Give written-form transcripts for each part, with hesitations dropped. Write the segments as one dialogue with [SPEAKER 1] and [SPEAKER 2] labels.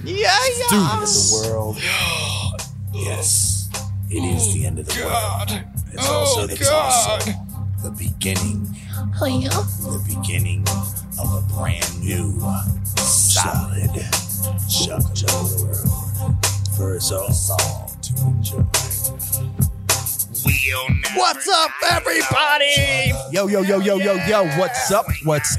[SPEAKER 1] the world. Yes, it is the end of the world. It's also the beginning. The beginning of a brand new, solid chapter of the world for us all to enjoy.
[SPEAKER 2] What's up, everybody?
[SPEAKER 3] Yo, what's up?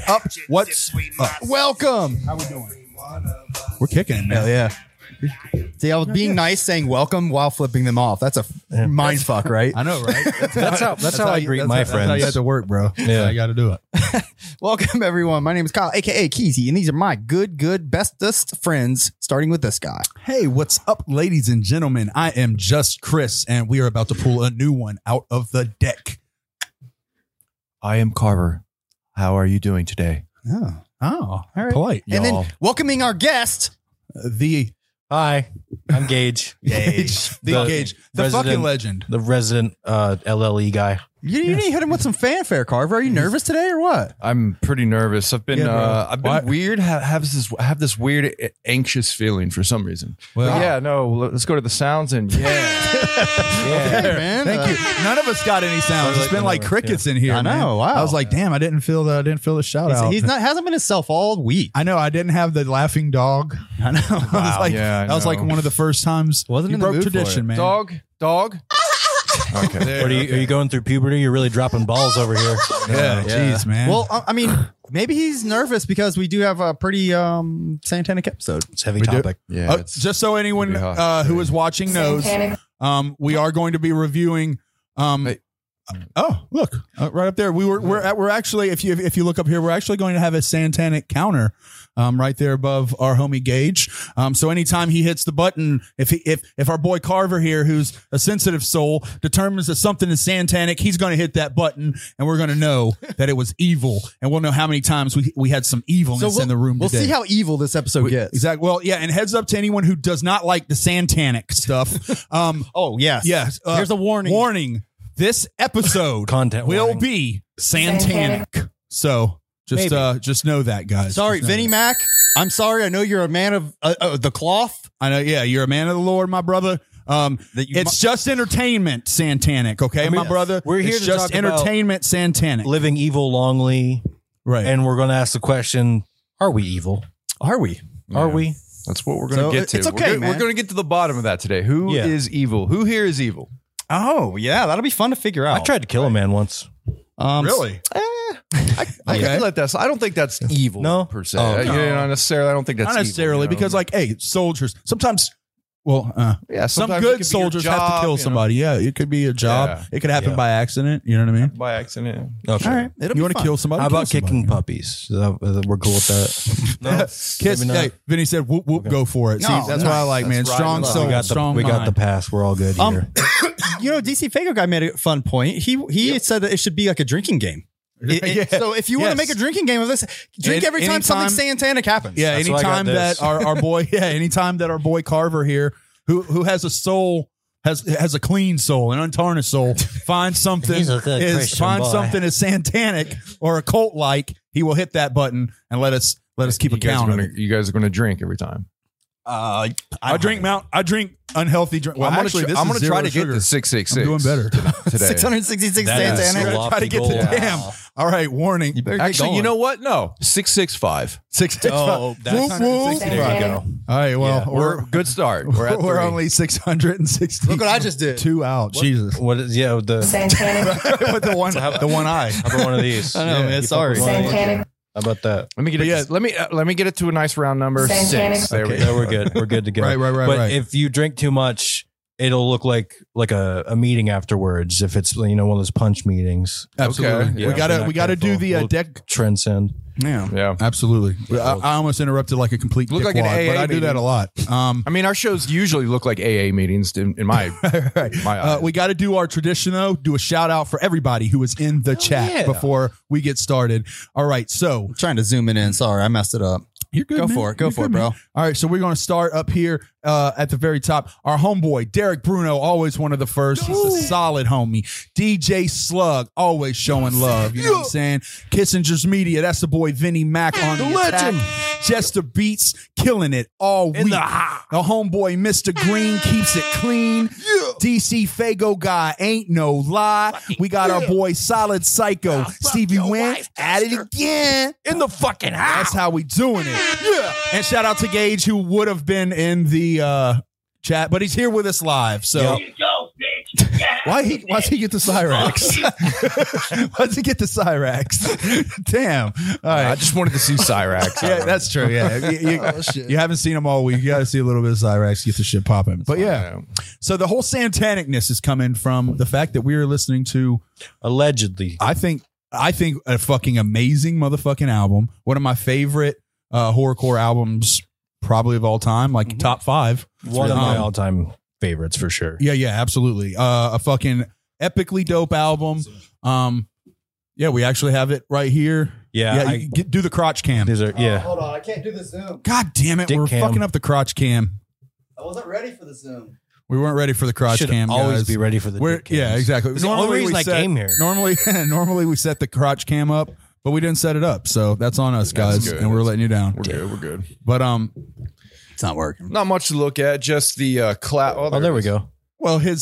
[SPEAKER 2] Welcome.
[SPEAKER 3] How we doing? We're kicking it, man.
[SPEAKER 2] Hell yeah. See, I was being nice saying welcome while flipping them off. That's a mind fuck, right?
[SPEAKER 3] I know, right?
[SPEAKER 4] That's how I greet my friends.
[SPEAKER 3] That's how you have to work, bro.
[SPEAKER 4] Yeah.
[SPEAKER 3] You got to do it.
[SPEAKER 2] Welcome, everyone. My name is Kyle, a.k.a. Keezy, and these are my good, bestest friends, starting with this guy.
[SPEAKER 3] Hey, what's up, ladies and gentlemen? I am just Chris, and we are about to pull a new one out of the deck.
[SPEAKER 5] I am Carver. How are you doing today?
[SPEAKER 3] Oh, all right. Polite.
[SPEAKER 2] And then welcoming our guest,
[SPEAKER 4] Hi, I'm Gage.
[SPEAKER 3] Gage. The fucking legend.
[SPEAKER 4] The resident LLE guy.
[SPEAKER 2] you need to hit him with some fanfare, Carver. Are you nervous today or what?
[SPEAKER 5] I'm pretty nervous. I've been weird. Have this weird anxious feeling for some reason.
[SPEAKER 3] Well,
[SPEAKER 5] but yeah, no. Let's go to the sounds and
[SPEAKER 2] Hey, man.
[SPEAKER 3] Thank you. None of us got any sounds. It's been like crickets in here.
[SPEAKER 2] I know,
[SPEAKER 3] man.
[SPEAKER 2] wow.
[SPEAKER 3] I was like, damn, I didn't feel the shout out.
[SPEAKER 2] He's not hasn't been himself all week.
[SPEAKER 3] I know. I didn't have the laughing dog. I know.
[SPEAKER 5] Yeah, I
[SPEAKER 3] that was like
[SPEAKER 5] know.
[SPEAKER 3] one of the first times.
[SPEAKER 2] Wasn't
[SPEAKER 3] you
[SPEAKER 2] in the
[SPEAKER 3] broke
[SPEAKER 2] mood for
[SPEAKER 3] tradition,
[SPEAKER 2] it.
[SPEAKER 3] man.
[SPEAKER 5] dog. Okay.
[SPEAKER 4] What are you going through puberty? You're really dropping balls over here.
[SPEAKER 3] Yeah, jeez, man.
[SPEAKER 2] Well, I mean, maybe he's nervous because we do have a pretty satanic episode.
[SPEAKER 4] It's a heavy
[SPEAKER 3] We do?
[SPEAKER 4] topic.
[SPEAKER 5] Yeah.
[SPEAKER 3] Just so anyone
[SPEAKER 5] pretty hot.
[SPEAKER 3] who is watching knows, we are going to be reviewing.
[SPEAKER 5] Hey.
[SPEAKER 3] Oh, look, right up there. We're actually, if you look up here, we're actually going to have a satanic counter, right there above our homie Gage. So anytime he hits the button, if our boy Carver here, who's a sensitive soul, determines that something is satanic, he's going to hit that button, and we're going to know that it was evil, and we'll know how many times we had some evilness in the room.
[SPEAKER 2] We'll
[SPEAKER 3] today.
[SPEAKER 2] see how evil this episode gets.
[SPEAKER 3] Exactly. Well, yeah, and heads up to anyone who does not like the satanic stuff.
[SPEAKER 2] Oh yes,
[SPEAKER 3] Yes.
[SPEAKER 2] Here's a warning.
[SPEAKER 3] Warning. This episode
[SPEAKER 4] Content
[SPEAKER 3] will
[SPEAKER 4] warning.
[SPEAKER 3] be satanic. So just know that, guys.
[SPEAKER 2] Sorry,
[SPEAKER 3] Just know
[SPEAKER 2] Vinnie
[SPEAKER 3] that.
[SPEAKER 2] Mac. I'm sorry. I know you're a man of the cloth.
[SPEAKER 3] I know. Yeah, you're a man of the Lord, my brother. It's just entertainment, satanic. Okay, my brother.
[SPEAKER 4] we're here
[SPEAKER 3] It's
[SPEAKER 4] to
[SPEAKER 3] just
[SPEAKER 4] talk about
[SPEAKER 3] entertainment, satanic.
[SPEAKER 4] Living evil longly,
[SPEAKER 3] Right.
[SPEAKER 4] and we're going to ask the question: are we evil?
[SPEAKER 2] Are we?
[SPEAKER 4] Are we?
[SPEAKER 5] That's what we're going
[SPEAKER 2] So
[SPEAKER 5] to get to.
[SPEAKER 2] it's okay, man.
[SPEAKER 5] We're going to get to the bottom of that today. Who is
[SPEAKER 4] Yeah.
[SPEAKER 5] evil? Who here is evil?
[SPEAKER 2] Oh yeah, that'll be fun to figure out.
[SPEAKER 4] I tried to kill a man once.
[SPEAKER 3] Really?
[SPEAKER 5] I can let that. I don't think that's evil.
[SPEAKER 4] No?
[SPEAKER 5] per se.
[SPEAKER 4] Oh,
[SPEAKER 5] You know, not necessarily. I don't think that's
[SPEAKER 3] Not necessarily,
[SPEAKER 5] evil, you know?
[SPEAKER 3] because like, hey, soldiers. Sometimes. Well,
[SPEAKER 5] yeah,
[SPEAKER 3] some
[SPEAKER 5] sometimes it could
[SPEAKER 3] good
[SPEAKER 5] be
[SPEAKER 3] soldiers
[SPEAKER 5] your
[SPEAKER 3] have to
[SPEAKER 5] job,
[SPEAKER 3] kill
[SPEAKER 5] you know?
[SPEAKER 3] somebody. Yeah, it could be a job.
[SPEAKER 5] Yeah.
[SPEAKER 3] It could happen
[SPEAKER 4] Yeah.
[SPEAKER 3] by accident. You know what I mean?
[SPEAKER 5] by accident.
[SPEAKER 4] Okay.
[SPEAKER 2] All right, it'll
[SPEAKER 3] You
[SPEAKER 2] be
[SPEAKER 3] want to
[SPEAKER 2] fun.
[SPEAKER 3] kill somebody?
[SPEAKER 4] How
[SPEAKER 3] kill
[SPEAKER 4] about kicking
[SPEAKER 3] somebody.
[SPEAKER 4] puppies? We're cool with that. No,
[SPEAKER 3] Kiss.
[SPEAKER 4] maybe not.
[SPEAKER 3] Hey, Vinny said, "Whoop whoop, go for it." See,
[SPEAKER 2] No,
[SPEAKER 3] that's what I like, man.
[SPEAKER 5] That's right.
[SPEAKER 3] Strong
[SPEAKER 5] We
[SPEAKER 3] soul,
[SPEAKER 4] we got
[SPEAKER 3] strong
[SPEAKER 4] the
[SPEAKER 3] mind.
[SPEAKER 4] pass. We're all good here.
[SPEAKER 2] You know, DC Fago guy made a fun point. He said that it should be like a drinking game.
[SPEAKER 3] Yeah.
[SPEAKER 2] So if you want to
[SPEAKER 3] Yes.
[SPEAKER 2] make a drinking game of this, drink every time something satanic happens.
[SPEAKER 3] Yeah,
[SPEAKER 4] That's why I got
[SPEAKER 3] anytime
[SPEAKER 4] this.
[SPEAKER 3] that our boy, anytime that our boy Carver here, who has a soul, has a clean soul, an untarnished soul, finds something
[SPEAKER 4] He's a good Christian boy.
[SPEAKER 3] something is satanic or occult like, he will hit that button and let us keep a count of it.
[SPEAKER 5] You guys are going to drink every time.
[SPEAKER 3] I drink unhealthy drink. Well,
[SPEAKER 5] I'm
[SPEAKER 3] actually,
[SPEAKER 5] going to try to get the 666.
[SPEAKER 3] I'm doing better
[SPEAKER 5] today.
[SPEAKER 2] 666
[SPEAKER 4] That is
[SPEAKER 2] satanic.
[SPEAKER 4] so
[SPEAKER 3] Try to get to
[SPEAKER 4] Lofty goal.
[SPEAKER 3] damn. All right, warning.
[SPEAKER 2] You better get
[SPEAKER 5] Actually,
[SPEAKER 2] going.
[SPEAKER 5] you know what? No, 665.
[SPEAKER 3] 665.
[SPEAKER 4] Oh, that's
[SPEAKER 3] Whoop, whoop.
[SPEAKER 4] there you go.
[SPEAKER 3] All right, well,
[SPEAKER 5] Yeah, we're good start. We're at
[SPEAKER 3] we're
[SPEAKER 5] 3.
[SPEAKER 3] only 660.
[SPEAKER 2] Look what I just did.
[SPEAKER 3] 2 out. Jesus.
[SPEAKER 4] What is the
[SPEAKER 3] With the one eye.
[SPEAKER 4] how about one of these?
[SPEAKER 2] I know, man.
[SPEAKER 4] You
[SPEAKER 2] Sorry.
[SPEAKER 4] fuck with one of these? How about that?
[SPEAKER 5] Let me get it. Let me get it to a nice round number. 6. There we
[SPEAKER 4] Yeah,
[SPEAKER 5] go.
[SPEAKER 4] we're good. We're good to go.
[SPEAKER 3] Right.
[SPEAKER 4] But
[SPEAKER 3] right.
[SPEAKER 4] if you drink too much, it'll look like a meeting afterwards. If it's one of those punch meetings,
[SPEAKER 3] Absolutely.
[SPEAKER 5] Okay.
[SPEAKER 3] We
[SPEAKER 4] Yeah,
[SPEAKER 3] gotta
[SPEAKER 4] if
[SPEAKER 3] we
[SPEAKER 4] you're
[SPEAKER 3] gotta
[SPEAKER 4] not
[SPEAKER 3] do
[SPEAKER 4] careful,
[SPEAKER 3] the
[SPEAKER 4] we'll
[SPEAKER 3] deck.
[SPEAKER 4] transcend.
[SPEAKER 3] Yeah.
[SPEAKER 5] Yeah.
[SPEAKER 3] Absolutely. I almost interrupted like a complete
[SPEAKER 5] Look like an
[SPEAKER 3] dickwad,
[SPEAKER 5] AA
[SPEAKER 3] but I do
[SPEAKER 5] meeting.
[SPEAKER 3] that a lot.
[SPEAKER 5] I mean, our shows usually look like AA meetings in my
[SPEAKER 3] Right.
[SPEAKER 5] my eyes.
[SPEAKER 3] We got to do our tradition though. Do a shout out for everybody who is in the chat
[SPEAKER 4] yeah.
[SPEAKER 3] before we get started. All right. So
[SPEAKER 2] I'm trying to zoom it in. Sorry, I messed it up.
[SPEAKER 3] You're good.
[SPEAKER 2] Go
[SPEAKER 3] man.
[SPEAKER 2] for it. Go
[SPEAKER 3] You're
[SPEAKER 2] for it,
[SPEAKER 3] good,
[SPEAKER 2] bro.
[SPEAKER 3] man. All right, so we're going to start up here at the very top. Our homeboy, Derek Bruno, always one of the first. He's a solid homie. DJ Slug, always showing love. You know what I'm saying? Kissinger's Media, that's the boy Vinny Mac on the attack. Jester Beats, killing it all week. The homeboy, Mr. Green, keeps it clean. DC Fago guy, ain't no lie. We got our boy Solid Psycho, Stevie Wynn, at it again.
[SPEAKER 4] In the fucking house.
[SPEAKER 3] That's how we doing it. Yeah. And shout out to Gage, who would have been in the chat, but he's here with us live. So why'd he get the Cyrax? Why'd he get the Cyrax? Damn. All right.
[SPEAKER 5] I just wanted to see Cyrax.
[SPEAKER 3] Yeah, that's true. Yeah. You haven't seen him all week. You got to see a little bit of Cyrax, get the shit popping. But yeah. So the whole Santanicness is coming from the fact that we are listening to
[SPEAKER 4] Allegedly.
[SPEAKER 3] I think a fucking amazing motherfucking album. One of my favorite horrorcore albums probably of all time, like top 5.
[SPEAKER 4] One of my all-time favorites for sure.
[SPEAKER 3] Yeah, absolutely. A fucking epically dope album. Yeah, we actually have it right here.
[SPEAKER 4] Yeah,
[SPEAKER 3] do the crotch cam.
[SPEAKER 4] These are
[SPEAKER 2] Hold on, I can't do the Zoom.
[SPEAKER 3] God damn it,
[SPEAKER 4] Dick
[SPEAKER 3] we're
[SPEAKER 4] cam.
[SPEAKER 3] fucking up the crotch cam.
[SPEAKER 2] I wasn't ready for the Zoom.
[SPEAKER 3] We weren't ready for the crotch
[SPEAKER 4] should
[SPEAKER 3] cam.
[SPEAKER 4] always
[SPEAKER 3] guys.
[SPEAKER 4] be ready for the dick cams.
[SPEAKER 3] Yeah, exactly.
[SPEAKER 4] It's the only reason I came here.
[SPEAKER 3] Normally we set the crotch cam up, but we didn't set it up, so that's on us, guys,
[SPEAKER 5] good.
[SPEAKER 3] and we're letting you down.
[SPEAKER 5] We're good.
[SPEAKER 3] But
[SPEAKER 2] It's not working.
[SPEAKER 5] Not much to look at. Just the cloud.
[SPEAKER 4] Oh, there we go.
[SPEAKER 3] well, his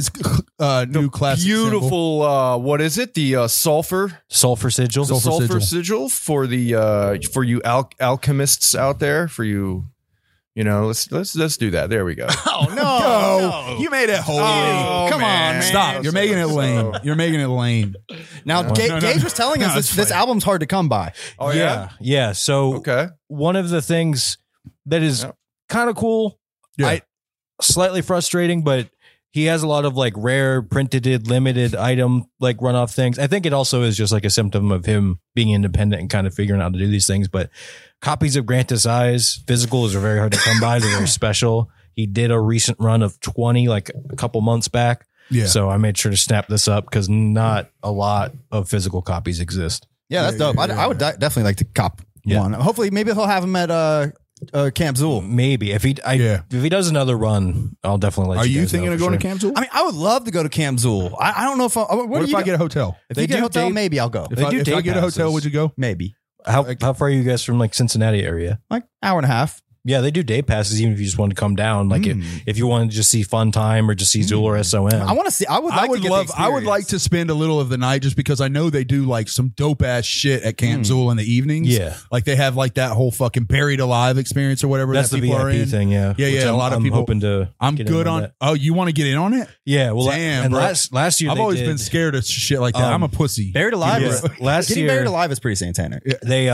[SPEAKER 3] new classic symbol.
[SPEAKER 5] Beautiful. What is it? The sulfur.
[SPEAKER 4] Sulfur sigil.
[SPEAKER 5] The
[SPEAKER 3] Sulfur
[SPEAKER 5] sulfur
[SPEAKER 3] sigil.
[SPEAKER 5] sigil for the for you alchemists out there. For you. You know, let's do that. There we go.
[SPEAKER 2] Oh no!
[SPEAKER 3] You made it holy.
[SPEAKER 5] Oh,
[SPEAKER 2] Come on, man.
[SPEAKER 3] Stop! You're making it lame. You're making it lame.
[SPEAKER 2] Now, Gage was telling us
[SPEAKER 3] No, it's
[SPEAKER 2] this
[SPEAKER 3] fine.
[SPEAKER 2] album's hard to come by.
[SPEAKER 5] Oh
[SPEAKER 4] Yeah. So
[SPEAKER 5] Okay.
[SPEAKER 4] one of the things that is kind of cool,
[SPEAKER 3] Yeah.
[SPEAKER 4] slightly frustrating, but he has a lot of like rare printed limited item like runoff things. I think it also is just like a symptom of him being independent and kind of figuring out how to do these things. But copies of Grant Desai's physicals are very hard to come by. They're very special. He did a recent run of 20 like a couple months back.
[SPEAKER 3] Yeah.
[SPEAKER 4] So I made sure to snap this up because not a lot of physical copies exist.
[SPEAKER 2] Yeah, that's dope. I would definitely like to cop one. Hopefully, maybe he'll have him at Camp Zool.
[SPEAKER 4] Maybe if he does another run, I'll definitely let
[SPEAKER 3] Are
[SPEAKER 4] you
[SPEAKER 3] you
[SPEAKER 4] guys
[SPEAKER 3] thinking
[SPEAKER 4] know
[SPEAKER 3] of
[SPEAKER 4] for
[SPEAKER 3] going
[SPEAKER 4] sure.
[SPEAKER 3] to Camp Zool?
[SPEAKER 2] I mean, I would love to go to Camp Zool. I don't know if
[SPEAKER 3] What if I get a hotel?
[SPEAKER 2] If you get a hotel, maybe I'll go.
[SPEAKER 3] If
[SPEAKER 4] They
[SPEAKER 3] I
[SPEAKER 4] do
[SPEAKER 3] if
[SPEAKER 4] day
[SPEAKER 3] I get a hotel,
[SPEAKER 4] passes.
[SPEAKER 3] would you go?
[SPEAKER 2] Maybe
[SPEAKER 4] How far are you guys from like Cincinnati area?
[SPEAKER 2] like hour and a half.
[SPEAKER 4] Yeah, they do day passes even if you just want to come down. Like if you want to just see Fun Time or just see Zool or SOM.
[SPEAKER 2] I want to see. I would get the
[SPEAKER 3] I would like
[SPEAKER 2] experience.
[SPEAKER 3] to spend a little of the night just because I know they do like some dope ass shit at Camp Zool in the evenings.
[SPEAKER 4] Yeah.
[SPEAKER 3] Like they have like that whole fucking buried alive experience or whatever
[SPEAKER 4] That's
[SPEAKER 3] that
[SPEAKER 4] the
[SPEAKER 3] people are
[SPEAKER 4] VIP
[SPEAKER 3] in.
[SPEAKER 4] thing, yeah.
[SPEAKER 3] Yeah,
[SPEAKER 4] Which
[SPEAKER 3] yeah. A lot of people
[SPEAKER 4] hoping to.
[SPEAKER 3] I'm
[SPEAKER 4] get
[SPEAKER 3] good
[SPEAKER 4] in
[SPEAKER 3] on.
[SPEAKER 4] that.
[SPEAKER 3] Oh, you want to get in on it?
[SPEAKER 4] Yeah, well,
[SPEAKER 3] Damn,
[SPEAKER 4] and
[SPEAKER 3] bro.
[SPEAKER 4] last year
[SPEAKER 3] I've
[SPEAKER 4] they
[SPEAKER 3] always
[SPEAKER 4] did,
[SPEAKER 3] been scared of shit like that. I'm a pussy.
[SPEAKER 2] Buried Alive.
[SPEAKER 4] Yeah.
[SPEAKER 2] Is,
[SPEAKER 4] Last
[SPEAKER 2] getting
[SPEAKER 4] year
[SPEAKER 2] Buried Alive is pretty satanic.
[SPEAKER 4] they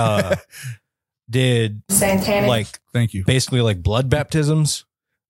[SPEAKER 4] did
[SPEAKER 6] Santanic.
[SPEAKER 4] like
[SPEAKER 3] Thank you.
[SPEAKER 4] basically like blood baptisms.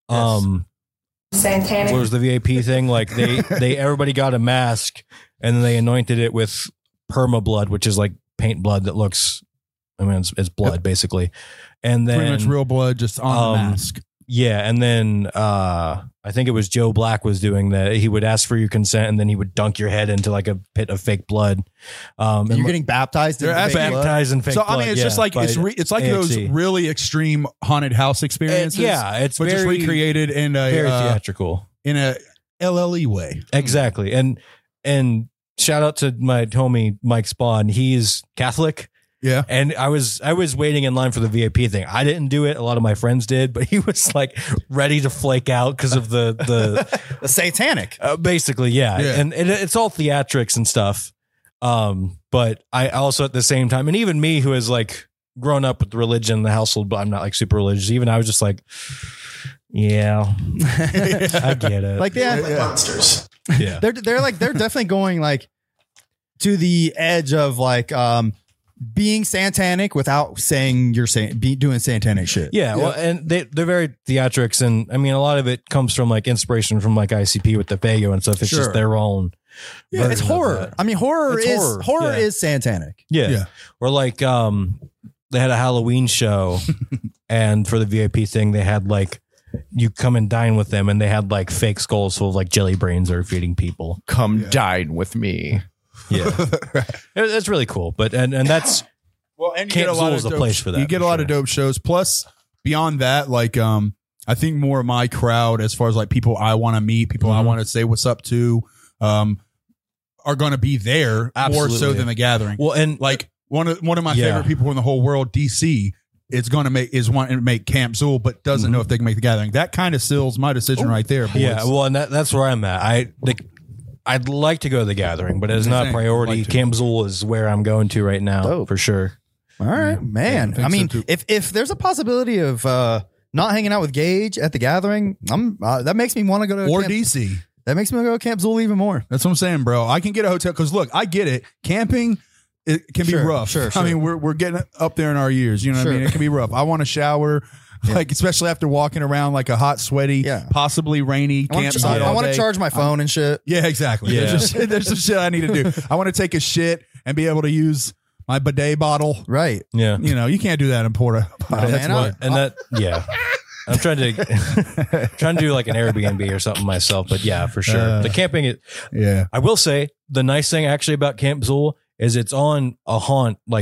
[SPEAKER 6] Santanic.
[SPEAKER 4] What was the VIP thing? Like they everybody got a mask and then they anointed it with perma blood, which is like paint blood that looks. I mean, it's blood basically, and then
[SPEAKER 3] Pretty much real blood just on the mask.
[SPEAKER 4] Yeah, and then I think it was Joe Black was doing that. He would ask for your consent, and then he would dunk your head into like a pit of fake blood. And
[SPEAKER 2] You're getting baptized.
[SPEAKER 3] They're
[SPEAKER 2] in fake blood?
[SPEAKER 4] baptized in fake
[SPEAKER 3] So
[SPEAKER 4] blood.
[SPEAKER 3] I mean, it's just like
[SPEAKER 4] by
[SPEAKER 3] it's like those
[SPEAKER 4] AXE.
[SPEAKER 3] really extreme haunted house experiences.
[SPEAKER 4] it's
[SPEAKER 3] but just
[SPEAKER 4] very
[SPEAKER 3] recreated in
[SPEAKER 4] very
[SPEAKER 3] a
[SPEAKER 4] theatrical.
[SPEAKER 3] in a LLE way.
[SPEAKER 4] Exactly, and shout out to my homie Mike Spawn. He's Catholic.
[SPEAKER 3] Yeah.
[SPEAKER 4] And I was waiting in line for the VIP thing. I didn't do it. A lot of my friends did, but he was like ready to flake out because of the
[SPEAKER 2] The satanic.
[SPEAKER 4] basically, yeah.
[SPEAKER 3] Yeah.
[SPEAKER 4] And it's all theatrics and stuff. But I also at the same time, and even me who has like grown up with religion in the household, but I'm not like super religious. Even I was just like, yeah, I get it.
[SPEAKER 2] Like
[SPEAKER 1] Monsters.
[SPEAKER 4] yeah,
[SPEAKER 2] they're definitely going like to the edge of like being satanic without saying you're doing satanic shit.
[SPEAKER 4] Yeah, well, and they're very theatrics, and I mean, a lot of it comes from like inspiration from like ICP with the Fago and stuff. It's
[SPEAKER 2] Sure.
[SPEAKER 4] just their own.
[SPEAKER 2] Yeah, it's
[SPEAKER 4] version of
[SPEAKER 2] horror.
[SPEAKER 4] that.
[SPEAKER 2] I mean, horror
[SPEAKER 4] It's
[SPEAKER 2] is
[SPEAKER 4] horror, yeah.
[SPEAKER 2] is satanic.
[SPEAKER 4] Yeah.
[SPEAKER 3] Yeah.
[SPEAKER 4] Or like they had a Halloween show and for the VIP thing they had like you come and dine with them and they had like fake skulls full of like jelly brains they're feeding people.
[SPEAKER 5] Come dine with me.
[SPEAKER 4] Yeah. It's really cool. But and that's
[SPEAKER 3] Well, and you
[SPEAKER 4] Camp
[SPEAKER 3] get a lot
[SPEAKER 4] Zool
[SPEAKER 3] of
[SPEAKER 4] is the
[SPEAKER 3] dope,
[SPEAKER 4] place for that,
[SPEAKER 3] You get
[SPEAKER 4] for
[SPEAKER 3] a lot of
[SPEAKER 4] sure.
[SPEAKER 3] dope shows. Plus, beyond that, like I think more of my crowd, as far as like people I want to meet, people I want to say what's up to, are going to be there more so
[SPEAKER 4] Absolutely.
[SPEAKER 3] than the gathering.
[SPEAKER 4] Well, and
[SPEAKER 3] Like one of my
[SPEAKER 4] Yeah.
[SPEAKER 3] favorite people in the whole world, DC, is wanting to make Camp Zool, but doesn't know if they can make the gathering. That kind of seals my decision right there. Boys.
[SPEAKER 4] yeah, well, and that's where I'm at. I'd like to go to the gathering, but it's not a
[SPEAKER 3] Same.
[SPEAKER 4] priority.
[SPEAKER 3] Like to.
[SPEAKER 4] Camp Zool is where I'm going to right now
[SPEAKER 2] Dope.
[SPEAKER 4] for sure.
[SPEAKER 2] All right, man.
[SPEAKER 3] think
[SPEAKER 2] I mean,
[SPEAKER 3] so, too.
[SPEAKER 2] if there's a possibility of not hanging out with Gage at the gathering, that makes me want to go to
[SPEAKER 3] Or
[SPEAKER 2] Camp,
[SPEAKER 3] DC.
[SPEAKER 2] That makes me want to go to Camp Zool even more.
[SPEAKER 3] That's what I'm saying, bro. I can get a hotel because look, I get it. Camping, it can be
[SPEAKER 2] Sure,
[SPEAKER 3] rough.
[SPEAKER 2] sure.
[SPEAKER 3] I mean, we're getting up there in our years. You know what I
[SPEAKER 2] Sure.
[SPEAKER 3] mean? It can be rough. I want to shower, like especially after walking around like a hot, swanty, possibly rainy campsite.
[SPEAKER 2] I
[SPEAKER 3] all
[SPEAKER 2] want to
[SPEAKER 3] day.
[SPEAKER 2] charge my phone and shit.
[SPEAKER 3] Yeah, exactly.
[SPEAKER 4] Yeah.
[SPEAKER 3] There's some shit I need to do. I want to take a shit and be able to use my bidet bottle.
[SPEAKER 2] Right.
[SPEAKER 4] Yeah,
[SPEAKER 3] You know, you can't do that in Porta. Potty. That's
[SPEAKER 2] man,
[SPEAKER 3] what.
[SPEAKER 4] and that I'm trying to do like an Airbnb or something myself, but yeah, for sure. The camping,
[SPEAKER 3] Yeah.
[SPEAKER 4] I will say the nice thing actually about Camp Zool is it's on a haunt, like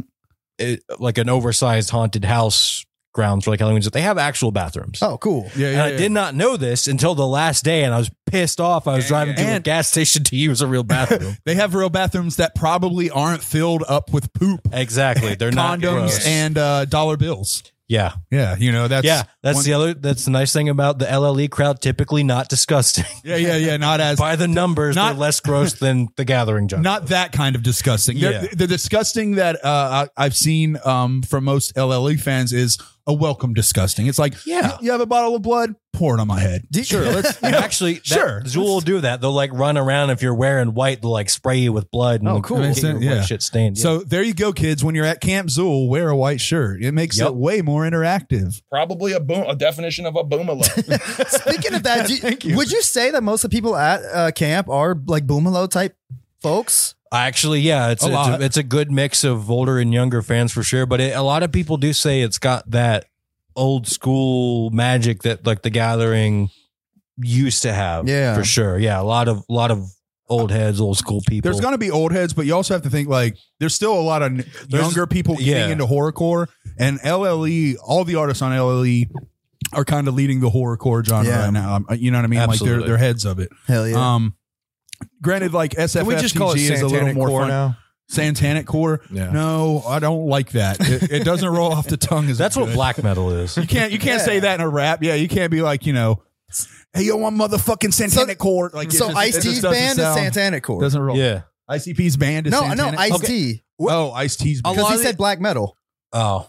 [SPEAKER 4] like an oversized haunted house grounds for like Halloween. They have actual bathrooms.
[SPEAKER 2] Oh, cool.
[SPEAKER 3] Yeah,
[SPEAKER 4] And
[SPEAKER 3] yeah,
[SPEAKER 4] I
[SPEAKER 3] yeah.
[SPEAKER 4] did not know this until the last day, and I was pissed off. I was driving to a
[SPEAKER 3] And-
[SPEAKER 4] gas station to use a real bathroom.
[SPEAKER 3] They have real bathrooms that probably aren't filled up with poop,
[SPEAKER 4] Exactly, they're not
[SPEAKER 3] condoms,
[SPEAKER 4] gross.
[SPEAKER 3] and dollar bills.
[SPEAKER 4] yeah.
[SPEAKER 3] Yeah, you know that's
[SPEAKER 4] That's
[SPEAKER 3] one-
[SPEAKER 4] that's the nice thing about the LLE crowd. Typically not disgusting.
[SPEAKER 3] Yeah. Not as
[SPEAKER 4] By the numbers,
[SPEAKER 3] Not-
[SPEAKER 4] they're less gross than the gathering junk.
[SPEAKER 3] not that kind of disgusting.
[SPEAKER 4] Yeah.
[SPEAKER 3] The disgusting that I've seen from most LLE fans is a welcome disgusting. It's like,
[SPEAKER 4] Yeah.
[SPEAKER 3] you have a bottle of blood, pour it on my head.
[SPEAKER 2] Sure. Let's.
[SPEAKER 4] Actually,
[SPEAKER 3] Sure.
[SPEAKER 4] Zool will do that. They'll like run around if you're wearing white. They'll like spray you with blood. And
[SPEAKER 2] Oh, cool.
[SPEAKER 4] Get your
[SPEAKER 3] Yeah.
[SPEAKER 4] white shit stained.
[SPEAKER 3] So there you go, kids. When you're at Camp Zool, wear a white shirt. It makes
[SPEAKER 4] Yep.
[SPEAKER 3] it way more interactive.
[SPEAKER 5] Probably a definition of a boomaloo.
[SPEAKER 2] Speaking of that, would you say that most of the people at camp are like Boomaloo type folks?
[SPEAKER 4] Actually, yeah,
[SPEAKER 3] A lot.
[SPEAKER 4] it's a good mix of older and younger fans for sure. But a lot of people do say it's got that old school magic that like the gathering used to have.
[SPEAKER 2] Yeah.
[SPEAKER 4] for sure. Yeah, a lot of old heads, old school people.
[SPEAKER 3] There's going to be old heads, but you also have to think like there's still a lot of younger people getting
[SPEAKER 4] yeah.
[SPEAKER 3] into horrorcore, and LLE. All the artists on LLE are kind of leading the horrorcore genre
[SPEAKER 2] Yeah.
[SPEAKER 3] right now. You know what I mean?
[SPEAKER 4] Absolutely.
[SPEAKER 3] Like they're heads of it.
[SPEAKER 2] Hell yeah.
[SPEAKER 3] Granted, like SFFTG
[SPEAKER 5] Can we just call it
[SPEAKER 3] is a little
[SPEAKER 5] Santanic
[SPEAKER 3] more
[SPEAKER 5] Core
[SPEAKER 3] fun.
[SPEAKER 5] now?
[SPEAKER 3] Santanic core?
[SPEAKER 5] Yeah.
[SPEAKER 3] No, I don't like that. It doesn't roll off the tongue as
[SPEAKER 4] That's
[SPEAKER 3] good.
[SPEAKER 4] what black metal is.
[SPEAKER 3] You can't say that in a rap. Yeah, you can't be like, you know, hey yo, I'm motherfucking Santanic core. Like
[SPEAKER 2] So Ice T's band is Santanic Core.
[SPEAKER 3] Doesn't roll.
[SPEAKER 4] Yeah.
[SPEAKER 3] ICP's band is
[SPEAKER 2] No,
[SPEAKER 3] Santanic.
[SPEAKER 2] Ice T.
[SPEAKER 3] Oh, Ice T's band.
[SPEAKER 2] Because he said black metal.
[SPEAKER 4] Oh.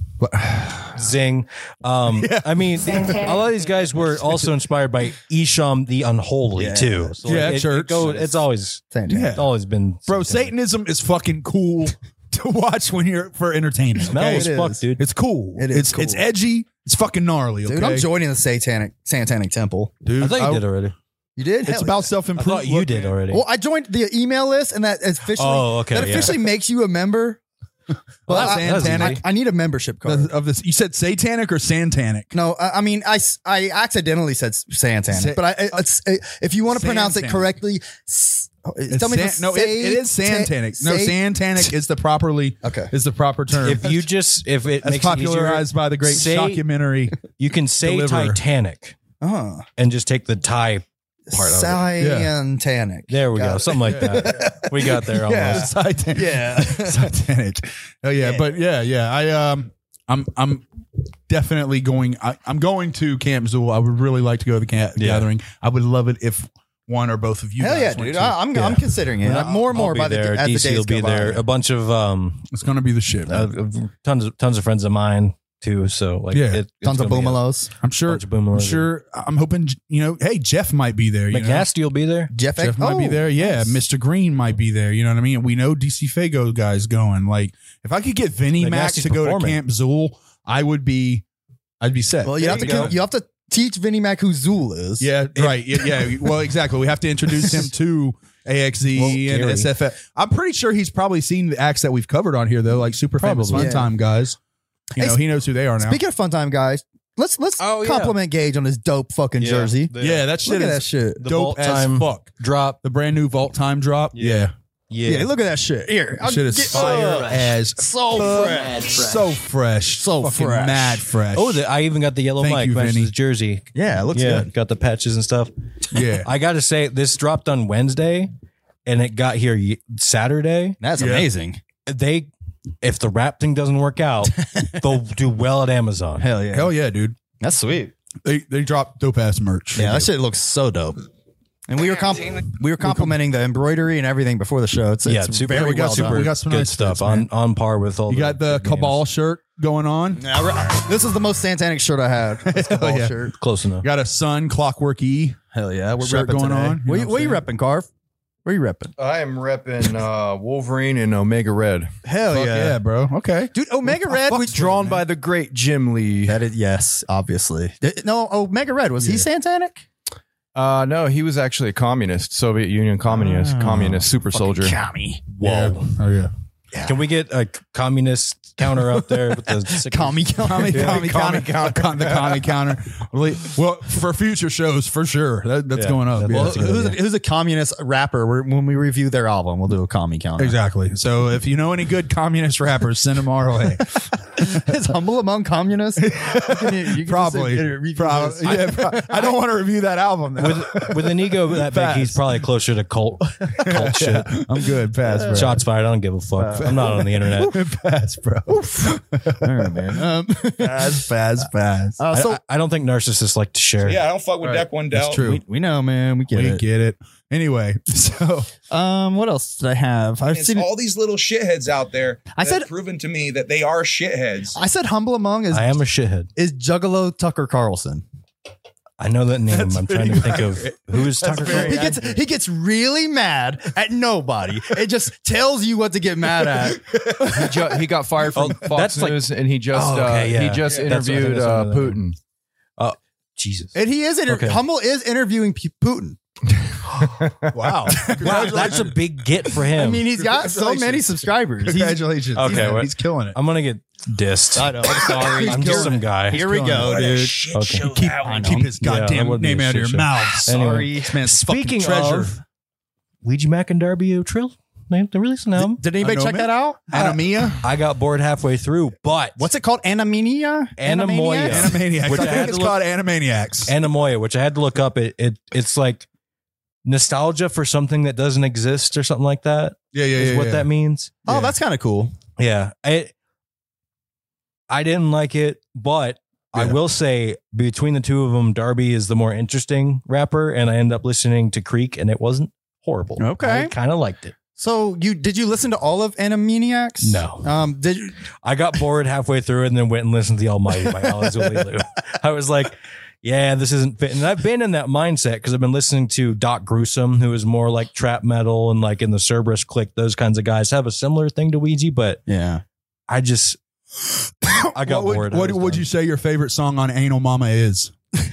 [SPEAKER 4] Zing. I mean, a lot of these guys were also inspired by Isham the Unholy too. So
[SPEAKER 3] Yeah,
[SPEAKER 4] it
[SPEAKER 3] church.
[SPEAKER 4] it's always
[SPEAKER 2] Santanic.
[SPEAKER 4] it's always been
[SPEAKER 3] Bro, Satanism is fucking cool to watch when you're for entertainment.
[SPEAKER 4] Smell
[SPEAKER 3] Okay?
[SPEAKER 4] as
[SPEAKER 2] It
[SPEAKER 4] fuck,
[SPEAKER 2] is.
[SPEAKER 4] dude.
[SPEAKER 3] It's cool.
[SPEAKER 2] It is
[SPEAKER 3] It's
[SPEAKER 2] cool.
[SPEAKER 3] It's edgy. It's fucking gnarly. Okay?
[SPEAKER 2] Dude, I'm joining the Santanic Temple.
[SPEAKER 3] Dude,
[SPEAKER 4] I thought you did already.
[SPEAKER 2] You did?
[SPEAKER 3] It's
[SPEAKER 2] Hell
[SPEAKER 3] about
[SPEAKER 2] yeah.
[SPEAKER 3] self
[SPEAKER 4] I
[SPEAKER 3] improvement.
[SPEAKER 4] thought you did already.
[SPEAKER 2] Well, I joined the email list, and that officially,
[SPEAKER 4] Oh, okay,
[SPEAKER 2] that
[SPEAKER 4] yeah.
[SPEAKER 2] officially makes you a member.
[SPEAKER 4] Well,
[SPEAKER 2] I-
[SPEAKER 4] that's
[SPEAKER 3] Santanic.
[SPEAKER 4] easy.
[SPEAKER 2] I need a membership card.
[SPEAKER 3] Of this, you said satanic or santanic?
[SPEAKER 2] No, I mean, I accidentally said Santanic,
[SPEAKER 3] Sa-
[SPEAKER 2] but it's if you want to pronounce it
[SPEAKER 3] Santanic.
[SPEAKER 2] correctly, tell me if it's
[SPEAKER 3] No, it is santanic. No, santanic is the proper term.
[SPEAKER 4] If you just if it
[SPEAKER 3] as
[SPEAKER 4] makes it
[SPEAKER 3] popularized
[SPEAKER 4] easier,
[SPEAKER 3] by the great
[SPEAKER 4] say-
[SPEAKER 3] documentary.
[SPEAKER 4] you can say
[SPEAKER 3] Deliverer.
[SPEAKER 4] Titanic and just take the tie part of it.
[SPEAKER 2] Santanic.
[SPEAKER 4] There we
[SPEAKER 2] Got
[SPEAKER 4] go.
[SPEAKER 2] it.
[SPEAKER 4] Something like that. We got there almost.
[SPEAKER 3] Satanic.
[SPEAKER 2] Yeah.
[SPEAKER 3] Satanic. Oh yeah, but yeah. I'm definitely going. I'm going to Camp Zool. I would really like to go to the gathering. I would love it if one or both of you.
[SPEAKER 2] Hell
[SPEAKER 3] guys
[SPEAKER 2] yeah,
[SPEAKER 3] went
[SPEAKER 2] dude!
[SPEAKER 3] too.
[SPEAKER 2] I'm considering it. More and more
[SPEAKER 4] I'll be
[SPEAKER 2] by
[SPEAKER 4] there.
[SPEAKER 2] as the
[SPEAKER 4] DC
[SPEAKER 2] days
[SPEAKER 4] will be
[SPEAKER 2] go
[SPEAKER 4] there.
[SPEAKER 2] by.
[SPEAKER 4] A bunch of
[SPEAKER 3] It's gonna be the shit. Man.
[SPEAKER 4] tons of friends of mine too. So like
[SPEAKER 3] Yeah.
[SPEAKER 4] it's
[SPEAKER 2] Tons of
[SPEAKER 4] gonna be a
[SPEAKER 2] Boomalos.
[SPEAKER 3] I'm sure.
[SPEAKER 4] bunch of boomers.
[SPEAKER 3] I'm sure. I'm hoping. Hey, Jeff might be there. You know?
[SPEAKER 4] McCasty will be there.
[SPEAKER 2] Jeff
[SPEAKER 3] Might be
[SPEAKER 2] oh,
[SPEAKER 3] there. Yeah,
[SPEAKER 2] nice.
[SPEAKER 3] Mr. Green might be there. You know what I mean? We know DC Fago guys going. Like, if I could get Vinnie Mac
[SPEAKER 4] McNasty's
[SPEAKER 3] to go to
[SPEAKER 4] performing.
[SPEAKER 3] Camp Zool, I'd be set.
[SPEAKER 2] Well, you have to teach Vinnie Mac who Zool is.
[SPEAKER 3] Yeah, right. Yeah. Well, exactly. We have to introduce him to AXE
[SPEAKER 4] Well,
[SPEAKER 3] and
[SPEAKER 4] Gary.
[SPEAKER 3] SFF. I'm pretty sure he's probably seen the acts that we've covered on here, though, like Super Famous
[SPEAKER 4] Probably.
[SPEAKER 3] Fun Time guys.
[SPEAKER 2] Hey,
[SPEAKER 3] He knows who they are now.
[SPEAKER 2] Speaking of fun time, guys, let's
[SPEAKER 4] Oh, yeah.
[SPEAKER 2] compliment Gage on his dope fucking jersey.
[SPEAKER 3] Yeah, that shit
[SPEAKER 2] Look at
[SPEAKER 3] is
[SPEAKER 2] that shit.
[SPEAKER 4] The
[SPEAKER 3] dope
[SPEAKER 4] Vault
[SPEAKER 3] as
[SPEAKER 4] Time
[SPEAKER 3] fuck.
[SPEAKER 4] drop.
[SPEAKER 3] The brand new Vault Time drop. Yeah.
[SPEAKER 4] Yeah.
[SPEAKER 2] look at that shit. Here, I'll
[SPEAKER 3] Shit is
[SPEAKER 2] get-
[SPEAKER 3] fire as
[SPEAKER 2] so fresh.
[SPEAKER 3] so fresh,
[SPEAKER 2] So
[SPEAKER 3] fucking
[SPEAKER 2] fresh.
[SPEAKER 3] mad fresh.
[SPEAKER 4] Oh, I even got the yellow
[SPEAKER 3] Thank
[SPEAKER 4] mic.
[SPEAKER 3] you,
[SPEAKER 4] Matches
[SPEAKER 3] Vinny.
[SPEAKER 4] his jersey.
[SPEAKER 2] Yeah, it looks
[SPEAKER 4] Yeah,
[SPEAKER 2] good.
[SPEAKER 4] got the patches and stuff.
[SPEAKER 3] yeah.
[SPEAKER 4] I got to say, this dropped on Wednesday, and it got here Saturday.
[SPEAKER 2] That's amazing.
[SPEAKER 4] If the rap thing doesn't work out, they'll do well at Amazon.
[SPEAKER 2] Hell yeah.
[SPEAKER 3] Hell yeah, dude.
[SPEAKER 2] That's sweet.
[SPEAKER 3] They dropped dope ass merch.
[SPEAKER 2] Yeah, that shit looks so dope. And we were complimenting the embroidery and everything before the show. It's
[SPEAKER 4] Super.
[SPEAKER 2] very
[SPEAKER 3] we got
[SPEAKER 2] well
[SPEAKER 3] super-
[SPEAKER 2] done.
[SPEAKER 3] we got some
[SPEAKER 4] good
[SPEAKER 3] nice
[SPEAKER 4] stuff
[SPEAKER 3] fits, man.
[SPEAKER 4] on par with all.
[SPEAKER 3] You got the
[SPEAKER 4] big
[SPEAKER 3] Cabal
[SPEAKER 4] names.
[SPEAKER 3] shirt going on.
[SPEAKER 2] This is the most Santanic shirt I had. This Cabal
[SPEAKER 3] yeah.
[SPEAKER 2] shirt.
[SPEAKER 4] Close enough.
[SPEAKER 3] Got a Sun Clockwork E.
[SPEAKER 2] Hell yeah, we're
[SPEAKER 3] Shirt
[SPEAKER 2] repping
[SPEAKER 3] going
[SPEAKER 2] today.
[SPEAKER 3] on. You know
[SPEAKER 2] What you
[SPEAKER 3] what
[SPEAKER 2] repping, Carv? Where you repping?
[SPEAKER 5] I am repping Wolverine and Omega Red.
[SPEAKER 2] Hell
[SPEAKER 3] Fuck yeah, bro. Okay.
[SPEAKER 2] dude. Omega Red was
[SPEAKER 5] Drawn by the great Jim Lee.
[SPEAKER 2] That is yes, obviously. No, Omega Red was he Santanic?
[SPEAKER 5] No, he was actually a communist, Soviet Union communist super soldier.
[SPEAKER 2] Commie.
[SPEAKER 3] Whoa. Oh yeah.
[SPEAKER 4] Can we get a communist counter up there with the stickers?
[SPEAKER 2] Commie.
[SPEAKER 3] The commie counter. Well, for future shows, for sure. That's
[SPEAKER 4] Yeah.
[SPEAKER 3] going up.
[SPEAKER 4] Well,
[SPEAKER 3] Yeah.
[SPEAKER 2] Well, who's a communist rapper? When we review their album, we'll do a commie counter.
[SPEAKER 3] Exactly. So if you know any good communist rappers, send them our way.
[SPEAKER 2] Is Humble among communists? You can
[SPEAKER 3] Probably.
[SPEAKER 2] just review this.
[SPEAKER 3] I don't want to review that album. Though.
[SPEAKER 4] With an ego that big,
[SPEAKER 3] Fast.
[SPEAKER 4] he's probably closer to cult shit.
[SPEAKER 3] I'm good. Pass, bro.
[SPEAKER 4] Shots fired. I don't give a fuck. I'm not on the internet.
[SPEAKER 3] Pass, bro.
[SPEAKER 2] All right, man.
[SPEAKER 3] Pass.
[SPEAKER 2] So
[SPEAKER 4] I don't think narcissists like to share.
[SPEAKER 6] Yeah, I don't fuck with Deck One Del.
[SPEAKER 3] That's true.
[SPEAKER 2] we know, man. We get
[SPEAKER 3] We
[SPEAKER 2] it.
[SPEAKER 3] get it. Anyway, so
[SPEAKER 2] What else did I have? I've
[SPEAKER 6] It's
[SPEAKER 2] seen.
[SPEAKER 6] all these little shitheads out there.
[SPEAKER 2] I
[SPEAKER 6] that
[SPEAKER 2] said-
[SPEAKER 6] have proven to me that they are shitheads.
[SPEAKER 2] I said Humble Among
[SPEAKER 4] I am a shithead.
[SPEAKER 2] is Juggalo Tucker Carlson.
[SPEAKER 4] I know that name. I'm trying to think of who is Tucker Carlson.
[SPEAKER 2] He gets really mad at nobody. It just tells you what to get mad at.
[SPEAKER 5] He got fired from
[SPEAKER 4] Oh,
[SPEAKER 5] Fox
[SPEAKER 4] that's like-
[SPEAKER 5] News, and he just
[SPEAKER 4] Oh, okay, yeah.
[SPEAKER 5] he just
[SPEAKER 4] Yeah, that's what I
[SPEAKER 5] interviewed
[SPEAKER 4] think that's what I
[SPEAKER 5] Putin.
[SPEAKER 4] Jesus.
[SPEAKER 2] And he is
[SPEAKER 4] Okay.
[SPEAKER 2] Hummel is interviewing Putin.
[SPEAKER 3] wow.
[SPEAKER 4] Wow, that's a big get for him.
[SPEAKER 2] I mean, he's got so many subscribers.
[SPEAKER 3] Congratulations.
[SPEAKER 4] Okay,
[SPEAKER 3] He's killing it.
[SPEAKER 4] I'm gonna get dissed.
[SPEAKER 2] I know. I'm sorry.
[SPEAKER 4] I'm just some guy.
[SPEAKER 2] Here we
[SPEAKER 3] killing
[SPEAKER 2] go,
[SPEAKER 6] What a
[SPEAKER 2] dude.
[SPEAKER 6] shit
[SPEAKER 4] Okay.
[SPEAKER 6] show
[SPEAKER 3] Keep,
[SPEAKER 6] that would
[SPEAKER 3] keep
[SPEAKER 6] be.
[SPEAKER 3] his
[SPEAKER 4] Yeah, that
[SPEAKER 3] goddamn
[SPEAKER 4] would be
[SPEAKER 3] name
[SPEAKER 4] a
[SPEAKER 3] out of
[SPEAKER 4] shit
[SPEAKER 3] your
[SPEAKER 4] show.
[SPEAKER 3] mouth.
[SPEAKER 4] Anyway.
[SPEAKER 3] Sorry. This man's fucking
[SPEAKER 4] Speaking
[SPEAKER 3] treasure.
[SPEAKER 4] of Ouija Mac and Darby Trill, they released an album.
[SPEAKER 2] Did anybody check that out?
[SPEAKER 3] Anamia?
[SPEAKER 4] I got bored halfway through, but
[SPEAKER 2] What's it called? Animania?
[SPEAKER 4] Anemoia.
[SPEAKER 3] Animaniacs.
[SPEAKER 4] Which
[SPEAKER 3] I
[SPEAKER 4] I had
[SPEAKER 3] think it's
[SPEAKER 4] to look-
[SPEAKER 3] called Animaniacs.
[SPEAKER 4] Anemoia, which I had to look up. It's like nostalgia for something that doesn't exist or something like that.
[SPEAKER 3] Yeah,
[SPEAKER 4] Is what that means.
[SPEAKER 2] Oh, that's kind of cool.
[SPEAKER 4] Yeah, I didn't like it, but I
[SPEAKER 3] Yeah.
[SPEAKER 4] will say between the two of them, Darby is the more interesting rapper, and I ended up listening to Creek, and it wasn't horrible.
[SPEAKER 2] Okay.
[SPEAKER 4] I kind of liked it.
[SPEAKER 2] So did you listen to all of Animaniacs?
[SPEAKER 4] No.
[SPEAKER 2] Did you?
[SPEAKER 4] I got bored halfway through it and then went and listened to The Almighty by Alex Ulilu. I was like, yeah, this isn't fitting. And I've been in that mindset because I've been listening to Doc Gruesome, who is more like trap metal and like in the Cerberus clique. Those kinds of guys have a similar thing to Ouija, but
[SPEAKER 2] Yeah.
[SPEAKER 4] I got bored.
[SPEAKER 3] What would you say your favorite song on Anal Mama is?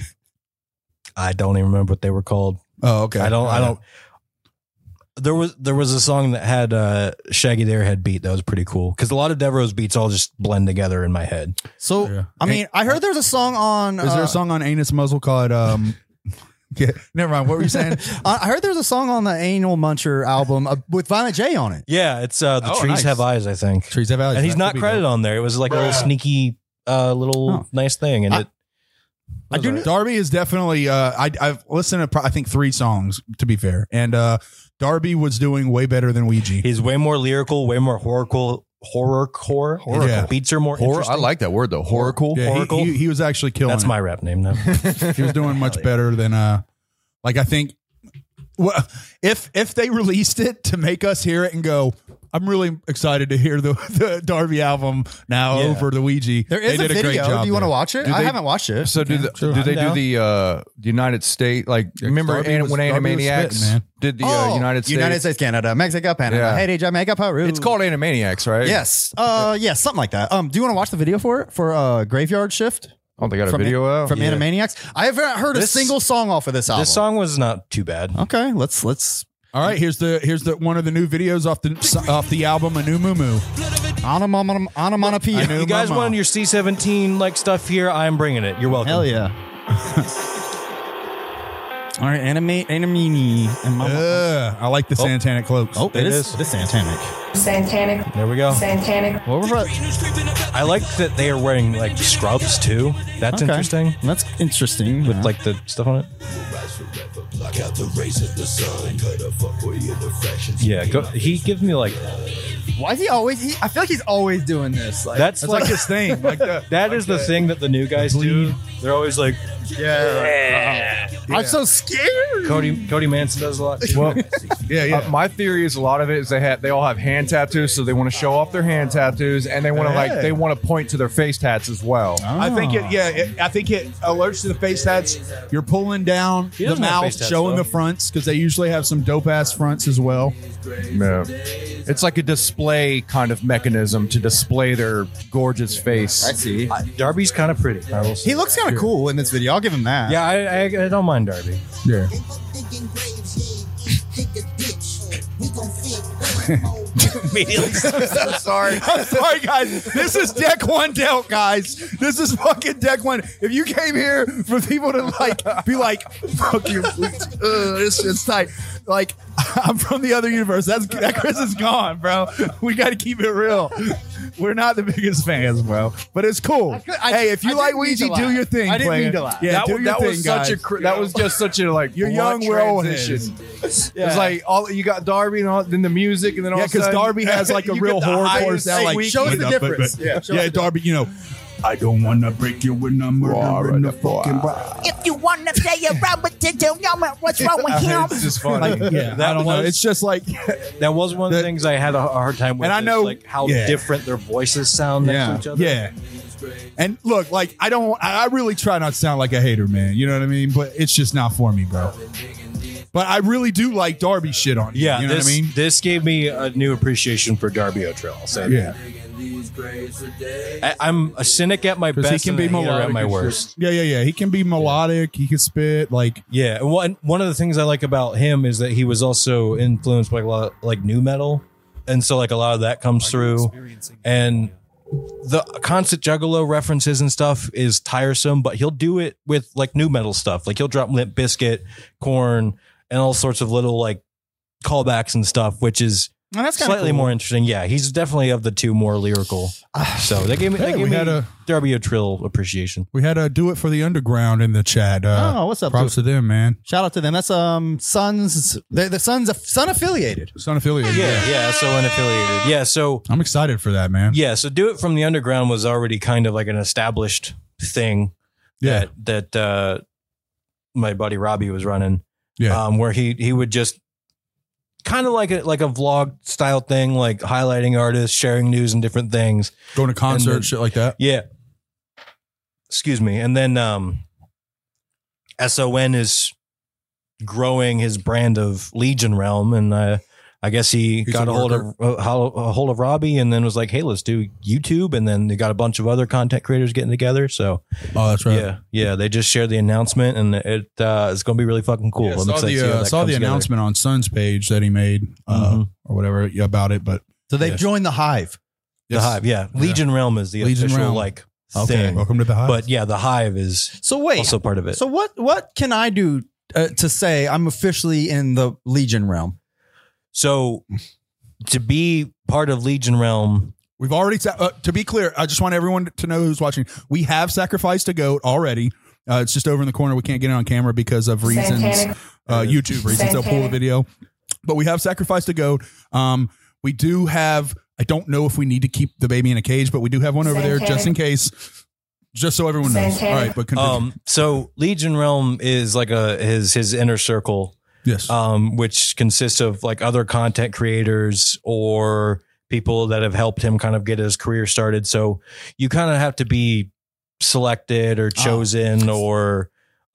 [SPEAKER 4] I don't even remember what they were called.
[SPEAKER 3] Oh, okay.
[SPEAKER 4] I don't. There was a song that had Shaggy the Airhead beat that was pretty cool because a lot of Devereaux's beats all just blend together in my head.
[SPEAKER 2] So
[SPEAKER 3] Yeah.
[SPEAKER 2] I mean, I heard there's a song on.
[SPEAKER 3] Is there a song on Anus Muzzle called yeah, never mind. What were you saying?
[SPEAKER 2] I heard there's a song on the Anal Muncher album with Violent J on it.
[SPEAKER 4] Yeah, it's the Trees
[SPEAKER 3] nice.
[SPEAKER 4] Have Eyes, I think.
[SPEAKER 3] Trees Have Eyes.
[SPEAKER 4] And he's
[SPEAKER 3] That
[SPEAKER 4] not
[SPEAKER 3] could be
[SPEAKER 4] credited
[SPEAKER 3] dope.
[SPEAKER 4] on there. It was like a little sneaky, nice thing, and
[SPEAKER 2] I do.
[SPEAKER 3] Darby is definitely. I've listened to I think 3 songs to be fair, and Darby was doing way better than Ouija.
[SPEAKER 4] he's way more lyrical, way more horrorcore.
[SPEAKER 3] Yeah.
[SPEAKER 4] Beats are more
[SPEAKER 5] Horror. I
[SPEAKER 4] interesting.
[SPEAKER 5] like that word though. Horrible.
[SPEAKER 3] Yeah,
[SPEAKER 4] Oracle?
[SPEAKER 3] he was actually killing.
[SPEAKER 4] That's
[SPEAKER 3] it.
[SPEAKER 4] my rap name now.
[SPEAKER 3] He was doing much better than like I think. Well, if they released it to make us hear it and go, I'm really excited to hear the Darby album now
[SPEAKER 4] Yeah.
[SPEAKER 3] over the Ouija.
[SPEAKER 2] There is
[SPEAKER 3] They
[SPEAKER 2] a
[SPEAKER 3] did a great
[SPEAKER 2] video.
[SPEAKER 3] job
[SPEAKER 2] Do you want to
[SPEAKER 3] there.
[SPEAKER 2] watch it?
[SPEAKER 5] Do
[SPEAKER 2] I
[SPEAKER 5] they-
[SPEAKER 2] haven't watched it.
[SPEAKER 5] So do
[SPEAKER 3] sure.
[SPEAKER 5] they
[SPEAKER 4] I'm
[SPEAKER 5] do the United States like remember
[SPEAKER 3] Darby was-
[SPEAKER 5] when
[SPEAKER 3] Darby was
[SPEAKER 5] Animaniacs
[SPEAKER 3] spitting, man.
[SPEAKER 5] did the United States?
[SPEAKER 2] United States, Canada, Mexico, Panama,
[SPEAKER 5] Yeah.
[SPEAKER 2] Haiti, Jamaica, Peru.
[SPEAKER 5] It's called Animaniacs, right?
[SPEAKER 2] Yes. Yes, something like that. Do you want to watch the video for it for Graveyard Shift
[SPEAKER 5] Oh, they got a
[SPEAKER 2] from
[SPEAKER 5] video out.
[SPEAKER 2] from Animaniacs? I haven't heard a
[SPEAKER 4] This-
[SPEAKER 2] single song off of this album.
[SPEAKER 4] This song was not too bad.
[SPEAKER 2] Okay, let's
[SPEAKER 3] All right, here's the one of the new videos off the album, A New Moo Moo.
[SPEAKER 2] onomatopoeia.
[SPEAKER 4] You guys
[SPEAKER 3] Mama.
[SPEAKER 4] wanted your C17 like stuff here? I'm bringing it. You're welcome.
[SPEAKER 2] Hell yeah. All right, anime.
[SPEAKER 3] I like the Santanic cloaks.
[SPEAKER 2] Oh, it is Santanic.
[SPEAKER 7] Santanic.
[SPEAKER 4] There we go.
[SPEAKER 7] Santanic.
[SPEAKER 2] What was
[SPEAKER 4] I like that they are wearing like scrubs too. That's interesting.
[SPEAKER 2] That's interesting.
[SPEAKER 4] With like the stuff on it. Yeah, he gives me like
[SPEAKER 2] Why is he always? I feel like he's always doing this. Like,
[SPEAKER 4] that's
[SPEAKER 3] Like his thing. Like
[SPEAKER 4] that is the thing that the new guys do. They're always like,
[SPEAKER 2] I'm so scared.
[SPEAKER 4] Cody Manson does a lot.
[SPEAKER 5] Well,
[SPEAKER 3] yeah.
[SPEAKER 5] my theory is a lot of it is they all have hand tattoos, so they want to show off their hand tattoos, and they want to they want to point to their face tats as well.
[SPEAKER 3] I think it alerts to the face tats. You're pulling down the
[SPEAKER 4] doesn't have
[SPEAKER 3] mouth,
[SPEAKER 4] face tats,
[SPEAKER 3] showing
[SPEAKER 4] though.
[SPEAKER 3] the fronts because they usually have some dope ass fronts as well.
[SPEAKER 5] Yeah. It's like a display kind of mechanism to display their gorgeous face.
[SPEAKER 2] I see.
[SPEAKER 4] Darby's kind of pretty. I will say.
[SPEAKER 2] He looks kind of cool in this video. I'll give him that.
[SPEAKER 4] Yeah, I don't mind Darby.
[SPEAKER 3] Yeah.
[SPEAKER 2] I'm sorry.
[SPEAKER 3] I'm sorry, guys. This is deck one dealt, guys. This is fucking deck one. If you came here for people to like be like, fuck you, this shit's tight. Like, I'm from the other universe. That Chris is gone, bro. We got to keep it real. We're not the biggest fans, bro, but it's cool. Hey, if you like Ouija, do your thing.
[SPEAKER 2] I didn't
[SPEAKER 3] player.
[SPEAKER 2] mean to laugh.
[SPEAKER 3] Yeah,
[SPEAKER 5] that
[SPEAKER 3] do
[SPEAKER 5] was,
[SPEAKER 3] your
[SPEAKER 5] that
[SPEAKER 3] thing,
[SPEAKER 5] was
[SPEAKER 3] guys.
[SPEAKER 5] that was just such a like
[SPEAKER 3] You're
[SPEAKER 5] blunt
[SPEAKER 3] young, we're old
[SPEAKER 5] transition.
[SPEAKER 3] heads.
[SPEAKER 5] It's like all you got Darby and all, then the music, and then all
[SPEAKER 3] Yeah,
[SPEAKER 5] of a
[SPEAKER 3] because
[SPEAKER 5] sudden-
[SPEAKER 3] Darby has like a
[SPEAKER 5] you
[SPEAKER 3] real
[SPEAKER 5] get the
[SPEAKER 3] hardcore
[SPEAKER 5] highest
[SPEAKER 3] sound. Like,
[SPEAKER 2] show us the
[SPEAKER 3] but-
[SPEAKER 2] difference.
[SPEAKER 3] but-
[SPEAKER 2] Yeah, show us
[SPEAKER 3] yeah,
[SPEAKER 2] the
[SPEAKER 3] Darby, you know, I don't want to break you when I'm murdering the fucking bride.
[SPEAKER 8] If you want to play around with the what's wrong with him?
[SPEAKER 5] It's just funny.
[SPEAKER 3] Like, yeah, I don't know. It's just like,
[SPEAKER 4] That was one of the things I had a hard time with.
[SPEAKER 3] And I
[SPEAKER 4] is,
[SPEAKER 3] know-
[SPEAKER 4] like how
[SPEAKER 3] yeah.
[SPEAKER 4] different their voices sound next to each other.
[SPEAKER 3] yeah. And look, like, I really try not to sound like a hater, man. You know what I mean? But it's just not for me, bro. But I really do like Darby shit on you.
[SPEAKER 4] Yeah,
[SPEAKER 3] You know what I mean?
[SPEAKER 4] This gave me a new appreciation for Darby O'Trill. I'll say that.
[SPEAKER 3] Yeah.
[SPEAKER 4] I'm a cynic at my
[SPEAKER 3] Because
[SPEAKER 4] best
[SPEAKER 3] he can
[SPEAKER 4] and
[SPEAKER 3] be
[SPEAKER 4] a hater
[SPEAKER 3] melodic.
[SPEAKER 4] at my
[SPEAKER 3] and shit.
[SPEAKER 4] worst.
[SPEAKER 3] Yeah. He can be melodic. He can spit. Like,
[SPEAKER 4] Yeah, and one of the things I like about him is that he was also influenced by a lot like new metal, and so like a lot of that comes through. And the constant Juggalo references and stuff is tiresome, but he'll do it with like new metal stuff. Like he'll drop Limp Bizkit, Korn, and all sorts of little like callbacks and stuff, which is
[SPEAKER 2] Well, that's kinda
[SPEAKER 4] slightly
[SPEAKER 2] cool.
[SPEAKER 4] more interesting. Yeah, he's definitely of the two more lyrical. So they gave me
[SPEAKER 3] we had a-
[SPEAKER 4] Darby O'Trill appreciation.
[SPEAKER 3] we had to do it for the underground in the chat.
[SPEAKER 2] Oh, what's up,
[SPEAKER 3] Props to them, man.
[SPEAKER 2] Shout out to them. That's Sons. The Sun affiliated.
[SPEAKER 3] Son affiliated.
[SPEAKER 4] Yeah, so unaffiliated. Yeah, so
[SPEAKER 3] I'm excited for that, man.
[SPEAKER 4] yeah, so Do It From the Underground was already kind of like an established thing
[SPEAKER 3] Yeah.
[SPEAKER 4] that my buddy Robbie was running.
[SPEAKER 3] Yeah.
[SPEAKER 4] Where he would just kind of like a vlog style thing, like highlighting artists, sharing news and different things.
[SPEAKER 3] Going to concerts,
[SPEAKER 4] and then-
[SPEAKER 3] shit like that.
[SPEAKER 4] Yeah. Excuse me. And then SON is growing his brand of Legion Realm, and I guess he
[SPEAKER 3] He's
[SPEAKER 4] got
[SPEAKER 3] a
[SPEAKER 4] a hold of Robbie, and then was like, "Hey, let's do YouTube." And then they got a bunch of other content creators getting together. So
[SPEAKER 3] Oh, that's right.
[SPEAKER 4] yeah, they just shared the announcement, and it's going to be really fucking cool.
[SPEAKER 3] Yeah,
[SPEAKER 4] I'm excited to see how that
[SPEAKER 3] saw
[SPEAKER 4] comes
[SPEAKER 3] the
[SPEAKER 4] together.
[SPEAKER 3] announcement on Sun's page that he made or whatever about it. But
[SPEAKER 2] So they've
[SPEAKER 4] Yes.
[SPEAKER 2] joined the Hive.
[SPEAKER 4] The Hive, yeah. Legion Realm is the
[SPEAKER 3] Legion
[SPEAKER 4] official
[SPEAKER 3] Realm.
[SPEAKER 4] like
[SPEAKER 3] Okay,
[SPEAKER 4] thing.
[SPEAKER 3] welcome to the Hive.
[SPEAKER 4] But yeah, the Hive is
[SPEAKER 2] So wait.
[SPEAKER 4] also part of it.
[SPEAKER 2] So what can I do to say I'm officially in the Legion realm?
[SPEAKER 4] So to be part of Legion Realm,
[SPEAKER 3] We've already, to be clear, I just want everyone to know who's watching. We have sacrificed a goat already. It's just over in the corner. We can't get it on camera because of reasons,
[SPEAKER 7] Santanic.
[SPEAKER 3] YouTube reasons. They'll pull the
[SPEAKER 7] Santanic.
[SPEAKER 3] video. But we have sacrificed a goat. We do have, I don't know if we need to keep the baby in a cage, but we do have one over there just in case, just so everyone knows.
[SPEAKER 7] Santanic.
[SPEAKER 3] All right, but continue.
[SPEAKER 4] so Legion Realm is like his inner circle,
[SPEAKER 3] yes.
[SPEAKER 4] which consists of like other content creators or people that have helped him kind of get his career started. So you kind of have to be selected or chosen, or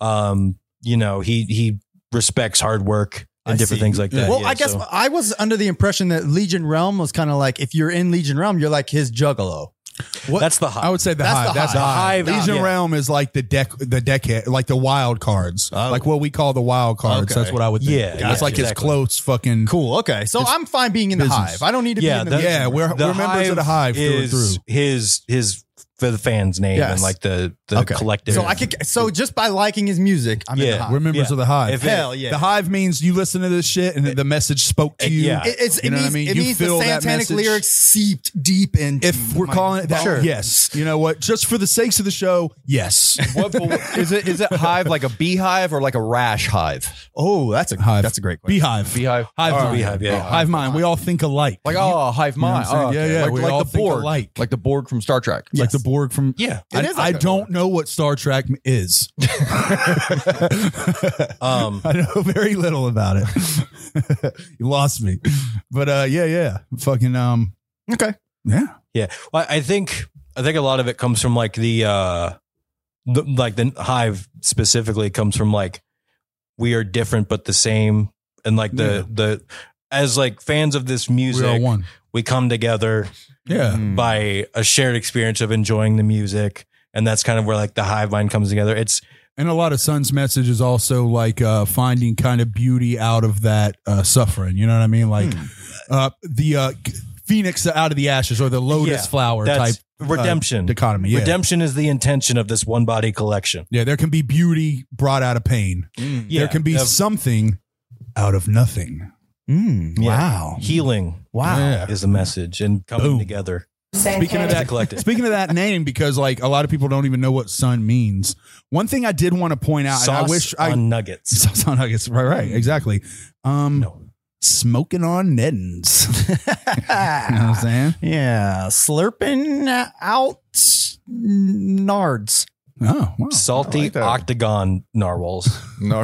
[SPEAKER 4] he respects hard work and
[SPEAKER 2] I
[SPEAKER 4] different
[SPEAKER 2] see.
[SPEAKER 4] things like that.
[SPEAKER 2] Well,
[SPEAKER 4] Yeah,
[SPEAKER 2] I guess
[SPEAKER 4] so-
[SPEAKER 2] I was under the impression that Legion Realm was kind of like, if you're in Legion Realm, you're like his Juggalo.
[SPEAKER 4] that's the Hive.
[SPEAKER 3] I would say the
[SPEAKER 2] That's
[SPEAKER 3] Hive.
[SPEAKER 2] the
[SPEAKER 3] That's the
[SPEAKER 2] Hive.
[SPEAKER 3] Hive. Legion
[SPEAKER 4] Yeah.
[SPEAKER 3] Realm is like the deck, like the wild cards, like what we call the wild cards.
[SPEAKER 2] Okay.
[SPEAKER 3] That's what I would think.
[SPEAKER 4] Yeah,
[SPEAKER 3] It's like his
[SPEAKER 4] exactly.
[SPEAKER 3] close fucking.
[SPEAKER 2] Cool. Okay. So I'm fine being in the
[SPEAKER 3] business.
[SPEAKER 2] Hive. I don't need to be in the
[SPEAKER 3] Yeah, we're members of the Hive through and
[SPEAKER 4] is
[SPEAKER 3] through.
[SPEAKER 4] his for the fans' name
[SPEAKER 2] Yes.
[SPEAKER 4] and like the the collective.
[SPEAKER 2] So just by liking his music, I'm in the Hive.
[SPEAKER 3] We're members of the Hive.
[SPEAKER 2] Hell yeah.
[SPEAKER 3] The Hive means you listen to this shit and the message spoke to you.
[SPEAKER 4] Yeah.
[SPEAKER 3] You know what I mean?
[SPEAKER 2] It
[SPEAKER 3] You
[SPEAKER 2] means the
[SPEAKER 3] feel that
[SPEAKER 2] satanic
[SPEAKER 3] message.
[SPEAKER 2] lyrics seeped deep into.
[SPEAKER 3] If we're calling it that,
[SPEAKER 2] Sure.
[SPEAKER 3] yes. You know what? Just for the sakes of the show, yes.
[SPEAKER 5] What is it? Is it hive like a beehive or like a rash hive?
[SPEAKER 2] Oh, that's a
[SPEAKER 3] Hive.
[SPEAKER 2] That's a great question.
[SPEAKER 3] Beehive.
[SPEAKER 5] Beehive.
[SPEAKER 3] Hive
[SPEAKER 5] All right.
[SPEAKER 3] mind.
[SPEAKER 4] Beehive, yeah.
[SPEAKER 3] Hive mind. We all think alike.
[SPEAKER 5] Like hive mind.
[SPEAKER 3] what I'm saying?
[SPEAKER 5] okay.
[SPEAKER 3] Yeah,
[SPEAKER 5] Like,
[SPEAKER 3] we
[SPEAKER 5] like
[SPEAKER 3] all
[SPEAKER 5] the
[SPEAKER 3] think
[SPEAKER 5] Borg,
[SPEAKER 3] alike.
[SPEAKER 5] like the Borg from Star Trek.
[SPEAKER 3] Like the Borg from.
[SPEAKER 4] Yeah.
[SPEAKER 2] It is
[SPEAKER 3] I
[SPEAKER 2] like
[SPEAKER 3] don't know what Star Trek is. I know very little about it. You lost me. But yeah. Fucking
[SPEAKER 2] Okay.
[SPEAKER 3] yeah.
[SPEAKER 4] Yeah. Well, I think a lot of it comes from like the Hive specifically comes from like we are different but the same, and like the as like fans of this music,
[SPEAKER 3] We're all one.
[SPEAKER 4] we come together
[SPEAKER 3] Yeah.
[SPEAKER 4] by a shared experience of enjoying the music, and that's kind of where like the Hive mind comes together. It's
[SPEAKER 3] And a lot of Sun's message is also like finding kind of beauty out of that suffering. You know what I mean? Like the phoenix out of the ashes, or the lotus flower type
[SPEAKER 4] that's redemption
[SPEAKER 3] dichotomy. Yeah.
[SPEAKER 4] Redemption is the intention of this one body collection.
[SPEAKER 3] Yeah, there can be beauty brought out of pain.
[SPEAKER 4] Yeah,
[SPEAKER 3] There can be something out of nothing.
[SPEAKER 4] Yeah.
[SPEAKER 2] Wow.
[SPEAKER 4] Healing
[SPEAKER 3] Wow.
[SPEAKER 4] is the message, and coming
[SPEAKER 3] Boom.
[SPEAKER 4] together.
[SPEAKER 3] Speaking of
[SPEAKER 4] As a
[SPEAKER 3] that,
[SPEAKER 4] collective.
[SPEAKER 3] speaking of that name, because like a lot of people don't even know what sun means. One thing I did want to point out,
[SPEAKER 4] Sauce
[SPEAKER 3] and I wish I
[SPEAKER 4] on nuggets.
[SPEAKER 3] sauce on nuggets. Right, exactly. Smoking on neddins. You know what I'm saying?
[SPEAKER 2] Yeah. Slurping out nards.
[SPEAKER 3] Oh, wow.
[SPEAKER 4] Salty
[SPEAKER 5] like that.
[SPEAKER 4] octagon narwhals.
[SPEAKER 5] No.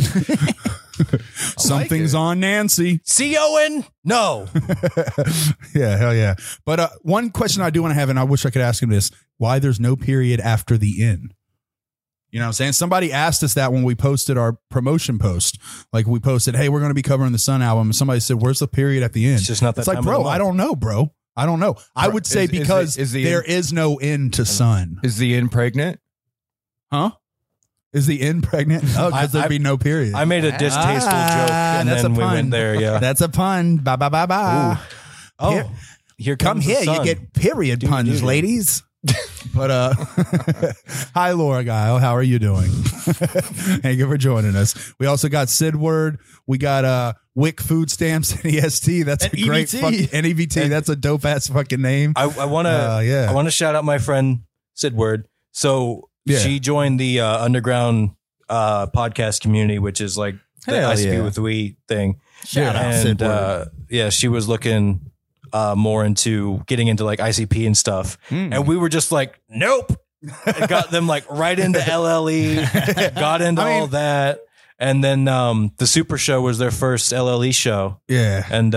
[SPEAKER 3] Something's on Nancy.
[SPEAKER 4] See Owen? No.
[SPEAKER 3] Yeah, hell yeah. But one question I do want to have, and I wish I could ask him this: why there's no period after the in? You know what I'm saying? Somebody asked us that when we posted our promotion post. Like we posted, hey, we're going to be covering the Sun album. And somebody said, where's the period at the end?
[SPEAKER 4] It's just not that
[SPEAKER 3] It's like,
[SPEAKER 4] time of the
[SPEAKER 3] bro,
[SPEAKER 4] month.
[SPEAKER 3] I don't know, bro. I don't know. I would say
[SPEAKER 5] Is- is
[SPEAKER 3] because
[SPEAKER 5] the- is the
[SPEAKER 3] there
[SPEAKER 5] end-
[SPEAKER 3] is no end to Sun.
[SPEAKER 5] Is the in pregnant?
[SPEAKER 3] Huh? Is the end pregnant? Oh, because there'd be no period.
[SPEAKER 4] I made a distasteful joke, and
[SPEAKER 3] that's
[SPEAKER 4] then
[SPEAKER 3] a
[SPEAKER 4] we
[SPEAKER 3] pun.
[SPEAKER 4] went there. Yeah.
[SPEAKER 3] That's a pun. Bye, bye, bye, bye.
[SPEAKER 4] Oh,
[SPEAKER 3] Here-
[SPEAKER 4] here
[SPEAKER 3] Come
[SPEAKER 4] comes the
[SPEAKER 3] here, you
[SPEAKER 4] sun.
[SPEAKER 3] get period puns, ladies. But hi Laura Guile, how are you doing? Thank you for joining us. We also got Sidward, we got Wick Food Stamps and EST. That's
[SPEAKER 2] And
[SPEAKER 3] a great
[SPEAKER 2] EBT.
[SPEAKER 3] fucking NEBT. That's a dope ass fucking name.
[SPEAKER 4] I want to.
[SPEAKER 3] yeah.
[SPEAKER 4] I want to shout out my friend Sidward. So
[SPEAKER 3] Yeah.
[SPEAKER 4] she joined the underground podcast community, which is like the
[SPEAKER 2] Hell
[SPEAKER 4] ICP
[SPEAKER 2] yeah.
[SPEAKER 4] with We thing.
[SPEAKER 2] Shout out
[SPEAKER 4] And
[SPEAKER 2] Sidward.
[SPEAKER 4] yeah, she was looking more into getting into like ICP and stuff, and we were just like, nope. It got them like right into LLE, got into all that, and then the Super Show was their first LLE show,
[SPEAKER 3] Yeah.
[SPEAKER 4] and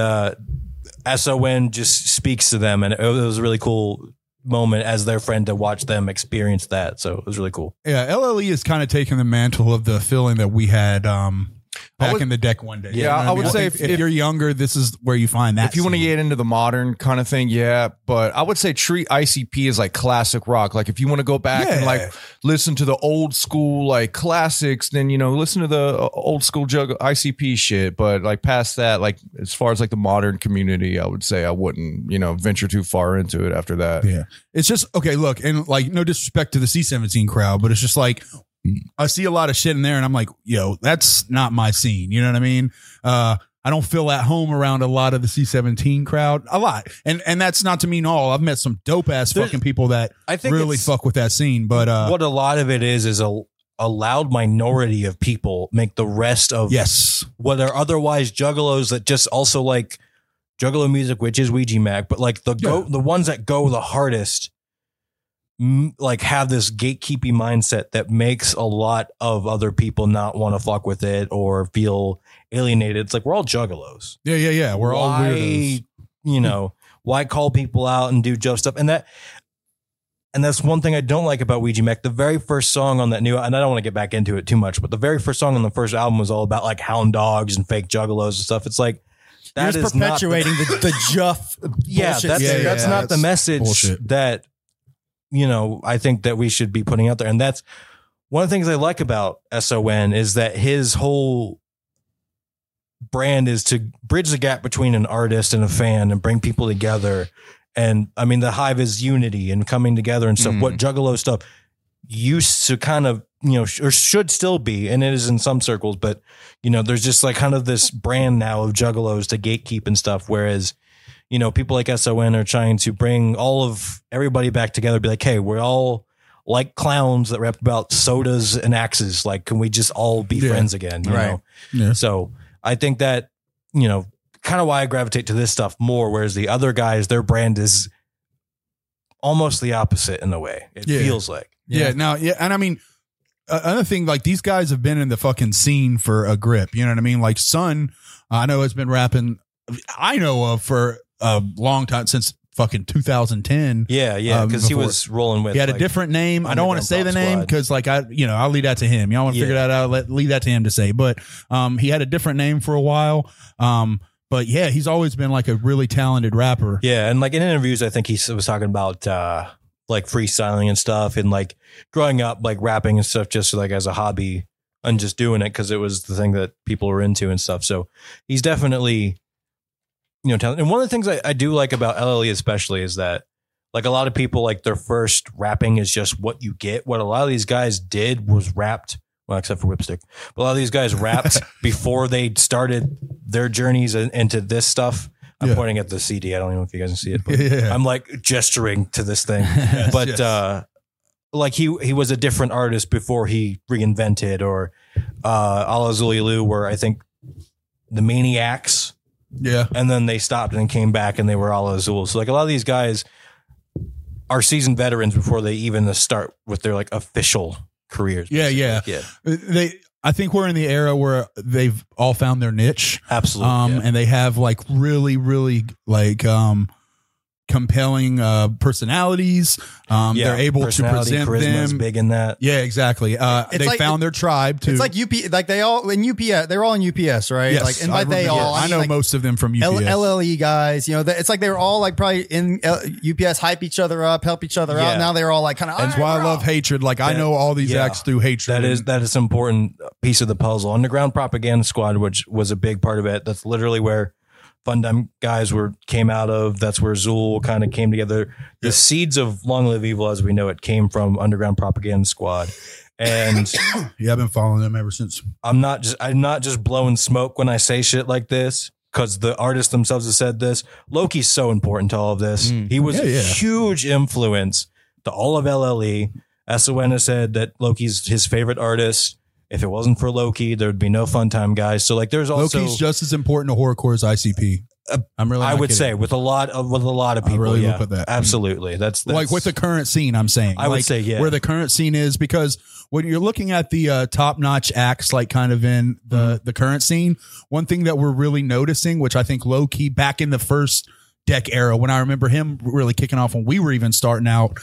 [SPEAKER 4] SON just speaks to them, and it was a really cool moment as their friend to watch them experience that. So it was really cool.
[SPEAKER 3] Yeah. LLE is kind of taking the mantle of the feeling that we had back in the deck one day. You
[SPEAKER 5] Yeah,
[SPEAKER 3] know what
[SPEAKER 5] I would
[SPEAKER 3] mean?
[SPEAKER 5] say
[SPEAKER 3] think if you're younger, this is where you find that.
[SPEAKER 5] If you want to
[SPEAKER 3] scene.
[SPEAKER 5] get into the modern kind of thing, yeah. But I would say treat ICP as like classic rock. Like if you want to go back and like listen to the old school like classics, then listen to the old school ICP shit. But like past that, like as far as like the modern community, I would say I wouldn't venture too far into it after that.
[SPEAKER 3] Yeah. It's just, okay, look, and like no disrespect to the C17 crowd, but it's just like, I see a lot of shit in there and I'm like, yo, that's not my scene. You know what I mean? I don't feel at home around a lot of the C17 crowd. A lot. And that's not to mean all. I've met some dope ass fucking people that
[SPEAKER 4] I think
[SPEAKER 3] really
[SPEAKER 4] it's-
[SPEAKER 3] fuck with that scene. But
[SPEAKER 4] What a lot of it is a loud minority of people make the rest of
[SPEAKER 3] yes.
[SPEAKER 4] what are otherwise juggalos that just also like juggalo music, which is Ouija Mac, but like the ones that go the hardest, like have this gatekeeping mindset that makes a lot of other people not want to fuck with it or feel alienated. It's like we're all juggalos.
[SPEAKER 3] Yeah. We're all weirdos.
[SPEAKER 4] Why call people out and do Joe stuff? And that's one thing I don't like about Ouija Mac. The very first song on that new, and I don't want to get back into it too much, but the very first song on the first album was all about like hound dogs and fake juggalos and stuff. It's like, that
[SPEAKER 2] You're
[SPEAKER 4] is
[SPEAKER 2] just perpetuating the Juff.
[SPEAKER 4] yeah,
[SPEAKER 2] bullshit.
[SPEAKER 4] that's not the
[SPEAKER 3] that's
[SPEAKER 4] message
[SPEAKER 3] bullshit.
[SPEAKER 4] that, I think that we should be putting out there. And that's one of the things I like about SON is that his whole brand is to bridge the gap between an artist and a fan and bring people together. And I mean, the Hive is unity and coming together and stuff. What Juggalo stuff, used to kind of, or should still be, and it is in some circles, but there's just like kind of this brand now of juggalos to gatekeep and stuff. Whereas, people like SON are trying to bring all of everybody back together, be like, hey, we're all like clowns that rap about sodas and axes. Like, can we just all be friends again? You know?
[SPEAKER 3] Yeah.
[SPEAKER 4] So I think that, kind of why I gravitate to this stuff more, whereas the other guys, their brand is almost the opposite in a way. It feels like.
[SPEAKER 3] Yeah. Now, and I mean, another thing, like these guys have been in the fucking scene for a grip. You know what I mean? Like Son, I know has been rapping. I know of for a long time, since fucking 2010.
[SPEAKER 4] Yeah, because he was rolling with.
[SPEAKER 3] He had a different name. I don't want to say the name because, like, I'll leave that to him. Y'all want to figure that out? Leave that to him to say. But he had a different name for a while. But yeah, he's always been like a really talented rapper.
[SPEAKER 4] Yeah, and like in interviews, I think he was talking about like freestyling and stuff, and like growing up, like rapping and stuff, just like as a hobby and just doing it because it was the thing that people were into and stuff. So he's definitely, talented. And one of the things I do like about LLE especially is that like a lot of people, like their first rapping is just what you get. What a lot of these guys did was rapped. Well, except for Whipstick. But a lot of these guys rapped before they started their journeys into this stuff. I'm pointing at the CD. I don't know if you guys can see it, but I'm like gesturing to this thing. But like he was a different artist before he reinvented, or Ala Zulilu were, I think, the Maniacs.
[SPEAKER 3] Yeah.
[SPEAKER 4] And then they stopped and came back and they were Ala Azul. So like a lot of these guys are seasoned veterans before they even start with their like official careers.
[SPEAKER 3] Yeah. I think we're in the era where they've all found their niche.
[SPEAKER 4] Absolutely.
[SPEAKER 3] And they have like really, really like compelling personalities. They're able to present them.
[SPEAKER 4] Big in that.
[SPEAKER 3] Yeah, exactly. They like, found their tribe too.
[SPEAKER 2] It's like like they all in UPS. They're all in UPS, right?
[SPEAKER 3] Yes,
[SPEAKER 2] like, and by they all,
[SPEAKER 3] I know like most of them from UPS.
[SPEAKER 2] LLE guys. It's like they were all like probably in UPS, hype each other up, help each other out. Now they're all like kind of.
[SPEAKER 3] That's why I love Hatred. Like I know all these acts through Hatred.
[SPEAKER 4] That is an important piece of the puzzle. Underground Propaganda Squad, which was a big part of it. That's literally where Fundam guys came out of. That's where Zool kind of came together. The seeds of Long Live Evil as we know it came from Underground Propaganda Squad. And
[SPEAKER 3] I've been following them ever since.
[SPEAKER 4] I'm not just blowing smoke when I say shit like this, because the artists themselves have said this. Loki's so important to all of this. He was a huge influence to all of LLE. SON has said that Loki's his favorite artist. If it wasn't for Loki, there would be no Funtime guys. So like, there's also
[SPEAKER 3] Loki's just as important to horrorcore as ICP.
[SPEAKER 4] I would say with a lot of people.
[SPEAKER 3] I really would put that.
[SPEAKER 4] Absolutely. That's
[SPEAKER 3] like with the current scene. I'm saying
[SPEAKER 4] I would say
[SPEAKER 3] where the current scene is, because when you're looking at the top notch acts, like kind of in the current scene, one thing that we're really noticing, which I think low key back in the first Deck era, when I remember him really kicking off when we were even starting out,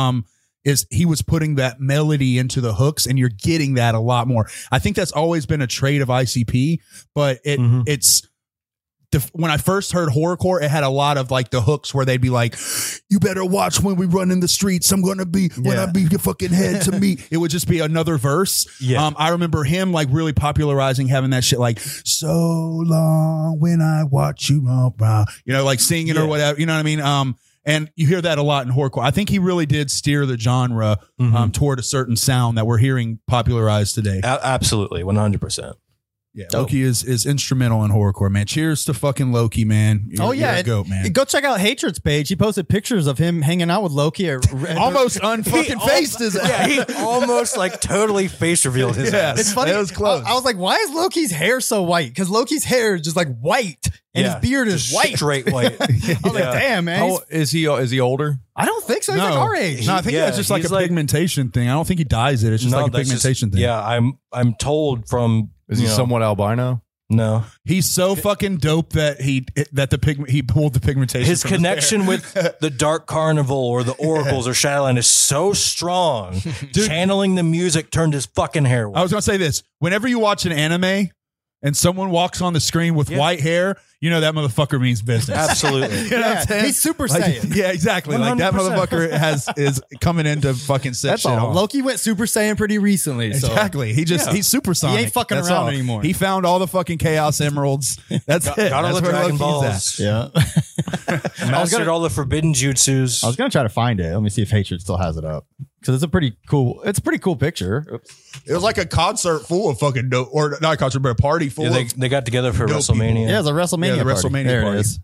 [SPEAKER 3] is he was putting that melody into the hooks, and you're getting that a lot more. I think that's always been a trait of ICP, but it's when I first heard horrorcore, it had a lot of like the hooks where they'd be like, "You better watch when we run in the streets. I'm gonna be when I beat your fucking head to me." It would just be another verse. I remember him like really popularizing having that shit like "So long when I watch you," like singing or whatever. You know what I mean? And you hear that a lot in horrorcore. I think he really did steer the genre toward a certain sound that we're hearing popularized today.
[SPEAKER 4] Absolutely, 100%.
[SPEAKER 3] Yeah, Loki is instrumental in horrorcore, man. Cheers to fucking Loki, man. You're a goat, man.
[SPEAKER 2] Go check out Hatred's page. He posted pictures of him hanging out with Loki.
[SPEAKER 3] Almost unfucking faced his ass.
[SPEAKER 4] Yeah, he almost like totally face revealed his ass.
[SPEAKER 2] It's funny.
[SPEAKER 3] It was close.
[SPEAKER 2] I was like, why is Loki's hair so white? Because Loki's hair is just like white, and his beard is white,
[SPEAKER 4] straight white.
[SPEAKER 2] I was like, damn, man.
[SPEAKER 5] Is he older?
[SPEAKER 2] I don't think so. He's like our age.
[SPEAKER 3] No, I think it's just like a pigmentation thing. I don't think he dyes it. It's just like a pigmentation thing.
[SPEAKER 4] Yeah, I'm told from.
[SPEAKER 5] Is he somewhat albino?
[SPEAKER 4] No,
[SPEAKER 3] he's so fucking dope that he pulled the pigmentation.
[SPEAKER 4] His connection with the Dark Carnival or the Oracles or Shadowland is so strong. Dude, channeling the music turned his fucking hair white.
[SPEAKER 3] I was gonna say this: whenever you watch an anime and someone walks on the screen with white hair, you know that motherfucker means business.
[SPEAKER 4] Absolutely.
[SPEAKER 3] You know what I'm saying?
[SPEAKER 2] He's Super Saiyan.
[SPEAKER 3] Yeah, exactly. 100%. Like that motherfucker is coming into fucking set
[SPEAKER 2] That's
[SPEAKER 3] shit
[SPEAKER 2] all.
[SPEAKER 3] off.
[SPEAKER 2] Loki went Super Saiyan pretty recently. So.
[SPEAKER 3] Exactly. He's supersonic.
[SPEAKER 2] He ain't fucking
[SPEAKER 3] That's
[SPEAKER 2] around
[SPEAKER 3] all.
[SPEAKER 2] anymore.
[SPEAKER 3] He found all the fucking Chaos Emeralds. That's it.
[SPEAKER 4] Got all
[SPEAKER 3] That's
[SPEAKER 4] the
[SPEAKER 3] where
[SPEAKER 4] Dragon
[SPEAKER 3] Loki's
[SPEAKER 4] Balls.
[SPEAKER 2] Yeah.
[SPEAKER 4] Mastered all the forbidden jutsus.
[SPEAKER 2] I was gonna try to find it. Let me see if Hatred still has it up. because it's a pretty cool picture. Oops.
[SPEAKER 3] It was like a concert full of fucking dope, or not a concert, but a party full
[SPEAKER 4] Yeah,
[SPEAKER 3] of.
[SPEAKER 4] they got together for
[SPEAKER 3] dope
[SPEAKER 4] WrestleMania.
[SPEAKER 2] Yeah, it's a WrestleMania.
[SPEAKER 3] Yeah, the
[SPEAKER 2] party.
[SPEAKER 3] WrestleMania
[SPEAKER 2] There
[SPEAKER 3] party.
[SPEAKER 2] it is.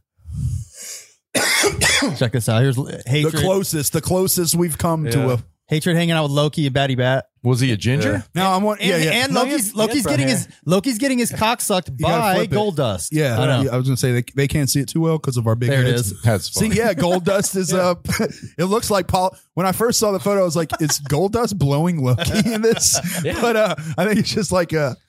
[SPEAKER 2] Check this out. Here's Hatred.
[SPEAKER 3] the closest we've come to a.
[SPEAKER 2] Hatred hanging out with Loki and Batty Bat.
[SPEAKER 5] Was he a ginger?
[SPEAKER 3] No, I'm one.
[SPEAKER 2] And, and Loki's getting his cock sucked
[SPEAKER 3] gotta
[SPEAKER 2] by
[SPEAKER 3] flip it.
[SPEAKER 2] Goldust.
[SPEAKER 3] Yeah,
[SPEAKER 2] I know.
[SPEAKER 3] I was gonna say they can't see it too well because of our big
[SPEAKER 2] There it
[SPEAKER 3] heads.
[SPEAKER 2] is.
[SPEAKER 5] That's
[SPEAKER 3] See,
[SPEAKER 5] funny.
[SPEAKER 3] yeah, Goldust is up. It looks like Paul. When I first saw the photo, I was like, "Is Goldust blowing Loki in this?" But I think it's just like a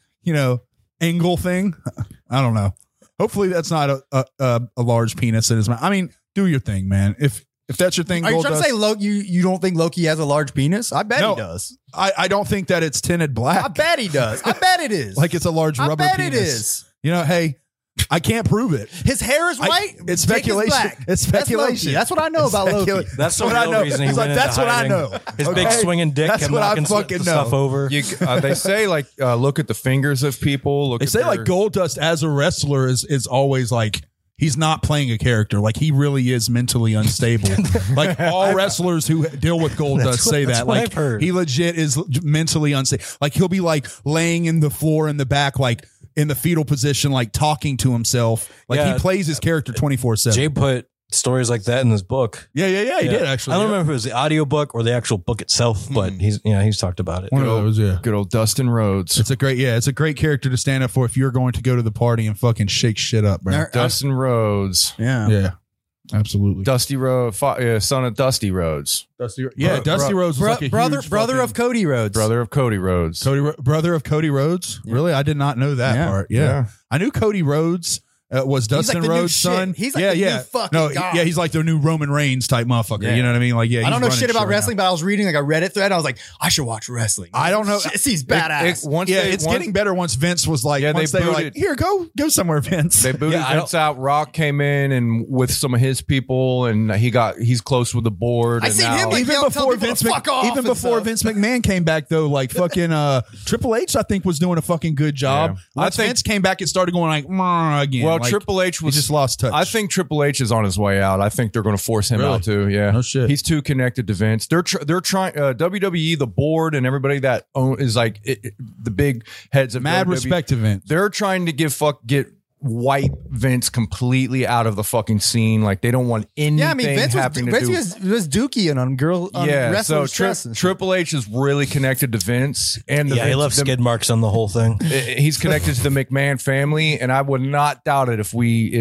[SPEAKER 3] angle thing. I don't know. Hopefully, that's not a large penis in his mouth. I mean, do your thing, man. If that's your thing,
[SPEAKER 2] Are you
[SPEAKER 3] Goldust,
[SPEAKER 2] trying to say Loki? You don't think Loki has a large penis? I bet
[SPEAKER 3] No.
[SPEAKER 2] he does.
[SPEAKER 3] I don't think that it's tinted black.
[SPEAKER 2] I bet he does. I bet it is.
[SPEAKER 3] Like it's a large rubber
[SPEAKER 2] bet
[SPEAKER 3] penis.
[SPEAKER 2] it is.
[SPEAKER 3] Hey, I can't prove it.
[SPEAKER 2] His hair is white.
[SPEAKER 3] It's
[SPEAKER 2] Dick is
[SPEAKER 3] speculation.
[SPEAKER 2] black.
[SPEAKER 3] It's speculation.
[SPEAKER 2] That's what I know about Loki.
[SPEAKER 4] That's the
[SPEAKER 3] what I
[SPEAKER 4] real
[SPEAKER 3] know.
[SPEAKER 4] reason he
[SPEAKER 3] It's
[SPEAKER 4] went
[SPEAKER 3] like,
[SPEAKER 4] into
[SPEAKER 3] that's what I
[SPEAKER 4] hiding.
[SPEAKER 3] know.
[SPEAKER 4] His big
[SPEAKER 3] Okay?
[SPEAKER 4] swinging dick
[SPEAKER 3] That's
[SPEAKER 4] kept
[SPEAKER 3] what I
[SPEAKER 4] knocking
[SPEAKER 3] fucking
[SPEAKER 4] stuff
[SPEAKER 3] know.
[SPEAKER 4] over.
[SPEAKER 5] They say look at the fingers of people. Look
[SPEAKER 3] They
[SPEAKER 5] at
[SPEAKER 3] say like
[SPEAKER 5] their-
[SPEAKER 3] Goldust as a wrestler is always like he's not playing a character. Like he really is mentally unstable. Like all wrestlers who deal with Goldust say
[SPEAKER 4] that's
[SPEAKER 3] that.
[SPEAKER 4] what
[SPEAKER 3] Like
[SPEAKER 4] I've heard.
[SPEAKER 3] he legit is mentally unstable. Like he'll be like laying in the floor in the back, like in the fetal position, like talking to himself. Like
[SPEAKER 4] Yeah.
[SPEAKER 3] he plays his character 24/7.
[SPEAKER 4] Jay put stories like that in his book.
[SPEAKER 3] Yeah, he did actually.
[SPEAKER 4] I don't remember if it was the audiobook or the actual book itself, but he's talked about it.
[SPEAKER 3] One of those, yeah.
[SPEAKER 5] good old Dustin Rhodes.
[SPEAKER 3] It's a great character to stand up for if you're going to go to the party and fucking shake shit up, bro.
[SPEAKER 5] Dustin Rhodes.
[SPEAKER 3] Yeah, absolutely.
[SPEAKER 5] Dusty Rhodes, son of Dusty Rhodes,
[SPEAKER 3] Dusty Rhodes was like a
[SPEAKER 2] brother
[SPEAKER 3] huge
[SPEAKER 2] brother
[SPEAKER 3] fucking-
[SPEAKER 2] of Cody Rhodes.
[SPEAKER 5] brother of Cody Rhodes.
[SPEAKER 3] brother of Cody Rhodes. Really, I did not know that
[SPEAKER 2] Yeah.
[SPEAKER 3] part. Yeah. I knew Cody Rhodes was Dustin
[SPEAKER 2] like the new
[SPEAKER 3] Rhodes'
[SPEAKER 2] shit.
[SPEAKER 3] son.
[SPEAKER 2] He's like the new fucking god.
[SPEAKER 3] Yeah, he's like the new Roman Reigns type motherfucker.
[SPEAKER 2] Yeah.
[SPEAKER 3] You know what I mean? Like, yeah,
[SPEAKER 2] I
[SPEAKER 3] he's
[SPEAKER 2] don't know
[SPEAKER 3] running
[SPEAKER 2] shit about
[SPEAKER 3] right
[SPEAKER 2] wrestling, but I was reading like a Reddit thread. I was like, I should watch wrestling.
[SPEAKER 3] I don't know.
[SPEAKER 2] Shit, he's badass.
[SPEAKER 3] It's getting better once Vince was like,
[SPEAKER 5] Yeah,
[SPEAKER 3] once
[SPEAKER 5] they
[SPEAKER 3] they were like,
[SPEAKER 5] booted-
[SPEAKER 3] here, go somewhere, Vince.
[SPEAKER 5] They booted
[SPEAKER 4] I
[SPEAKER 5] Vince out. Rock came in and with some of his people, and he's close with the board.
[SPEAKER 2] I
[SPEAKER 5] and
[SPEAKER 2] seen
[SPEAKER 5] now-
[SPEAKER 2] him, like,
[SPEAKER 3] even
[SPEAKER 2] tell
[SPEAKER 3] before
[SPEAKER 2] people to
[SPEAKER 3] Vince,
[SPEAKER 2] fuck off
[SPEAKER 3] even
[SPEAKER 2] and
[SPEAKER 3] before
[SPEAKER 2] stuff.
[SPEAKER 3] Vince McMahon came back, though, like fucking Triple H, I think was doing a fucking good job.
[SPEAKER 5] Yeah.
[SPEAKER 3] Once Vince came back, it started going like again.
[SPEAKER 5] Well,
[SPEAKER 3] like,
[SPEAKER 5] Triple H was
[SPEAKER 3] he just lost touch.
[SPEAKER 5] I think Triple H is on his way out. I think they're going to force him
[SPEAKER 3] Really?
[SPEAKER 5] out too. Yeah,
[SPEAKER 3] No shit.
[SPEAKER 5] He's too connected to Vince. They're trying WWE, the board, and everybody that is like the big heads of
[SPEAKER 3] mad
[SPEAKER 5] WWE.
[SPEAKER 3] respect to Vince.
[SPEAKER 5] They're trying to get wipe Vince completely out of the fucking scene. Like they don't want anything
[SPEAKER 2] Yeah, I mean, Vince
[SPEAKER 5] happening to do.
[SPEAKER 2] was dookie on
[SPEAKER 5] Yeah, so
[SPEAKER 2] wrestlers' dress and shit.
[SPEAKER 5] Triple H is really connected to Vince, and the
[SPEAKER 4] Yeah, he
[SPEAKER 5] Vince-
[SPEAKER 4] left
[SPEAKER 5] the-
[SPEAKER 4] skid marks on the whole thing.
[SPEAKER 5] He's connected to the McMahon family, and I would not doubt it if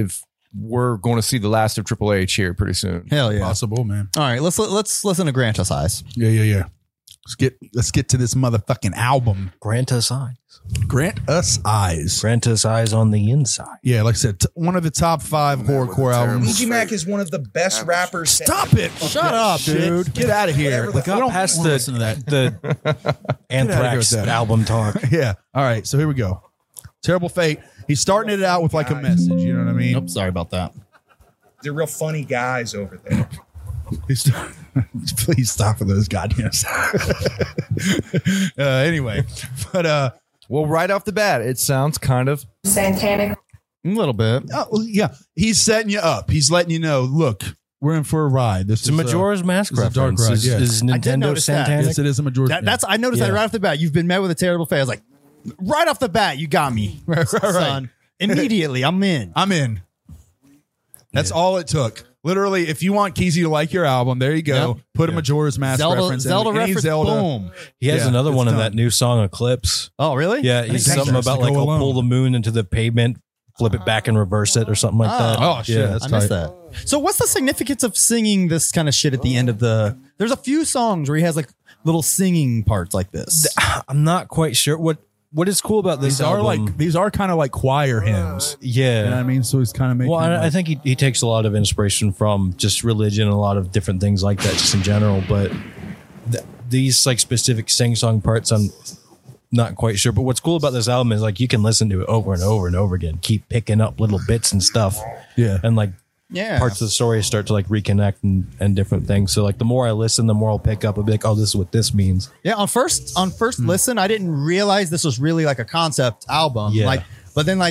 [SPEAKER 5] we're going to see the last of Triple H here pretty soon.
[SPEAKER 2] Hell yeah!
[SPEAKER 3] Possible, man.
[SPEAKER 2] All right, let's listen to Grant Us Eyes.
[SPEAKER 3] Yeah. Let's get to this motherfucking album.
[SPEAKER 4] Grant us eyes.
[SPEAKER 3] Grant Us Eyes.
[SPEAKER 4] Grant us eyes on the inside.
[SPEAKER 3] Yeah, like I said, one of the top 5 horror albums.
[SPEAKER 6] Fiji Mac is one of the best rappers.
[SPEAKER 3] Stop it!
[SPEAKER 2] Shut up, dude.
[SPEAKER 3] Get out of here!
[SPEAKER 6] Whatever the
[SPEAKER 3] Like, I don't
[SPEAKER 4] Past
[SPEAKER 3] wanna listen to that.
[SPEAKER 4] the Anthrax
[SPEAKER 3] with that.
[SPEAKER 4] album talk.
[SPEAKER 3] Yeah. All right. So here we go. Terrible Fate. He's starting it out with like a message. You know what I mean?
[SPEAKER 2] Nope, sorry about that.
[SPEAKER 6] They're real funny guys over there.
[SPEAKER 3] Please stop with those goddamn sounds. Anyway, but
[SPEAKER 5] Well, right off the bat, it sounds kind of
[SPEAKER 8] Santanic.
[SPEAKER 2] A little bit.
[SPEAKER 3] yeah, he's setting you up. He's letting you know. Look, we're in for a ride. This
[SPEAKER 4] It's a Majora's Mask
[SPEAKER 3] this is a dark
[SPEAKER 4] reference.
[SPEAKER 3] ride, yeah.
[SPEAKER 4] Is
[SPEAKER 2] I did
[SPEAKER 4] Nintendo
[SPEAKER 2] notice that.
[SPEAKER 4] Santanic?
[SPEAKER 3] Yes, it is a Majora's.
[SPEAKER 2] That's I noticed that
[SPEAKER 4] Yeah.
[SPEAKER 2] right off the bat. You've been met with a terrible face. I was like, right off the bat, you got me,
[SPEAKER 3] right.
[SPEAKER 2] son. Immediately, I'm in.
[SPEAKER 3] I'm in. That's all it took. Literally, if you want Keezy to like your album, there you go.
[SPEAKER 2] Yep.
[SPEAKER 3] Put a Majora's Mask reference.
[SPEAKER 2] Zelda
[SPEAKER 3] any
[SPEAKER 2] reference.
[SPEAKER 3] Zelda.
[SPEAKER 2] Boom.
[SPEAKER 4] He has
[SPEAKER 3] Yeah,
[SPEAKER 4] another
[SPEAKER 3] it's
[SPEAKER 4] one in
[SPEAKER 3] done.
[SPEAKER 4] that new song Eclipse.
[SPEAKER 2] Oh, really?
[SPEAKER 4] Yeah, he's
[SPEAKER 3] think
[SPEAKER 4] something
[SPEAKER 3] that's
[SPEAKER 4] about
[SPEAKER 3] to
[SPEAKER 4] like
[SPEAKER 3] go
[SPEAKER 4] I'll
[SPEAKER 3] alone.
[SPEAKER 4] pull the moon into the pavement, flip it back and reverse it or something like that.
[SPEAKER 3] Oh, shit,
[SPEAKER 4] Yeah.
[SPEAKER 3] that's
[SPEAKER 2] I missed
[SPEAKER 3] tight.
[SPEAKER 2] that. So, what's the significance of singing this kind of shit at the end of the? There's a few songs where he has like little singing parts like this.
[SPEAKER 4] I'm not quite sure what is cool about this album.
[SPEAKER 3] These are kind of like choir hymns.
[SPEAKER 4] Yeah.
[SPEAKER 3] You know what I mean? So he's kind of making.
[SPEAKER 4] Well, I
[SPEAKER 3] like-
[SPEAKER 4] think he takes a lot of inspiration from just religion and a lot of different things like that, just in general. But these like specific sing-song parts, I'm not quite sure. But what's cool about this album is like you can listen to it over and over and over again, keep picking up little bits and stuff.
[SPEAKER 3] Yeah.
[SPEAKER 4] and like
[SPEAKER 2] Yeah.
[SPEAKER 4] parts of the story start to like reconnect and different things. So like the more I listen, the more I'll pick up. I'll be like, oh, this is what this means.
[SPEAKER 2] Yeah, on first listen, I didn't realize this was really like a concept album.
[SPEAKER 4] Yeah.
[SPEAKER 2] Like, but then like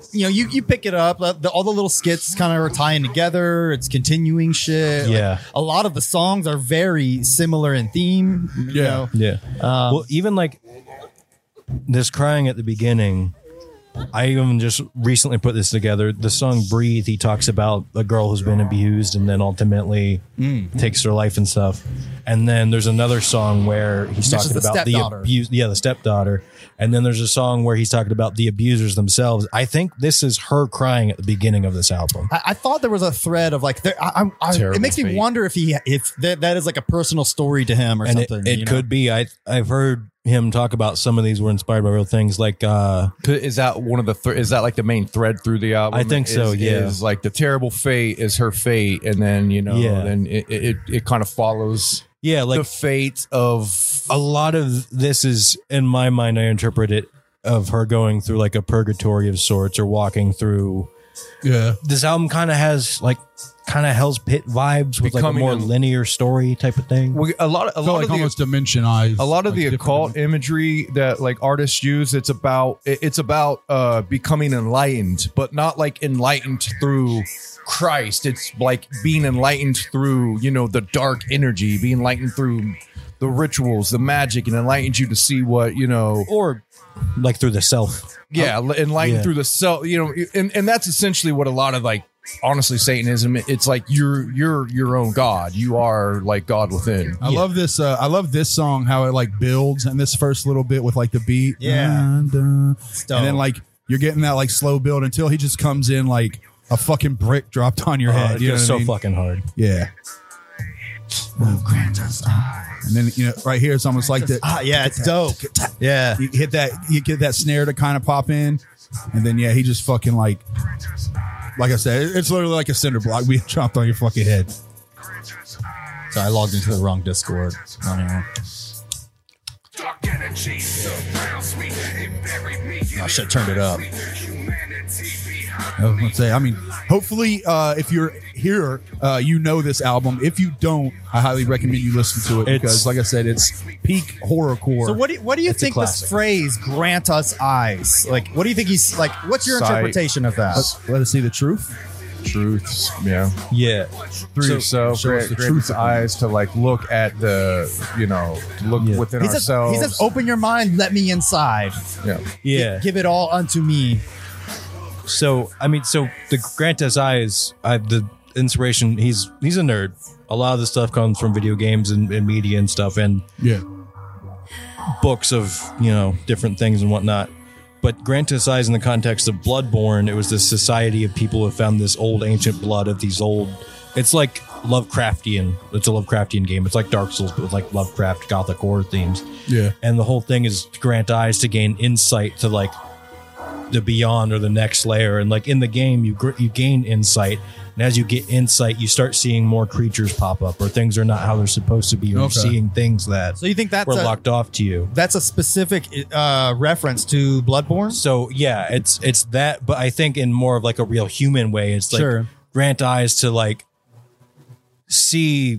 [SPEAKER 2] you pick it up. All the little skits kind of are tying together. It's continuing shit.
[SPEAKER 4] Yeah.
[SPEAKER 2] a lot of the songs are very similar in theme. You know?
[SPEAKER 4] Yeah. Well, even like this crying at the beginning, I even just recently put this together. The song "Breathe," he talks about a girl who's been abused and then ultimately takes her life and stuff. And then there's another song where he's
[SPEAKER 2] Mentions
[SPEAKER 4] talking
[SPEAKER 2] the
[SPEAKER 4] about the
[SPEAKER 2] stepdaughter.
[SPEAKER 4] abuse. Yeah, the stepdaughter. And then there's a song where he's talking about the abusers themselves. I think this is her crying at the beginning of this album.
[SPEAKER 2] I thought there was a thread of like, it makes me
[SPEAKER 5] fate.
[SPEAKER 2] wonder if that is like a personal story to him or
[SPEAKER 4] And
[SPEAKER 2] something.
[SPEAKER 4] it could be. I've heard him talk about some of these were inspired by real things, like
[SPEAKER 5] Is that one of the? Is that like the main thread through the album?
[SPEAKER 4] I think so, yeah.
[SPEAKER 5] Is like the terrible fate is her fate, and then then it kind of follows.
[SPEAKER 4] yeah, like
[SPEAKER 5] the fate of
[SPEAKER 4] a lot of this is, in my mind, I interpret it of her going through like a purgatory of sorts or walking through.
[SPEAKER 3] Yeah.
[SPEAKER 4] This album kind of has like Hell's Pit vibes with like a
[SPEAKER 5] Becoming
[SPEAKER 4] more
[SPEAKER 5] a-
[SPEAKER 4] linear story type of thing.
[SPEAKER 5] a lot of
[SPEAKER 3] Like
[SPEAKER 5] the
[SPEAKER 3] almost dimensionized.
[SPEAKER 5] a lot of the
[SPEAKER 3] like
[SPEAKER 5] occult imagery that like artists use, it's about becoming enlightened, but not like enlightened through Christ. It's like being enlightened through the dark energy, being enlightened through the rituals, the magic, and enlightened you to see what
[SPEAKER 4] Or like through the self.
[SPEAKER 5] enlightened
[SPEAKER 4] Yeah.
[SPEAKER 5] through the self, and that's essentially what a lot of like honestly Satanism. It's like you're your own God. You are like God within.
[SPEAKER 3] I love this. I love this song, how it like builds and this first little bit with like the beat.
[SPEAKER 2] Yeah.
[SPEAKER 3] Dun, dun.
[SPEAKER 2] Dope.
[SPEAKER 3] And then like you're getting that like slow build until he just comes in like a fucking brick dropped on your head.
[SPEAKER 4] It
[SPEAKER 3] You know
[SPEAKER 4] goes
[SPEAKER 3] what
[SPEAKER 4] so
[SPEAKER 3] I mean?
[SPEAKER 4] fucking hard.
[SPEAKER 3] Yeah. And then right here it's almost like that.
[SPEAKER 2] yeah, it's dope. Yeah.
[SPEAKER 3] You get that snare to kind of pop in, and then he just fucking like I said, it's literally like a cinder block being chopped on your fucking head.
[SPEAKER 2] So I logged into the wrong Discord. I should have turned it up.
[SPEAKER 3] Let's say, I mean, hopefully, if you're here, you know this album. If you don't, I highly recommend you listen to it because, like I said, it's peak horrorcore.
[SPEAKER 2] So what do you
[SPEAKER 4] It's a
[SPEAKER 2] think this
[SPEAKER 4] classic.
[SPEAKER 2] phrase "grant us eyes"? Like, what do you think he's like? What's your
[SPEAKER 5] Sight.
[SPEAKER 2] interpretation of that?
[SPEAKER 3] Let us see the truth.
[SPEAKER 5] Truths, yeah.
[SPEAKER 4] Yeah.
[SPEAKER 5] Through yourself,
[SPEAKER 3] show us the
[SPEAKER 5] grant
[SPEAKER 3] truth
[SPEAKER 5] us eyes to like look at the, look within
[SPEAKER 2] He says,
[SPEAKER 5] ourselves.
[SPEAKER 2] "Open your mind, let me inside.
[SPEAKER 5] yeah.
[SPEAKER 4] Yeah.
[SPEAKER 2] Give it all unto me."
[SPEAKER 4] So the Grant S. Eyes, the inspiration. He's a nerd. A lot of the stuff comes from video games and media and stuff, and
[SPEAKER 3] Yeah.
[SPEAKER 4] books of different things and whatnot. But Grant S. Eyes, in the context of Bloodborne, it was this society of people who found this old ancient blood of these old. It's like Lovecraftian. It's a Lovecraftian game. It's like Dark Souls, but with like Lovecraft Gothic horror themes.
[SPEAKER 3] Yeah.
[SPEAKER 4] And the whole thing is to grant eyes to gain insight to like the beyond or the next layer. And like in the game, you gain insight, and as you get insight, you start seeing more creatures pop up, or things are not how they're supposed to be. Or you're
[SPEAKER 3] Okay.
[SPEAKER 4] seeing things that
[SPEAKER 2] So you think that's
[SPEAKER 4] were
[SPEAKER 2] a,
[SPEAKER 4] locked off to you.
[SPEAKER 2] that's a specific reference to Bloodborne?
[SPEAKER 4] So yeah, it's that, but I think in more of like a real human way. It's like
[SPEAKER 2] Sure.
[SPEAKER 4] grant eyes to like see.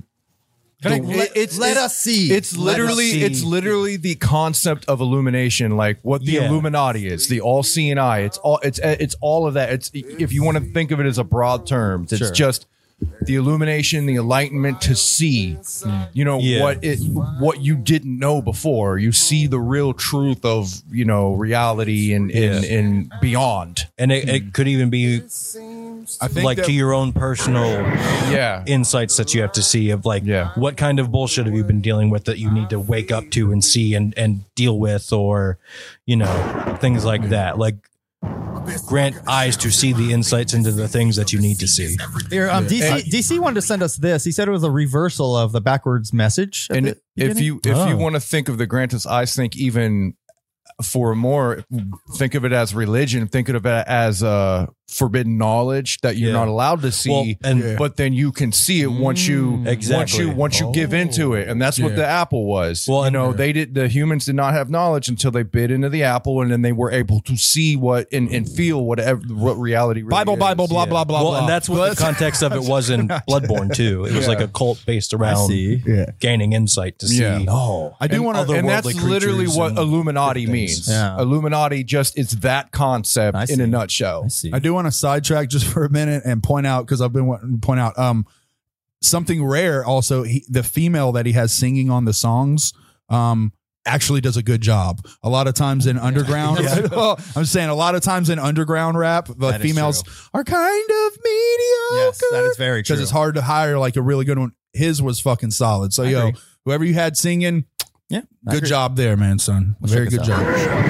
[SPEAKER 2] Let us see.
[SPEAKER 5] It's literally the concept of illumination, like what the
[SPEAKER 4] Yeah.
[SPEAKER 5] Illuminati is, the all-seeing eye. It's all of that. It's, if you want to think of it as a broad terms, it's just the illumination, the enlightenment to see,
[SPEAKER 4] Yeah.
[SPEAKER 5] what you didn't know before. You see the real truth of reality and beyond.
[SPEAKER 4] And it could even be
[SPEAKER 3] I think
[SPEAKER 4] like
[SPEAKER 3] that-
[SPEAKER 4] to your own personal
[SPEAKER 5] Yeah.
[SPEAKER 4] insights that you have to see of like what kind of bullshit have you been dealing with that you need to wake up to and see and deal with, or things like that. Like grant eyes to see the insights into the things that you need to see.
[SPEAKER 2] Here, DC wanted to send us this. He said it was a reversal of the backwards message. at
[SPEAKER 5] And
[SPEAKER 2] the
[SPEAKER 5] if
[SPEAKER 2] beginning.
[SPEAKER 5] you want to think of the Grant us eyes, think even for more, think of it as religion. Think of it as forbidden knowledge that you're
[SPEAKER 4] Yeah.
[SPEAKER 5] not allowed to see,
[SPEAKER 4] Well, and-
[SPEAKER 5] but then you can see it once you
[SPEAKER 4] Exactly.
[SPEAKER 5] once you give into it, and that's what
[SPEAKER 3] Yeah.
[SPEAKER 5] the apple was.
[SPEAKER 4] Well,
[SPEAKER 5] the humans did not have knowledge until they bit into the apple, and then they were able to see what and feel what reality really
[SPEAKER 3] Bible,
[SPEAKER 5] is.
[SPEAKER 3] blah, blah,
[SPEAKER 4] Yeah.
[SPEAKER 3] blah,
[SPEAKER 4] well,
[SPEAKER 3] blah.
[SPEAKER 4] and that's what the context of it was in Bloodborne too. It was like a cult based around
[SPEAKER 3] Yeah.
[SPEAKER 4] gaining insight to see.
[SPEAKER 5] Yeah.
[SPEAKER 3] I do want to,
[SPEAKER 5] And that's
[SPEAKER 4] otherworldly
[SPEAKER 5] literally
[SPEAKER 4] creatures
[SPEAKER 5] what
[SPEAKER 4] and
[SPEAKER 5] Illuminati
[SPEAKER 4] different
[SPEAKER 5] means.
[SPEAKER 2] Yeah.
[SPEAKER 5] Illuminati just is that concept
[SPEAKER 2] I
[SPEAKER 5] in a
[SPEAKER 2] see.
[SPEAKER 5] nutshell.
[SPEAKER 2] I see.
[SPEAKER 3] I do want to sidetrack just for a minute and point out, because I've been wanting to point out something rare. Also, the female that he has singing on the songs actually does a good job. A lot of times in underground, I'm saying a lot of times in underground rap, the
[SPEAKER 2] That is
[SPEAKER 3] females
[SPEAKER 2] true.
[SPEAKER 3] are kind of mediocre.
[SPEAKER 2] Yes, that is very true.
[SPEAKER 3] Because it's hard to hire like a really good one. His was fucking solid. So,
[SPEAKER 2] I agree.
[SPEAKER 3] whoever you had singing,
[SPEAKER 2] Yeah, I
[SPEAKER 3] good
[SPEAKER 2] agree.
[SPEAKER 3] job there, man, son. Very
[SPEAKER 2] check
[SPEAKER 3] good
[SPEAKER 2] this
[SPEAKER 3] job.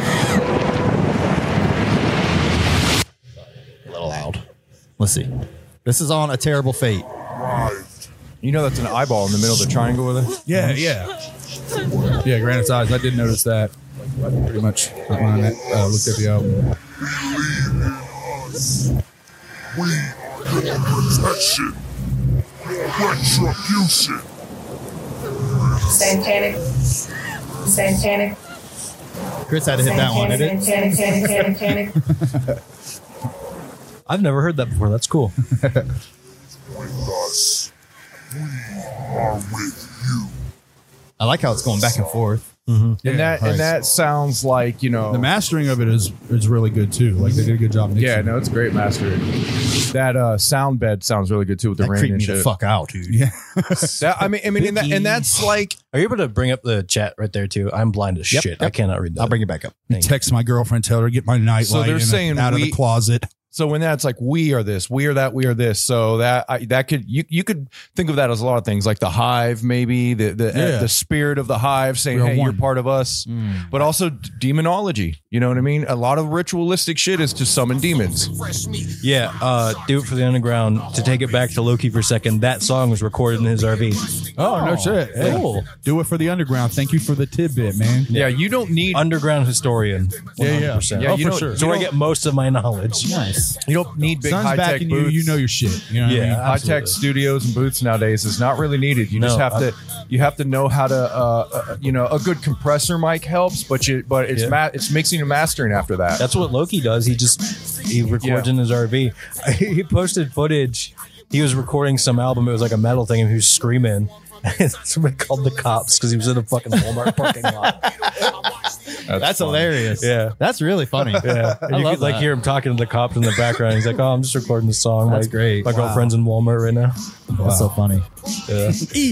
[SPEAKER 2] A little loud. Let's see. This is on A Terrible Fate.
[SPEAKER 5] You know that's an eyeball in the middle of the triangle with it?
[SPEAKER 3] Yeah, yeah, Granite's Eyes. I did notice that. Pretty much when I looked at the album.
[SPEAKER 7] Protection. Retribution.
[SPEAKER 8] Santanic.
[SPEAKER 2] Chris had to hit that one, didn't it?
[SPEAKER 4] I've never heard that before. That's cool.
[SPEAKER 7] With us. We are with you.
[SPEAKER 2] I like how it's going back and forth.
[SPEAKER 5] And that sounds like, you know,
[SPEAKER 3] The mastering of it is really good too. Like they did a good job. mixing
[SPEAKER 5] yeah,
[SPEAKER 3] it.
[SPEAKER 5] no, it's great mastering. That sound bed sounds really good too with the
[SPEAKER 2] That
[SPEAKER 5] rain
[SPEAKER 2] creeped
[SPEAKER 5] and
[SPEAKER 2] me
[SPEAKER 5] shit.
[SPEAKER 2] the fuck out, dude.
[SPEAKER 3] Yeah.
[SPEAKER 5] That, I mean, and that's like,
[SPEAKER 4] Are you able to bring up the chat right there too? I'm blind as shit. I cannot read that.
[SPEAKER 2] I'll bring it back up.
[SPEAKER 3] Text my girlfriend, tell her to get my nightlight.
[SPEAKER 5] So they're saying
[SPEAKER 3] out of the closet.
[SPEAKER 5] so when that's like, we are this, we are that, we are this. So that could, you could think of that as a lot of things, like the hive, maybe the spirit of the hive saying,
[SPEAKER 3] Real
[SPEAKER 5] hey,
[SPEAKER 3] one.
[SPEAKER 5] you're part of us, but also demonology. You know what I mean? A lot of ritualistic shit is to summon demons.
[SPEAKER 4] Yeah, Do It for the Underground. To take it back to Loki for a second, that song was recorded in his RV.
[SPEAKER 3] Oh, no shit. Hey,
[SPEAKER 4] Cool.
[SPEAKER 3] do it for the underground. Thank you for the tidbit, man.
[SPEAKER 5] Yeah, you don't need,
[SPEAKER 4] Underground historian. 100%.
[SPEAKER 5] Yeah,
[SPEAKER 3] Oh,
[SPEAKER 5] you
[SPEAKER 3] for
[SPEAKER 5] don't-
[SPEAKER 3] sure.
[SPEAKER 4] So where I get most of my knowledge.
[SPEAKER 2] Nice.
[SPEAKER 5] you don't need big
[SPEAKER 3] Sun's
[SPEAKER 5] high tech
[SPEAKER 3] backing you.
[SPEAKER 5] booths.
[SPEAKER 3] You know your shit. You know what I mean?
[SPEAKER 5] High tech
[SPEAKER 4] absolutely.
[SPEAKER 5] studios and booths nowadays is not really needed. You just
[SPEAKER 4] No,
[SPEAKER 5] have to know how to a good compressor mic helps, but it's
[SPEAKER 4] Yeah.
[SPEAKER 5] it's mixing and mastering after that.
[SPEAKER 4] That's what Loki does. He records
[SPEAKER 5] Yeah.
[SPEAKER 4] in his RV. He posted footage. He was recording some album. It was like a metal thing, and he was screaming. Somebody called the cops because he was in a fucking Walmart parking lot.
[SPEAKER 2] That's hilarious.
[SPEAKER 4] Yeah.
[SPEAKER 2] That's really funny.
[SPEAKER 4] Yeah, and
[SPEAKER 2] I
[SPEAKER 4] you
[SPEAKER 2] love
[SPEAKER 4] could like
[SPEAKER 2] that.
[SPEAKER 4] hear him talking to the cops in the background. He's like, "Oh, I'm just recording the song.
[SPEAKER 2] That's
[SPEAKER 4] my,
[SPEAKER 2] great.
[SPEAKER 4] My
[SPEAKER 2] Wow.
[SPEAKER 4] girlfriend's in Walmart right now."
[SPEAKER 2] That's so funny.
[SPEAKER 4] Yeah.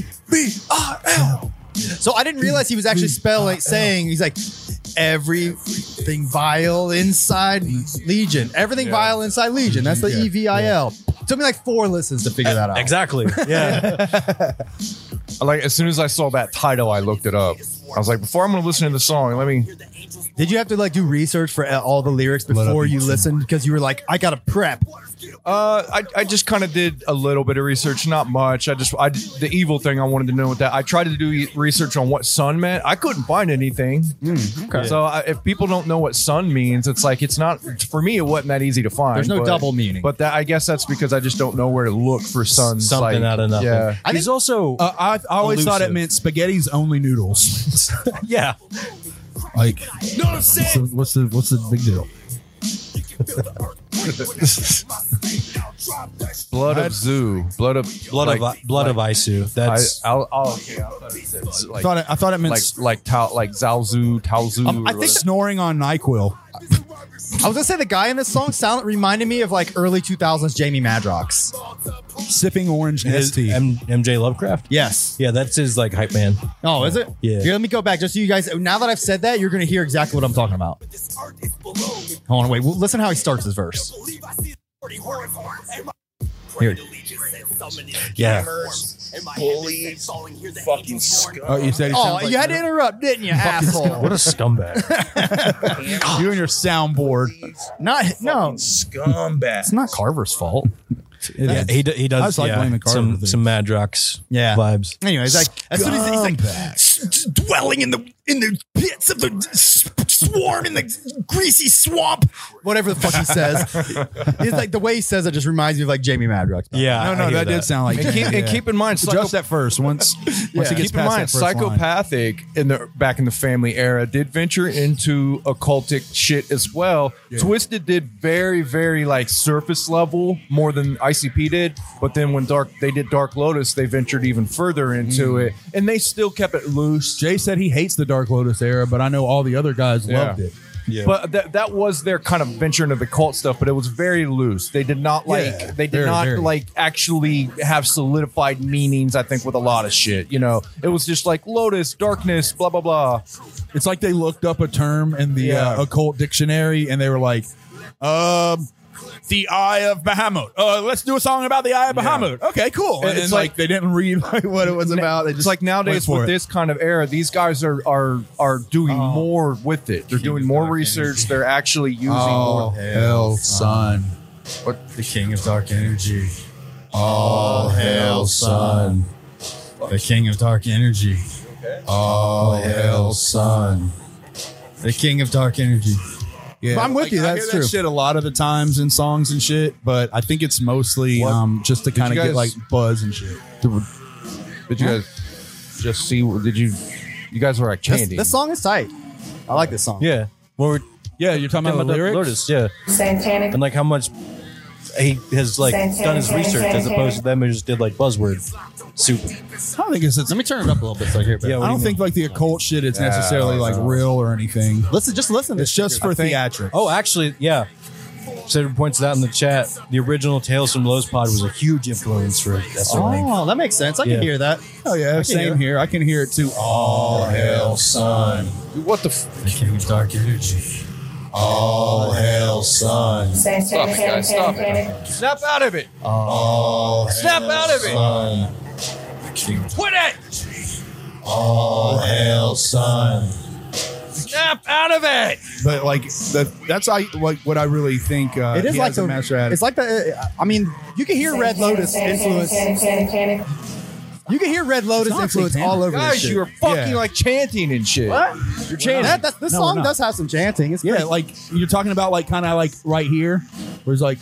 [SPEAKER 2] EBRL. So I didn't realize he was actually saying he's like everything vile inside Legion. Everything vile inside Legion. That's the EVIL. Took me like 4 listens to figure that out.
[SPEAKER 4] Exactly. Yeah.
[SPEAKER 5] Like as soon as I saw that title, I looked it up. I was like, before I'm going to listen to the song, let me.
[SPEAKER 2] Did you have to like do research for all the lyrics before you listened? Because you were like, I gotta prep.
[SPEAKER 5] I just kind of did a little bit of research, not much. The evil thing I wanted to know with that. I tried to do research on what sun meant. I couldn't find anything.
[SPEAKER 2] Okay.
[SPEAKER 5] So if people don't know what sun means, it's like it's not for me. It wasn't that easy to find.
[SPEAKER 2] There's no
[SPEAKER 5] but-
[SPEAKER 2] double meaning.
[SPEAKER 5] But I guess that's because I just don't know where to look for sun.
[SPEAKER 4] Something out of nothing.
[SPEAKER 5] Yeah.
[SPEAKER 4] He's also
[SPEAKER 3] I always thought it
[SPEAKER 4] Elusive.
[SPEAKER 3] meant spaghetti's only noodles.
[SPEAKER 4] yeah.
[SPEAKER 3] Like, what's the big deal?
[SPEAKER 5] Blood of Zoo. Blood of
[SPEAKER 4] Isu. That's
[SPEAKER 5] I'll thought he said like
[SPEAKER 3] I thought it meant
[SPEAKER 5] like Zhaozu, Taozu.
[SPEAKER 2] I think
[SPEAKER 3] snoring on NyQuil.
[SPEAKER 2] I was gonna say the guy in this song reminded me of like early 2000s Jamie Madrox.
[SPEAKER 3] Sipping orange
[SPEAKER 4] his
[SPEAKER 3] tea.
[SPEAKER 4] MJ Lovecraft.
[SPEAKER 2] Yes.
[SPEAKER 4] Yeah, that's his like hype man.
[SPEAKER 2] Oh, is it?
[SPEAKER 4] Yeah.
[SPEAKER 2] Here, let me go back just so you guys. Now that I've said that, you're gonna hear exactly what I'm talking about. Hold on, wait. Well, listen how he starts his verse. Here.
[SPEAKER 4] Yeah.
[SPEAKER 6] Bully, fucking scum.
[SPEAKER 3] Oh, you said he
[SPEAKER 2] Oh,
[SPEAKER 3] sounds like
[SPEAKER 2] you had to interrupt, didn't you, asshole?
[SPEAKER 4] What a scumbag.
[SPEAKER 3] you and your soundboard.
[SPEAKER 2] Not no.
[SPEAKER 6] Scumbag.
[SPEAKER 2] It's not Carver's fault.
[SPEAKER 4] Yeah, he
[SPEAKER 3] I
[SPEAKER 4] does
[SPEAKER 3] just like blaming Carver
[SPEAKER 4] some
[SPEAKER 3] for
[SPEAKER 4] some Madrox
[SPEAKER 2] Yeah.
[SPEAKER 4] vibes.
[SPEAKER 2] Anyways, like as soon as he's like dwelling in the pits of the swarm in the greasy swamp, whatever the fuck he says. It's like the way he says it just reminds me of like Jamie Madrox.
[SPEAKER 4] Yeah,
[SPEAKER 3] No,
[SPEAKER 4] I hear
[SPEAKER 3] that did sound like.
[SPEAKER 5] And keep in mind,
[SPEAKER 3] just at first. Once he gets
[SPEAKER 5] keep in
[SPEAKER 3] past
[SPEAKER 5] mind,
[SPEAKER 3] that first line.
[SPEAKER 5] psychopathic back in the family era did venture into occultic shit as well. Twisted did very, very like surface level more than ICP did, but then when they did Dark Lotus, they ventured even further into it, and they still kept it loose.
[SPEAKER 3] Jay said he hates the Dark Lotus era, but I know all the other guys loved it.
[SPEAKER 4] Yeah.
[SPEAKER 5] But that was their kind of venture into the cult stuff, but it was very loose. They did not
[SPEAKER 3] very.
[SPEAKER 5] actually have solidified meanings, I think, with a lot of shit. You know, it was just like Lotus, darkness, blah blah blah.
[SPEAKER 3] It's like they looked up a term in the occult dictionary and they were like, the Eye of Bahamut. Let's do a song about the Eye of Bahamut. Okay, cool. And
[SPEAKER 5] It's
[SPEAKER 3] like
[SPEAKER 5] like-
[SPEAKER 3] they didn't read like what it was about. They
[SPEAKER 5] It's
[SPEAKER 3] just
[SPEAKER 5] like nowadays
[SPEAKER 3] went for
[SPEAKER 5] with
[SPEAKER 3] it.
[SPEAKER 5] this kind of era, these guys are doing more with it. They're doing more research. They're actually using more.
[SPEAKER 3] hell, son.
[SPEAKER 2] The king of dark energy. All hail, son. The king of dark energy. All hail, son. The king of dark energy.
[SPEAKER 3] Yeah,
[SPEAKER 2] I'm with
[SPEAKER 3] like,
[SPEAKER 2] you.
[SPEAKER 3] I
[SPEAKER 2] That's
[SPEAKER 3] hear
[SPEAKER 2] true.
[SPEAKER 3] that shit a lot of the times in songs and shit, but I think it's mostly just to kind of
[SPEAKER 5] you
[SPEAKER 3] get
[SPEAKER 5] guys-
[SPEAKER 3] like buzz and shit.
[SPEAKER 5] Did you guys just see? Did you? You guys were like chanting.
[SPEAKER 2] This song is tight. I like this song.
[SPEAKER 4] Yeah. Well, we're
[SPEAKER 3] Yeah, you're talking
[SPEAKER 4] talking
[SPEAKER 3] about the lyrics.
[SPEAKER 4] Lotus, yeah.
[SPEAKER 9] Santanic.
[SPEAKER 4] And like how much he has like done his research as opposed to them who just did like buzzword soup.
[SPEAKER 3] I don't think it's.
[SPEAKER 2] Let me turn it up a little bit so I hear it.
[SPEAKER 4] Yeah,
[SPEAKER 2] Yeah.
[SPEAKER 4] what
[SPEAKER 3] I
[SPEAKER 4] do
[SPEAKER 3] don't
[SPEAKER 4] you
[SPEAKER 3] think like the occult shit is necessarily like real or anything.
[SPEAKER 2] Listen, just listen. To
[SPEAKER 3] It's just for theatrics.
[SPEAKER 4] Oh, actually, yeah. Cedric points it out in the chat. The original Tales from Lowe's Pod was a huge influence for SRA.
[SPEAKER 2] Oh, that makes sense. I
[SPEAKER 4] Yeah.
[SPEAKER 2] can hear that.
[SPEAKER 3] Oh yeah,
[SPEAKER 2] hear
[SPEAKER 3] same
[SPEAKER 2] it.
[SPEAKER 3] here. I can hear it too. All hail, son.
[SPEAKER 5] What the?
[SPEAKER 2] The king of dark energy. All hail, son.
[SPEAKER 5] Stop it, guys! Stop it! Snap out of it!
[SPEAKER 2] All
[SPEAKER 5] Snap out of it!
[SPEAKER 2] son.
[SPEAKER 5] Quit it!
[SPEAKER 2] All hail, son.
[SPEAKER 5] Snap out of it!
[SPEAKER 3] But like that's like what I really think.
[SPEAKER 2] It is
[SPEAKER 3] he
[SPEAKER 2] like
[SPEAKER 3] has a
[SPEAKER 2] the
[SPEAKER 3] master at.
[SPEAKER 2] It's like the. I mean, you can hear Red Lotus influence. You can hear Red Lotus
[SPEAKER 3] not
[SPEAKER 2] influence
[SPEAKER 3] satanic.
[SPEAKER 2] all over this
[SPEAKER 5] Guys,
[SPEAKER 2] shit.
[SPEAKER 5] you were fucking
[SPEAKER 3] Yeah.
[SPEAKER 5] like chanting and shit.
[SPEAKER 2] What?
[SPEAKER 5] You're chanting.
[SPEAKER 2] This
[SPEAKER 3] No,
[SPEAKER 2] song
[SPEAKER 3] we're not.
[SPEAKER 2] does have some chanting. It's
[SPEAKER 3] Yeah,
[SPEAKER 2] pretty-
[SPEAKER 3] like you're talking about like kind of like right here, where it's like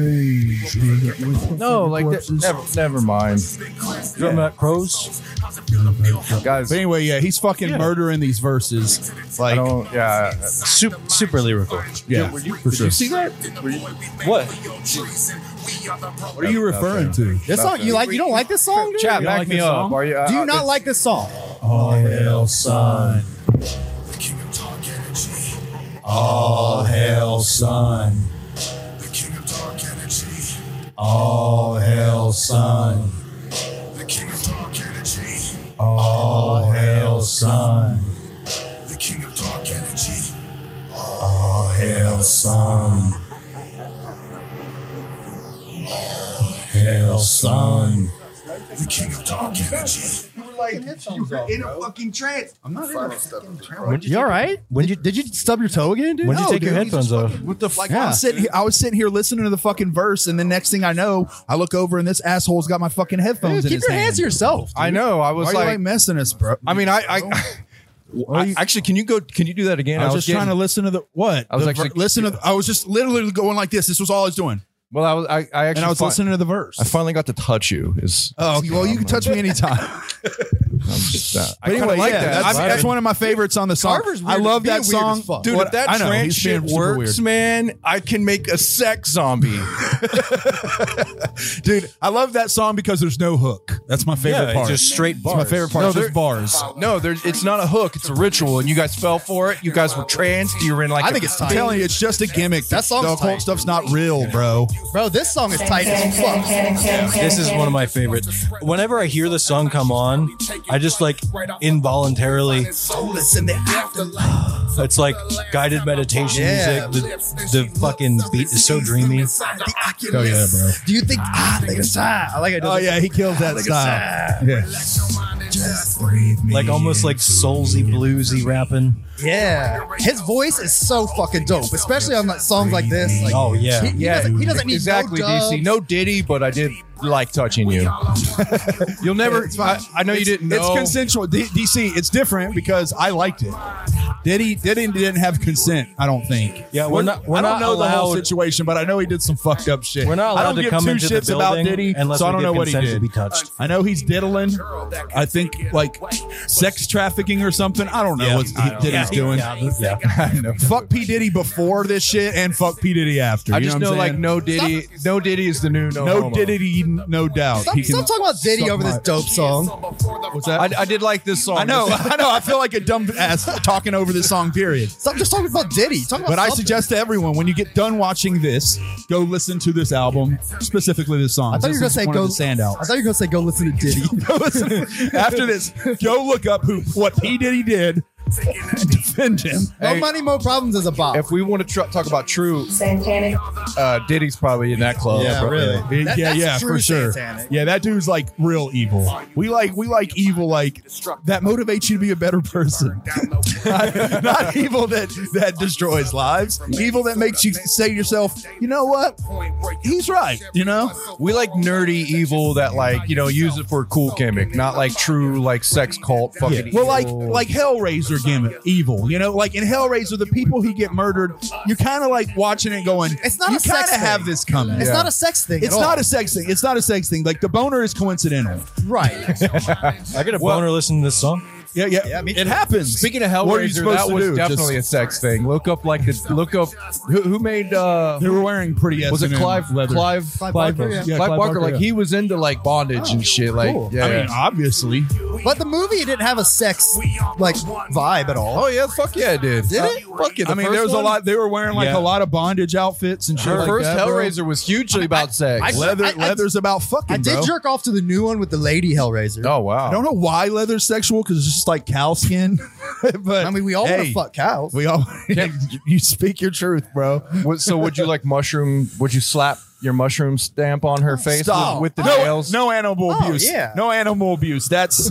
[SPEAKER 5] No, like never mind,
[SPEAKER 4] Talking about crows?
[SPEAKER 5] guys.
[SPEAKER 3] But anyway, yeah, he's fucking murdering these verses.
[SPEAKER 5] I
[SPEAKER 3] Like,
[SPEAKER 5] don't. Yeah.
[SPEAKER 4] Super lyrical.
[SPEAKER 3] yeah, for sure.
[SPEAKER 5] You see that?
[SPEAKER 4] What?
[SPEAKER 3] What are you referring to?
[SPEAKER 2] this song you like? You don't like this song, dude?
[SPEAKER 5] Chat,
[SPEAKER 3] You
[SPEAKER 5] back
[SPEAKER 3] like
[SPEAKER 5] me
[SPEAKER 3] this
[SPEAKER 5] up.
[SPEAKER 3] song?
[SPEAKER 5] Are you?
[SPEAKER 2] Do you not like this song?
[SPEAKER 3] All hail, son. All hail, son. All hail, son. All hail, son. All hail, son. Hail, son.
[SPEAKER 1] In a fucking trance. I'm not in a fucking trance.
[SPEAKER 2] You all right? Did you stub your toe again, dude?
[SPEAKER 4] When did you
[SPEAKER 3] No,
[SPEAKER 4] take your
[SPEAKER 3] dude,
[SPEAKER 4] headphones off?
[SPEAKER 3] What the fuck?
[SPEAKER 2] Yeah.
[SPEAKER 3] I was sitting here listening to the fucking verse, and the next thing I know, I look over and this asshole's got my fucking headphones
[SPEAKER 2] Dude,
[SPEAKER 3] in
[SPEAKER 2] keep
[SPEAKER 3] his
[SPEAKER 2] your hands
[SPEAKER 3] hand.
[SPEAKER 2] to yourself.
[SPEAKER 5] I know. I
[SPEAKER 3] Why
[SPEAKER 5] was
[SPEAKER 3] are you like
[SPEAKER 5] like.
[SPEAKER 3] messing us, bro?
[SPEAKER 5] I mean, actually, can you go? Can you do that again?
[SPEAKER 3] I was just trying to listen to the what?
[SPEAKER 5] I was
[SPEAKER 3] The
[SPEAKER 5] actually-
[SPEAKER 3] listen to. I was just literally going like this. This was all I was doing,
[SPEAKER 5] Well, I actually.
[SPEAKER 3] and I was listening to the verse.
[SPEAKER 5] I finally got to touch you. Is
[SPEAKER 3] Oh, well, you can touch me anytime.
[SPEAKER 5] I'm just that.
[SPEAKER 3] But anyway,
[SPEAKER 5] like
[SPEAKER 3] yeah,
[SPEAKER 5] that.
[SPEAKER 3] that's one of my favorites on the song.
[SPEAKER 2] Carver's
[SPEAKER 3] I
[SPEAKER 2] weird-
[SPEAKER 3] love
[SPEAKER 2] being
[SPEAKER 3] that
[SPEAKER 2] weird
[SPEAKER 3] song,
[SPEAKER 2] as fuck.
[SPEAKER 5] Dude,
[SPEAKER 3] What-
[SPEAKER 5] if that
[SPEAKER 3] I know,
[SPEAKER 5] trance
[SPEAKER 3] he's being
[SPEAKER 5] shit
[SPEAKER 3] super
[SPEAKER 5] works,
[SPEAKER 3] weird.
[SPEAKER 5] man, I can make a sex zombie.
[SPEAKER 3] Dude, I love that song because there's no hook. That's my favorite
[SPEAKER 4] Yeah,
[SPEAKER 3] part.
[SPEAKER 4] just straight
[SPEAKER 3] That's
[SPEAKER 4] bars.
[SPEAKER 3] my favorite part.
[SPEAKER 5] No,
[SPEAKER 3] It's just bars.
[SPEAKER 5] No, it's not a hook. It's a ritual, and you guys fell for it. You guys were tranced. You were in like.
[SPEAKER 2] I think it's
[SPEAKER 3] I'm
[SPEAKER 2] tight.
[SPEAKER 3] telling you, it's just a gimmick.
[SPEAKER 2] That song's
[SPEAKER 3] the occult
[SPEAKER 2] tight.
[SPEAKER 3] stuff's not real, bro.
[SPEAKER 2] Bro, this song is tight as fuck.
[SPEAKER 4] This is one of my favorites. Whenever I hear the song come on, I just like involuntarily. It's like guided meditation
[SPEAKER 2] Yeah.
[SPEAKER 4] music. The fucking beat is so dreamy.
[SPEAKER 3] Oh yeah, bro.
[SPEAKER 2] Do you think like it's time? I like it.
[SPEAKER 3] Oh yeah, he kills that style. Yeah.
[SPEAKER 4] Like almost like soulsy, bluesy rapping.
[SPEAKER 2] Yeah, his voice is so fucking dope, especially on like songs like this. Like,
[SPEAKER 4] Oh, yeah.
[SPEAKER 2] he doesn't need
[SPEAKER 5] exactly,
[SPEAKER 2] no dubs.
[SPEAKER 5] DC. No Diddy, but I did like touching you. You'll never. I know you didn't know.
[SPEAKER 3] It's consensual. DC, it's different because I liked it. Diddy didn't have consent, I don't think.
[SPEAKER 4] Yeah, we're not
[SPEAKER 3] I don't know the whole
[SPEAKER 4] allowed-
[SPEAKER 3] situation, but I know he did some fucked up shit.
[SPEAKER 4] We're not
[SPEAKER 3] I
[SPEAKER 4] allowed
[SPEAKER 3] don't
[SPEAKER 4] to
[SPEAKER 3] give
[SPEAKER 4] come
[SPEAKER 3] two
[SPEAKER 4] into the
[SPEAKER 3] shits about
[SPEAKER 4] building
[SPEAKER 3] Diddy,
[SPEAKER 4] unless
[SPEAKER 3] so I
[SPEAKER 4] we
[SPEAKER 3] don't
[SPEAKER 4] give
[SPEAKER 3] know what he
[SPEAKER 4] consent
[SPEAKER 3] did.
[SPEAKER 4] to be touched.
[SPEAKER 3] I know he's diddling. I think like sex trafficking or something. I don't know what Diddy's doing.
[SPEAKER 4] Yeah.
[SPEAKER 3] I know. Fuck P Diddy before this shit and fuck P Diddy after.
[SPEAKER 5] I
[SPEAKER 3] You
[SPEAKER 5] just
[SPEAKER 3] know
[SPEAKER 5] know
[SPEAKER 3] what I'm
[SPEAKER 5] like
[SPEAKER 3] saying?
[SPEAKER 5] no Diddy. No Diddy is the new no.
[SPEAKER 3] No
[SPEAKER 5] homo.
[SPEAKER 3] Diddy no doubt.
[SPEAKER 2] Stop,
[SPEAKER 3] he can
[SPEAKER 2] stop talking about Diddy
[SPEAKER 3] suck
[SPEAKER 2] over this
[SPEAKER 3] my-
[SPEAKER 2] dope song.
[SPEAKER 3] What's that?
[SPEAKER 5] I did like this song.
[SPEAKER 3] I know. I feel like a dumb ass talking over this song, period.
[SPEAKER 2] Stop just talking about Diddy. Talk about
[SPEAKER 3] But I
[SPEAKER 2] something.
[SPEAKER 3] suggest to everyone, when you get done watching this, go listen to this album, specifically this song.
[SPEAKER 2] I thought you were gonna
[SPEAKER 3] This
[SPEAKER 2] say
[SPEAKER 3] is one
[SPEAKER 2] go.
[SPEAKER 3] of the standouts.
[SPEAKER 2] I thought you were gonna say go listen to Diddy.
[SPEAKER 3] Go listen- After this, go look up what P. Diddy did and defend him.
[SPEAKER 2] No
[SPEAKER 5] Hey.
[SPEAKER 2] money, more problems is a bop.
[SPEAKER 5] If we want to talk about true, Diddy's probably in that club.
[SPEAKER 2] Yeah, really. That's true
[SPEAKER 3] for sure.
[SPEAKER 2] satanic.
[SPEAKER 3] Yeah, that dude's like real evil. We like evil like that motivates you to be a better person. Not evil that destroys lives. Evil that makes you say to yourself, you know what? He's right. You know?
[SPEAKER 5] We like nerdy evil that use it for a cool gimmick, not like true like sex cult fucking.
[SPEAKER 3] Well, like Hellraiser gimmick, evil. You know, like in Hellraiser, the people who get murdered, you're kind of like watching it, going,
[SPEAKER 2] It's not
[SPEAKER 3] you
[SPEAKER 2] a sex
[SPEAKER 3] kind of have
[SPEAKER 2] thing.
[SPEAKER 3] this coming.
[SPEAKER 2] It's not a sex thing.
[SPEAKER 3] It's
[SPEAKER 2] at
[SPEAKER 3] not
[SPEAKER 2] all.
[SPEAKER 3] a sex thing. It's not a sex thing. Like the boner is coincidental.
[SPEAKER 2] Right.
[SPEAKER 4] I get a boner listening to this song.
[SPEAKER 3] Yeah,
[SPEAKER 2] me too.
[SPEAKER 3] it happens.
[SPEAKER 5] Speaking of
[SPEAKER 3] What are you
[SPEAKER 5] Hellraiser,
[SPEAKER 3] supposed
[SPEAKER 5] that
[SPEAKER 3] to
[SPEAKER 5] was
[SPEAKER 3] do?
[SPEAKER 5] definitely
[SPEAKER 3] Just-
[SPEAKER 5] a sex thing. Look up who made
[SPEAKER 3] They were wearing pretty.
[SPEAKER 5] was it
[SPEAKER 3] S&M
[SPEAKER 5] Clive
[SPEAKER 3] leather.
[SPEAKER 2] Clive Barker, yeah.
[SPEAKER 3] Yeah,
[SPEAKER 5] Clive Barker, like
[SPEAKER 3] yeah.
[SPEAKER 5] he was into like bondage and shit. Like,
[SPEAKER 2] cool.
[SPEAKER 5] yeah.
[SPEAKER 3] I mean, obviously.
[SPEAKER 2] But the movie didn't have a sex like vibe at all.
[SPEAKER 5] oh yeah, fuck yeah, it did.
[SPEAKER 2] Did it?
[SPEAKER 5] Fuck yeah.
[SPEAKER 3] I mean, there was a lot. They were wearing like
[SPEAKER 4] Yeah.
[SPEAKER 3] a lot of bondage outfits and shit.
[SPEAKER 5] The
[SPEAKER 3] like
[SPEAKER 5] first
[SPEAKER 3] that, bro.
[SPEAKER 5] Hellraiser was hugely about sex.
[SPEAKER 3] Leather's about fucking.
[SPEAKER 2] I did
[SPEAKER 3] bro.
[SPEAKER 2] jerk off to the new one with the lady Hellraiser.
[SPEAKER 5] oh wow.
[SPEAKER 3] I don't know why leather's sexual because it's just like cow skin. But
[SPEAKER 2] I mean, we all want
[SPEAKER 3] hey,
[SPEAKER 2] to fuck cows.
[SPEAKER 3] We all. You speak your truth, bro.
[SPEAKER 5] So would you like mushroom? Would you slap your mushroom stamp on her face
[SPEAKER 3] Stop.
[SPEAKER 5] with the
[SPEAKER 3] no,
[SPEAKER 5] nails?
[SPEAKER 3] no animal
[SPEAKER 2] Oh,
[SPEAKER 3] abuse.
[SPEAKER 2] yeah.
[SPEAKER 3] No animal abuse. That's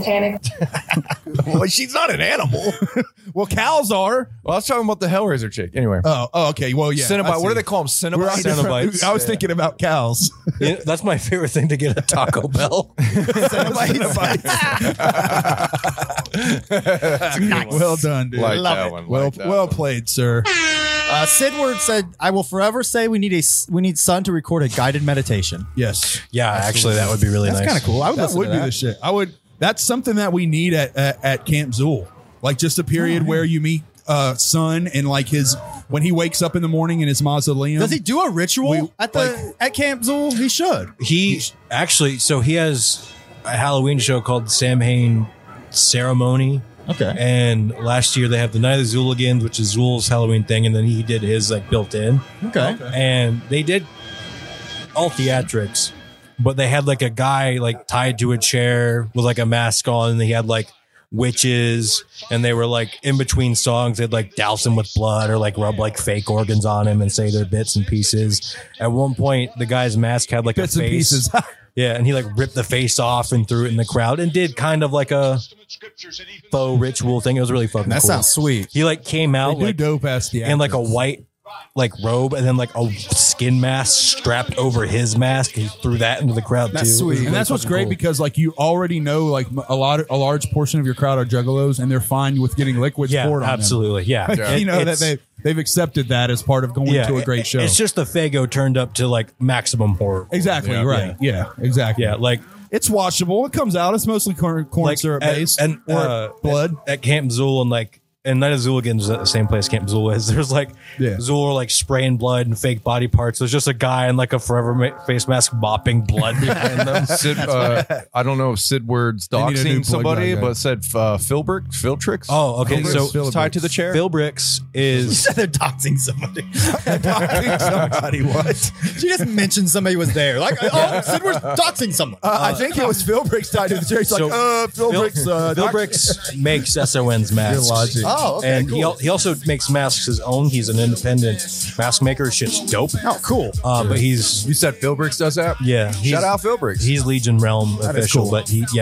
[SPEAKER 5] well, she's not an animal.
[SPEAKER 3] well, cows are.
[SPEAKER 5] Well, I was talking about the Hellraiser chick. Anyway,
[SPEAKER 3] Oh, okay. Well, yeah. I
[SPEAKER 5] Cenobite.
[SPEAKER 3] see.
[SPEAKER 5] What do they call them?
[SPEAKER 3] We're
[SPEAKER 5] Cenobites.
[SPEAKER 3] on different-
[SPEAKER 4] Cenobites.
[SPEAKER 3] I was thinking about cows.
[SPEAKER 4] Yeah, that's my favorite thing to get at Taco Bell.
[SPEAKER 3] Well done, dude.
[SPEAKER 5] Like
[SPEAKER 2] Love
[SPEAKER 5] that
[SPEAKER 2] it.
[SPEAKER 5] one.
[SPEAKER 3] well,
[SPEAKER 5] like that
[SPEAKER 3] well
[SPEAKER 5] one.
[SPEAKER 3] played, sir.
[SPEAKER 2] Sidward said, "I will forever say we need Sun to record a guided meditation."
[SPEAKER 3] Yes,
[SPEAKER 4] Yeah, actually, that would be really
[SPEAKER 2] That's
[SPEAKER 4] nice.
[SPEAKER 2] kind of cool. I would
[SPEAKER 3] that
[SPEAKER 2] listen
[SPEAKER 3] would
[SPEAKER 2] to
[SPEAKER 3] be
[SPEAKER 2] that.
[SPEAKER 3] the shit. I would. That's something that we need at Camp Zool. Like just a period where you meet Sun and like his when he wakes up in the morning in his mausoleum.
[SPEAKER 2] Does he do a ritual
[SPEAKER 3] We-
[SPEAKER 2] at Camp Zool? He should.
[SPEAKER 4] He actually, so he has a Halloween show called Samhain Ceremony.
[SPEAKER 2] Okay.
[SPEAKER 4] And last year they have the Night of the Zooligans, which is Zool's Halloween thing, and then he did his like built in.
[SPEAKER 2] Okay.
[SPEAKER 4] And they did all theatrics, but they had like a guy like tied to a chair with like a mask on, and he had like witches, and they were like in between songs they'd like douse him with blood or like rub like fake organs on him and say they're bits and pieces. At one point the guy's mask had like
[SPEAKER 3] Bits
[SPEAKER 4] a
[SPEAKER 3] and
[SPEAKER 4] face.
[SPEAKER 3] pieces.
[SPEAKER 4] Yeah, and he like ripped the face off and threw it in the crowd and did kind of like a faux ritual thing. It was really fucking
[SPEAKER 2] That
[SPEAKER 4] cool.
[SPEAKER 2] sounds sweet.
[SPEAKER 4] He like came out
[SPEAKER 3] They do
[SPEAKER 4] like
[SPEAKER 3] dope ass the
[SPEAKER 4] in like a white like robe and then like a skin mask strapped over his mask. He threw that into the crowd
[SPEAKER 2] That's
[SPEAKER 4] too.
[SPEAKER 2] sweet.
[SPEAKER 4] It was
[SPEAKER 3] And that's
[SPEAKER 4] really
[SPEAKER 3] what's
[SPEAKER 4] fucking
[SPEAKER 3] great
[SPEAKER 4] cool.
[SPEAKER 3] because like you already know like a large portion of your crowd are juggalos and they're fine with getting liquids
[SPEAKER 4] yeah,
[SPEAKER 3] poured on them.
[SPEAKER 4] absolutely, yeah.
[SPEAKER 3] You know that they've accepted that as part of going to a great show.
[SPEAKER 4] It's just the Fago turned up to like maximum horror.
[SPEAKER 3] exactly
[SPEAKER 5] Yeah.
[SPEAKER 3] right. Yeah, exactly.
[SPEAKER 4] Yeah, like
[SPEAKER 3] It's watchable. It comes out. It's mostly corn
[SPEAKER 4] like
[SPEAKER 3] syrup based
[SPEAKER 4] and
[SPEAKER 3] or blood.
[SPEAKER 4] at Camp Zool and like and Night of Zooligans is at the same place Camp Zool is. There's like
[SPEAKER 3] Yeah.
[SPEAKER 4] Zool are like spraying blood and fake body parts. There's just a guy in like a forever face mask mopping blood behind them.
[SPEAKER 5] Sid, I don't know if Sid Word's
[SPEAKER 3] They need a new
[SPEAKER 5] doxing
[SPEAKER 3] plug
[SPEAKER 5] somebody,
[SPEAKER 3] guy.
[SPEAKER 5] but said Philbricks.
[SPEAKER 4] Oh, okay.
[SPEAKER 5] Philbricks
[SPEAKER 4] So
[SPEAKER 5] tied to the chair.
[SPEAKER 4] Phil Bricks is
[SPEAKER 2] They're doxing somebody.
[SPEAKER 3] Somebody what?
[SPEAKER 2] She just mentioned somebody was there. Like, oh, Sidward's doxing someone.
[SPEAKER 3] I think it was Phil Bricks tied to the chair. He's
[SPEAKER 4] So,
[SPEAKER 3] like, Phil Bricks.
[SPEAKER 4] Phil Bricks makes SON's masks.
[SPEAKER 3] logic.
[SPEAKER 2] Oh, okay,
[SPEAKER 4] and
[SPEAKER 2] cool.
[SPEAKER 4] he also makes masks his own. He's an independent mask maker. Shit's dope.
[SPEAKER 2] Oh, cool.
[SPEAKER 4] But he's
[SPEAKER 5] You said Philbricks does that?
[SPEAKER 4] yeah. He's,
[SPEAKER 5] Shout out Philbricks.
[SPEAKER 4] He's Legion Realm official,
[SPEAKER 2] cool.
[SPEAKER 4] but he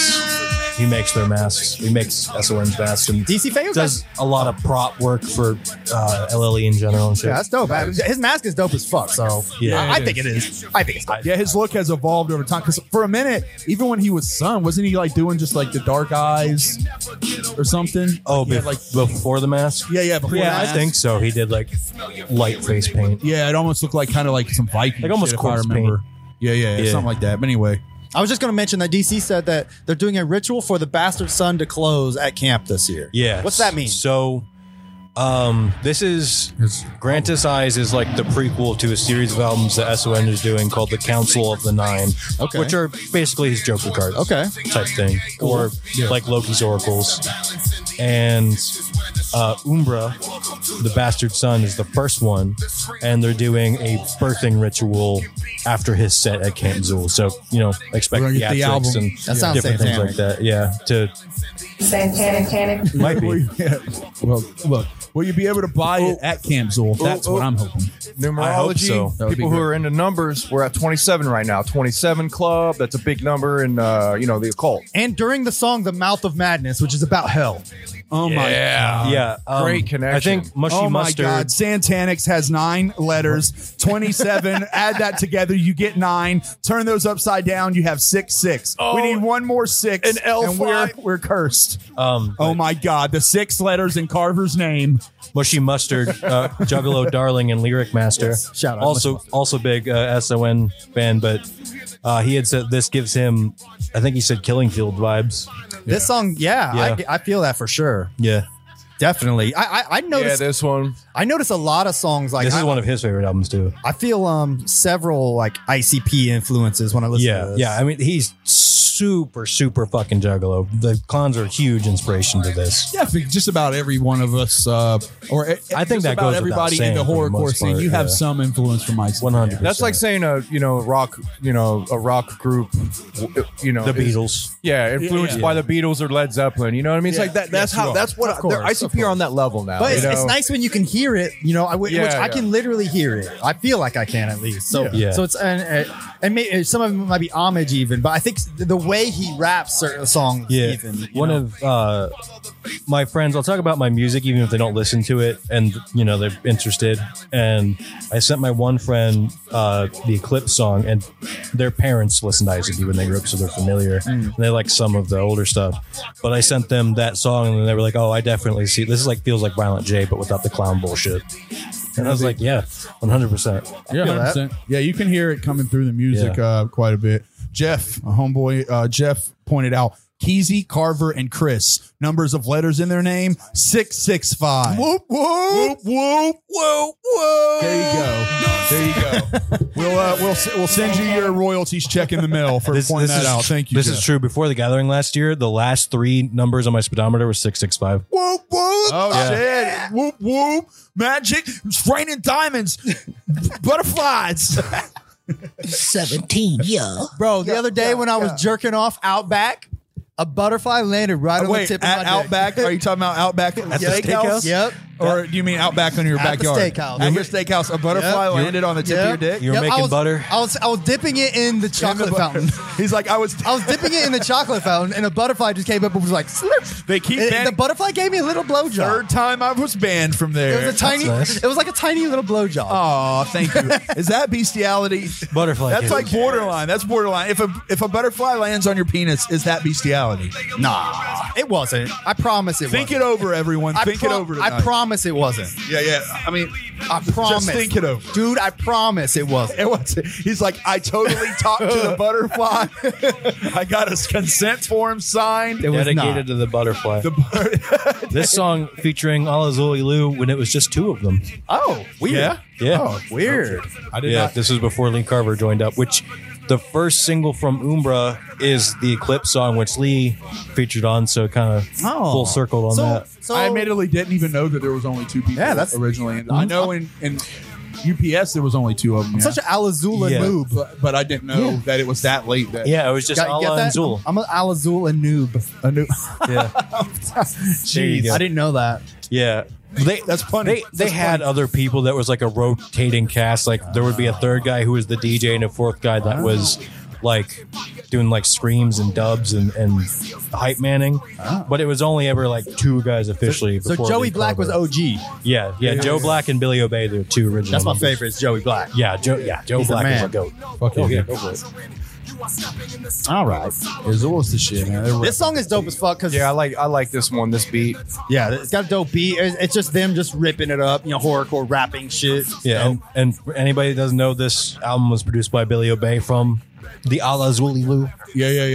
[SPEAKER 4] makes their masks. He makes SON's masks and
[SPEAKER 2] DC Fago
[SPEAKER 4] does a lot of prop work for LLE in general and shit.
[SPEAKER 2] Yeah, that's dope. His mask is dope as fuck. So
[SPEAKER 4] Yeah,
[SPEAKER 2] I
[SPEAKER 4] it
[SPEAKER 2] think it is. I think it's dope.
[SPEAKER 3] Yeah, his look has evolved over time. Because for a minute, even when he was Sun, wasn't he like doing just like the dark eyes or something?
[SPEAKER 4] Oh,
[SPEAKER 3] He had,
[SPEAKER 4] like before the mask?
[SPEAKER 3] yeah, before
[SPEAKER 4] Yeah,
[SPEAKER 3] the
[SPEAKER 4] I
[SPEAKER 3] mask.
[SPEAKER 4] think so. He did like light face paint.
[SPEAKER 3] Yeah, it almost looked like kind of like some Viking,
[SPEAKER 4] Like almost
[SPEAKER 3] shit, if I
[SPEAKER 4] corpse
[SPEAKER 3] remember.
[SPEAKER 4] paint.
[SPEAKER 3] Yeah,
[SPEAKER 4] Yeah.
[SPEAKER 3] something like that. But anyway,
[SPEAKER 2] I was just going to mention that DC said that they're doing a ritual for the bastard sun to close at camp this year.
[SPEAKER 4] Yeah.
[SPEAKER 2] What's that mean?
[SPEAKER 4] So This is Grantis Eyes is like the prequel to a series of albums that SON is doing called the Council of the Nine, which are basically his Joker cards, type thing, or like Loki's oracles. And Umbra, the Bastard Son, is the first one, and they're doing a birthing ritual after his set at Camp Zool. So expect the album and
[SPEAKER 2] that sounds
[SPEAKER 4] different things like that. Yeah, to
[SPEAKER 9] Santanic.
[SPEAKER 4] might be.
[SPEAKER 3] Well, look, will you be able to buy it at Camp Zool? That's what I'm hoping.
[SPEAKER 5] Numerology.
[SPEAKER 4] so.
[SPEAKER 5] People who are into numbers, we're at 27 right now. 27 Club. That's a big number in the occult.
[SPEAKER 2] And during the song "The Mouth of Madness," which is about hell.
[SPEAKER 3] Oh my god!
[SPEAKER 4] Yeah,
[SPEAKER 5] Great connection.
[SPEAKER 4] I think Mushy
[SPEAKER 3] Oh my
[SPEAKER 4] Mustard.
[SPEAKER 3] god! Santanics has 9 letters, 27. Add that together, you get 9. Turn those upside down, you have 6. We need one more 6,
[SPEAKER 5] An L
[SPEAKER 3] and we're cursed.
[SPEAKER 4] Oh
[SPEAKER 3] my god! The 6 letters in Carver's name.
[SPEAKER 4] Mushy Mustard, Juggalo Darling, and Lyric Master.
[SPEAKER 2] Shout out,
[SPEAKER 4] Also big SON fan, but he had said this gives him, I think he said Killing Field vibes.
[SPEAKER 2] This song, I feel that for sure.
[SPEAKER 4] Yeah.
[SPEAKER 2] Definitely. I noticed
[SPEAKER 5] this one.
[SPEAKER 2] I noticed a lot of songs like
[SPEAKER 4] This is one of his favorite albums too.
[SPEAKER 2] I feel several like ICP influences when I listen to this.
[SPEAKER 4] Yeah. I mean, he's super fucking Juggalo. The cons are a huge inspiration to this.
[SPEAKER 3] Yeah, just about every one of us,
[SPEAKER 4] I think that
[SPEAKER 3] about
[SPEAKER 4] goes
[SPEAKER 3] everybody
[SPEAKER 4] without
[SPEAKER 3] in the
[SPEAKER 4] saying for the
[SPEAKER 3] horrorcore
[SPEAKER 4] most
[SPEAKER 3] scene.
[SPEAKER 4] part,
[SPEAKER 3] You have
[SPEAKER 4] yeah.
[SPEAKER 3] some influence from ICP.
[SPEAKER 4] 100%.
[SPEAKER 5] That's like saying a rock group,
[SPEAKER 4] The Beatles.
[SPEAKER 5] Yeah, influenced by the Beatles or Led Zeppelin. You know what I mean? It's like that. That's how. That's what their ICP are on that level now.
[SPEAKER 2] But
[SPEAKER 5] you know?
[SPEAKER 2] it's nice when you can hear it, which
[SPEAKER 5] Yeah,
[SPEAKER 2] I can literally hear it. I feel like I can at least. So,
[SPEAKER 4] Yeah.
[SPEAKER 2] so it's and some of them might be homage even, but I think the way he raps certain songs,
[SPEAKER 4] Yeah.
[SPEAKER 2] even
[SPEAKER 4] One of my friends, I'll talk about my music even if they don't listen to it and they're interested. And I sent my one friend the Eclipse song, and their parents listened to ICP when they grew up, so they're familiar. And they like some of the older stuff. But I sent them that song, and they were like, "Oh, I definitely see this. Is like feels like Violent J, but without the clown bullshit." And I was like, "Yeah, 100%."
[SPEAKER 3] Yeah, 100%. Yeah, you can hear it coming through the music quite a bit. Jeff, a homeboy, Jeff pointed out Keezy, Carver, and Chris. Numbers of letters in their name, 665.
[SPEAKER 2] Whoop whoop
[SPEAKER 3] Whoop, whoop, whoop. There you go. We'll send you your royalties check in the mail for pointing that out. Thank you.
[SPEAKER 4] This
[SPEAKER 3] Jeff.
[SPEAKER 4] is true. Before the gathering last year, the last 3 numbers on my speedometer were 665.
[SPEAKER 3] Whoop, whoop.
[SPEAKER 2] Oh,
[SPEAKER 3] Shit. Whoop, whoop. Magic. It's raining diamonds. Butterflies.
[SPEAKER 8] 17, yeah.
[SPEAKER 2] Bro, the other day when I was jerking off Outback, a butterfly landed right on the
[SPEAKER 3] Wait,
[SPEAKER 2] tip of
[SPEAKER 3] at
[SPEAKER 2] my dick.
[SPEAKER 3] Outback? Are you talking about Outback at the steakhouse?
[SPEAKER 2] Yep.
[SPEAKER 3] Or do you mean Outback on your
[SPEAKER 2] At the
[SPEAKER 3] backyard?
[SPEAKER 2] steakhouse.
[SPEAKER 3] At your steakhouse, a butterfly
[SPEAKER 2] Yep.
[SPEAKER 3] landed on the tip of your dick?
[SPEAKER 4] You were making butter?
[SPEAKER 2] I was dipping it in the chocolate fountain.
[SPEAKER 3] He's like, I was
[SPEAKER 2] dipping it in the chocolate fountain, and a butterfly just came up and was like, slip.
[SPEAKER 3] They keep
[SPEAKER 2] The
[SPEAKER 3] banning.
[SPEAKER 2] butterfly gave me a little blowjob.
[SPEAKER 3] Third time I was banned from there.
[SPEAKER 2] It was a tiny.
[SPEAKER 4] nice.
[SPEAKER 2] It was like a tiny little blowjob.
[SPEAKER 3] Oh, thank you. Is that bestiality?
[SPEAKER 4] Butterfly.
[SPEAKER 3] That's
[SPEAKER 4] kiss.
[SPEAKER 3] like borderline. That's borderline. If a butterfly lands on your penis, is that bestiality?
[SPEAKER 2] Nah, it wasn't. I promise it
[SPEAKER 3] Think
[SPEAKER 2] wasn't.
[SPEAKER 3] it over, everyone. Think it over tonight.
[SPEAKER 2] I promise it wasn't.
[SPEAKER 3] Yeah. I mean,
[SPEAKER 2] I promise.
[SPEAKER 3] just think it over.
[SPEAKER 2] Dude, I promise it wasn't.
[SPEAKER 3] It was, he's like, I totally talked to the butterfly. I got a consent form signed.
[SPEAKER 2] It was
[SPEAKER 4] dedicated
[SPEAKER 2] not.
[SPEAKER 4] to the butterfly.
[SPEAKER 3] The
[SPEAKER 4] This song featuring Alazuli Lou when it was just 2 of them.
[SPEAKER 2] Oh, weird.
[SPEAKER 3] Yeah?
[SPEAKER 4] Yeah.
[SPEAKER 2] Oh, weird.
[SPEAKER 3] I did
[SPEAKER 4] Yeah,
[SPEAKER 3] not.
[SPEAKER 4] this was before Lee Carver joined up, which the first single from Umbra is the Eclipse song, which Lee featured on, so kind of full circled on that.
[SPEAKER 2] So
[SPEAKER 3] I admittedly didn't even know that there was only 2 people
[SPEAKER 2] Yeah, that's-
[SPEAKER 3] originally. And I know in UPS there was only 2 of them.
[SPEAKER 2] I'm such an Alazula
[SPEAKER 4] Yeah.
[SPEAKER 2] noob.
[SPEAKER 3] but I didn't know that it was that late. That
[SPEAKER 4] Yeah, it was just
[SPEAKER 2] Get
[SPEAKER 4] Allah and
[SPEAKER 2] that?
[SPEAKER 4] Zul.
[SPEAKER 2] I'm an Alazula noob.
[SPEAKER 3] I knew.
[SPEAKER 4] Yeah. There you go.
[SPEAKER 2] I didn't know that.
[SPEAKER 4] Yeah.
[SPEAKER 3] That's funny.
[SPEAKER 4] They had other people that was like a rotating cast. Like there would be a third guy who was the DJ and a fourth guy that was like doing like screams and dubs and hype manning. But it was only ever like 2 guys officially.
[SPEAKER 2] So
[SPEAKER 4] before
[SPEAKER 2] Joey
[SPEAKER 4] Lee
[SPEAKER 2] Black was
[SPEAKER 4] Carver.
[SPEAKER 2] OG.
[SPEAKER 4] Yeah. Joe Black and Billy Obey, the 2 original.
[SPEAKER 2] That's my
[SPEAKER 4] members.
[SPEAKER 2] favorite. Is Joey Black.
[SPEAKER 4] Yeah, Joe
[SPEAKER 2] He's the
[SPEAKER 4] Black is
[SPEAKER 2] man.
[SPEAKER 4] a goat.
[SPEAKER 3] Fuck
[SPEAKER 4] Oh,
[SPEAKER 3] yeah.
[SPEAKER 4] yeah, go for it.
[SPEAKER 2] All right.
[SPEAKER 3] Azul's the shit, man.
[SPEAKER 2] This song is dope as fuck because
[SPEAKER 5] Yeah, I like this one. This beat.
[SPEAKER 2] yeah, it's got a dope beat. It's just them just ripping it up, horrorcore rapping shit.
[SPEAKER 4] Yeah, and for anybody that doesn't know, this album was produced by Billy Obey from the Alazuli Lou.
[SPEAKER 3] Yeah.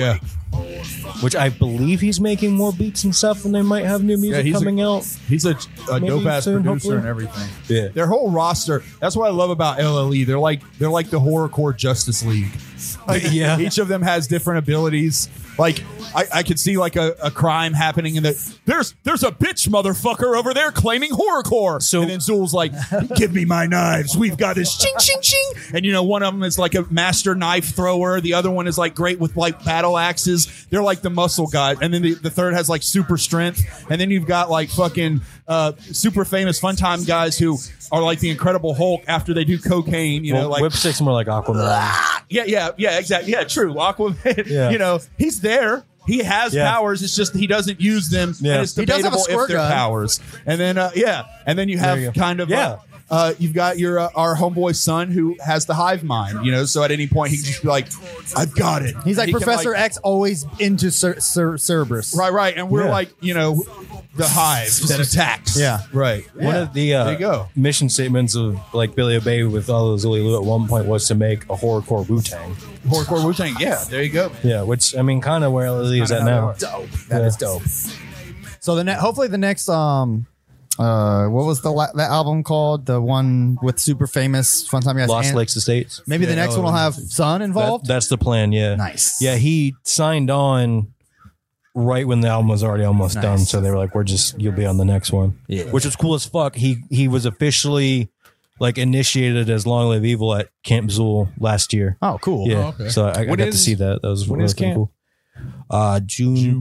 [SPEAKER 4] which I believe he's making more beats and stuff, and they might have new music coming out.
[SPEAKER 3] He's a
[SPEAKER 4] Maybe
[SPEAKER 3] dope ass
[SPEAKER 4] soon,
[SPEAKER 3] producer
[SPEAKER 4] hopefully.
[SPEAKER 3] and everything.
[SPEAKER 4] Yeah.
[SPEAKER 3] Their whole roster. That's what I love about LLE. They're like the horrorcore Justice League. Like,
[SPEAKER 4] Yeah.
[SPEAKER 3] Each of them has different abilities. Like I could see like a crime happening, and there's a bitch motherfucker over there claiming horrorcore.
[SPEAKER 4] So-
[SPEAKER 3] and then Zool's like, "Give me my knives. We've got this ching ching ching." And one of them is like a master knife thrower. The other one is like great with like battle axes. They're like the muscle guy. And then the third has like super strength. And then you've got like fucking super famous fun time guys who are like the Incredible Hulk after they do cocaine.
[SPEAKER 4] Well,
[SPEAKER 3] Like
[SPEAKER 4] Whipstick's more like Aquaman.
[SPEAKER 3] yeah, exactly. Yeah, true. Aquaman.
[SPEAKER 4] Yeah.
[SPEAKER 3] He's there. He has powers. It's just he doesn't use them.
[SPEAKER 4] Yeah.
[SPEAKER 3] And it's
[SPEAKER 2] He does have a
[SPEAKER 3] debatable
[SPEAKER 2] squirt
[SPEAKER 3] if they're
[SPEAKER 2] gun.
[SPEAKER 3] powers. And then and then you have
[SPEAKER 4] There you go.
[SPEAKER 3] kind of
[SPEAKER 4] Yeah.
[SPEAKER 3] you've got your our homeboy son who has the hive mind. So at any point he can just be like, "I've got it."
[SPEAKER 2] He's like
[SPEAKER 3] He can,
[SPEAKER 2] Professor X, always into Cerberus.
[SPEAKER 3] Right, and we're
[SPEAKER 4] Yeah.
[SPEAKER 3] like the hive that attacks.
[SPEAKER 2] Yeah.
[SPEAKER 3] right.
[SPEAKER 4] One of the
[SPEAKER 3] There you go.
[SPEAKER 4] mission statements of like Billy Obey with all those Zuli Lou at one point was to make a horrorcore Wu-Tang.
[SPEAKER 3] Horrorcore Wu-Tang. Yeah, there you go.
[SPEAKER 4] Yeah, which I mean, kind of where LLE is at now.
[SPEAKER 2] Dope. That is dope. So hopefully the next what was that album called? The one with super famous Fun Time Guys.
[SPEAKER 4] Lost
[SPEAKER 2] and
[SPEAKER 4] Lakes Estates.
[SPEAKER 2] Maybe the next one will have Sun involved.
[SPEAKER 4] That's the plan. Yeah,
[SPEAKER 2] Nice.
[SPEAKER 4] Yeah, he signed on right when the album was already almost
[SPEAKER 2] Nice.
[SPEAKER 4] done, so they were like, you'll be on the next one."
[SPEAKER 2] Yeah.
[SPEAKER 4] Which was cool as fuck. He was officially like initiated as Long Live Evil at Camp Zool last year.
[SPEAKER 2] Oh, cool.
[SPEAKER 4] Yeah,
[SPEAKER 3] okay.
[SPEAKER 4] so I
[SPEAKER 5] When
[SPEAKER 4] got to
[SPEAKER 5] is-
[SPEAKER 4] see that. That was
[SPEAKER 5] when
[SPEAKER 4] really
[SPEAKER 5] is camp?
[SPEAKER 4] cool. June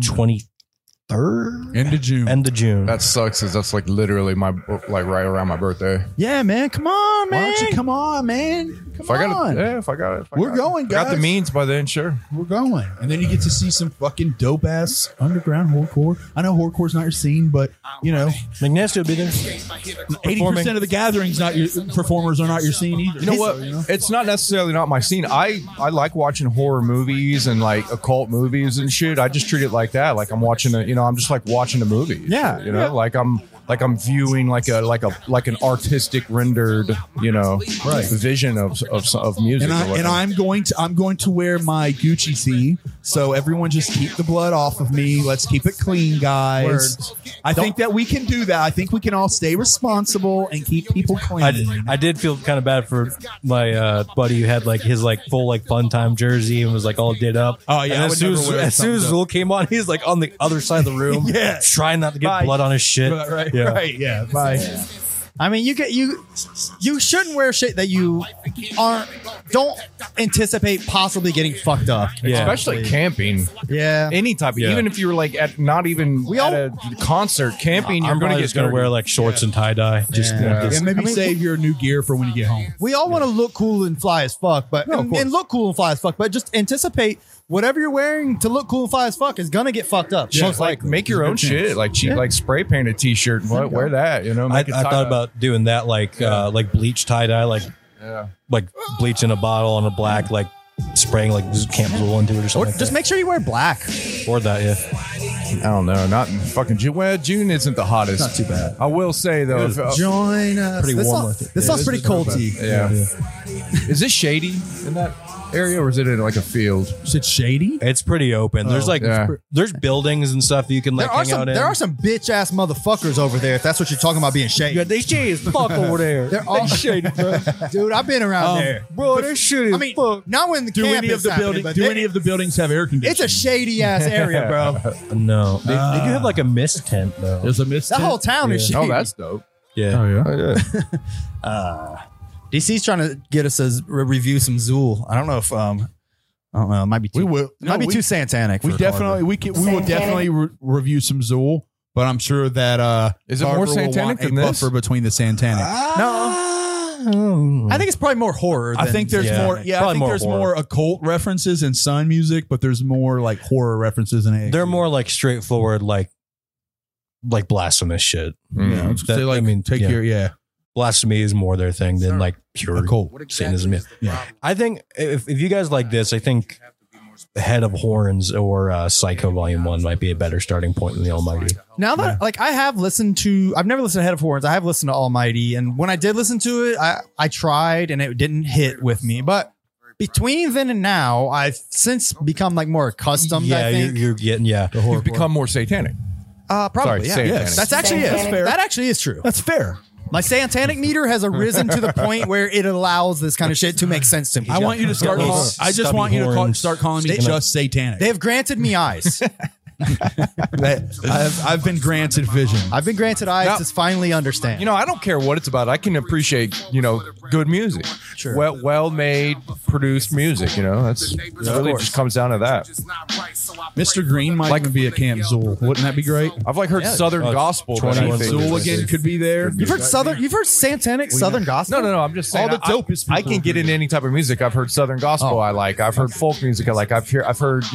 [SPEAKER 4] 23rd,
[SPEAKER 3] End of June.
[SPEAKER 4] end of June.
[SPEAKER 5] That sucks, because that's like literally my right around my birthday.
[SPEAKER 2] Yeah, man. Come on, man.
[SPEAKER 3] Why don't you come on, man?
[SPEAKER 5] If I got it, if I got it,
[SPEAKER 3] We're going,
[SPEAKER 5] Got the
[SPEAKER 3] guys.
[SPEAKER 5] means by then, sure.
[SPEAKER 3] We're going, and then you get to see some fucking dope ass underground horrorcore. I know horrorcore's not your scene, but
[SPEAKER 4] McNasty will be there.
[SPEAKER 3] 80% of the gatherings, not your performers, are not your scene either.
[SPEAKER 5] You know what? It's not necessarily not my scene. I like watching horror movies and like occult movies and shit. I just treat it like that. Like I'm watching I'm just like watching a movie.
[SPEAKER 2] Yeah.
[SPEAKER 5] Like I'm viewing like an artistic rendered, vision of music.
[SPEAKER 3] And I'm going to wear my Gucci tee. So everyone just keep the blood off of me. Let's keep it clean, guys. I think that we can do that. I think we can all stay responsible and keep people clean.
[SPEAKER 4] I did feel kind of bad for my buddy who had like his like full like Fun Time jersey and was like all did up.
[SPEAKER 3] Oh, yeah,
[SPEAKER 4] And
[SPEAKER 3] I
[SPEAKER 4] as
[SPEAKER 3] would
[SPEAKER 4] soon
[SPEAKER 3] never wear
[SPEAKER 4] as soon as
[SPEAKER 3] something
[SPEAKER 4] Zool came on, he's like on the other side of the room,
[SPEAKER 3] Yeah.
[SPEAKER 4] trying not to get
[SPEAKER 3] Bye.
[SPEAKER 4] blood on his shit.
[SPEAKER 3] Right. Yeah. Bye.
[SPEAKER 2] I mean, you shouldn't wear shit that you don't anticipate possibly getting fucked up.
[SPEAKER 4] Yeah.
[SPEAKER 5] especially camping.
[SPEAKER 2] Yeah.
[SPEAKER 5] Any type of, even if you were like at not even at a concert camping, you're
[SPEAKER 4] I'm
[SPEAKER 5] going to
[SPEAKER 4] probably
[SPEAKER 5] get
[SPEAKER 4] just gonna wear like shorts and tie dye. Just
[SPEAKER 3] And maybe save your new gear for when you get home.
[SPEAKER 2] We all want to look cool and fly as fuck, but
[SPEAKER 3] No, of course.
[SPEAKER 2] and look cool and fly as fuck, but just anticipate whatever you're wearing to look cool and fly as fuck is gonna get fucked up.
[SPEAKER 5] Most like make your own shit, like cheap, like spray paint a t-shirt and wear that.
[SPEAKER 4] I
[SPEAKER 5] Make it
[SPEAKER 4] thought
[SPEAKER 5] tie-dye.
[SPEAKER 4] about doing that, like bleach tie dye, like bleach in a bottle on a black, like spraying like Camp Zool into it or
[SPEAKER 2] Or
[SPEAKER 4] something.
[SPEAKER 2] just make sure you wear black.
[SPEAKER 4] or that, yeah.
[SPEAKER 5] I don't know, not in fucking June. Well, June isn't the hottest.
[SPEAKER 2] Not too bad.
[SPEAKER 5] I will say though,
[SPEAKER 2] Join us.
[SPEAKER 4] Pretty
[SPEAKER 2] this
[SPEAKER 4] warm,
[SPEAKER 2] song-
[SPEAKER 4] I think.
[SPEAKER 2] This sounds pretty culty.
[SPEAKER 5] yeah. Is this shady in that area, or is it in like a field?
[SPEAKER 3] Is it shady?
[SPEAKER 4] It's pretty open. There's like
[SPEAKER 5] yeah.
[SPEAKER 4] there's buildings and stuff that you can like hang out in.
[SPEAKER 2] There are some bitch ass motherfuckers over there. If that's what you're talking about being shady.
[SPEAKER 4] Yeah, they shady as fuck over there.
[SPEAKER 2] They're all shady, bro. Dude, I've been around there,
[SPEAKER 4] Bro, they're shady
[SPEAKER 2] I
[SPEAKER 4] as
[SPEAKER 2] mean,
[SPEAKER 4] fuck.
[SPEAKER 2] not when the
[SPEAKER 3] Do
[SPEAKER 2] camp
[SPEAKER 3] any of
[SPEAKER 2] is
[SPEAKER 3] the
[SPEAKER 2] happening,
[SPEAKER 3] building?
[SPEAKER 2] but
[SPEAKER 3] Do
[SPEAKER 2] they-
[SPEAKER 3] any of the buildings have air conditioning?
[SPEAKER 2] It's a shady ass area, bro.
[SPEAKER 4] No, they do have like a mist tent though.
[SPEAKER 3] There's a mist.
[SPEAKER 2] That whole town is shady.
[SPEAKER 5] Oh, that's dope.
[SPEAKER 4] Yeah.
[SPEAKER 3] yeah.
[SPEAKER 2] DC's trying to get us to review some Zool. I don't know if I don't know. It might be too.
[SPEAKER 3] We will.
[SPEAKER 2] It might be too satanic.
[SPEAKER 3] We
[SPEAKER 2] for
[SPEAKER 3] definitely we will definitely review some Zool, but I'm sure that
[SPEAKER 5] Is it more
[SPEAKER 3] Carver will
[SPEAKER 5] satanic
[SPEAKER 3] want a
[SPEAKER 5] than this?
[SPEAKER 3] buffer between the satanic.
[SPEAKER 2] No, I think it's probably more horror.
[SPEAKER 3] I think there's more. Yeah, I
[SPEAKER 4] Probably
[SPEAKER 3] think
[SPEAKER 4] more
[SPEAKER 3] there's
[SPEAKER 4] horror.
[SPEAKER 3] more occult references in Sun music, but there's more like horror references in AXE.
[SPEAKER 4] They're more like straightforward, like blasphemous shit.
[SPEAKER 3] Yeah,
[SPEAKER 4] That- I mean,
[SPEAKER 3] take
[SPEAKER 4] yeah. Blasphemy is more their thing than like pure
[SPEAKER 3] occult.
[SPEAKER 4] Satanism.
[SPEAKER 3] Yeah.
[SPEAKER 4] I think if you guys like this, I think Head of Horns or Psycho Volume 1 might be a better starting point than the Almighty.
[SPEAKER 2] Now that like I have listened to, I've never listened to Head of Horns. I have listened to Almighty, and when I did listen to it, I tried and it didn't hit with me. But between then and now, I've since become like more accustomed.
[SPEAKER 4] Yeah,
[SPEAKER 2] I think.
[SPEAKER 4] you're getting
[SPEAKER 5] You've become more satanic.
[SPEAKER 2] Probably.
[SPEAKER 5] Sorry,
[SPEAKER 2] Yeah.
[SPEAKER 5] satanic.
[SPEAKER 2] That's actually
[SPEAKER 9] Satanic.
[SPEAKER 2] that's fair. That actually is true.
[SPEAKER 3] That's fair.
[SPEAKER 2] My satanic meter has arisen to the point where it allows this kind of shit to make sense to me.
[SPEAKER 3] I want you to start.
[SPEAKER 4] Those
[SPEAKER 3] I just
[SPEAKER 4] stubby
[SPEAKER 3] want you to
[SPEAKER 4] horns.
[SPEAKER 3] start calling me
[SPEAKER 2] They-
[SPEAKER 3] just satanic.
[SPEAKER 2] They have granted me eyes.
[SPEAKER 3] I've been granted vision.
[SPEAKER 2] I've been granted eyes
[SPEAKER 5] Now-
[SPEAKER 2] to finally understand.
[SPEAKER 5] You know, I don't care what it's about. I can appreciate, good music.
[SPEAKER 2] Sure.
[SPEAKER 5] Well made, produced music. That's it really just comes down to that.
[SPEAKER 3] Mr. Green might even be at Camp Zool. Wouldn't that be great?
[SPEAKER 5] I've Heard Southern gospel. that I
[SPEAKER 4] 21
[SPEAKER 5] think
[SPEAKER 3] Zool
[SPEAKER 5] is-
[SPEAKER 3] again could be there.
[SPEAKER 2] You've heard satanic Southern gospel?
[SPEAKER 5] No. I'm just saying.
[SPEAKER 3] All the dopest
[SPEAKER 5] I
[SPEAKER 3] people
[SPEAKER 5] can get into any type of music. I've heard Southern gospel. I like. I've heard folk music. I like. I've heard.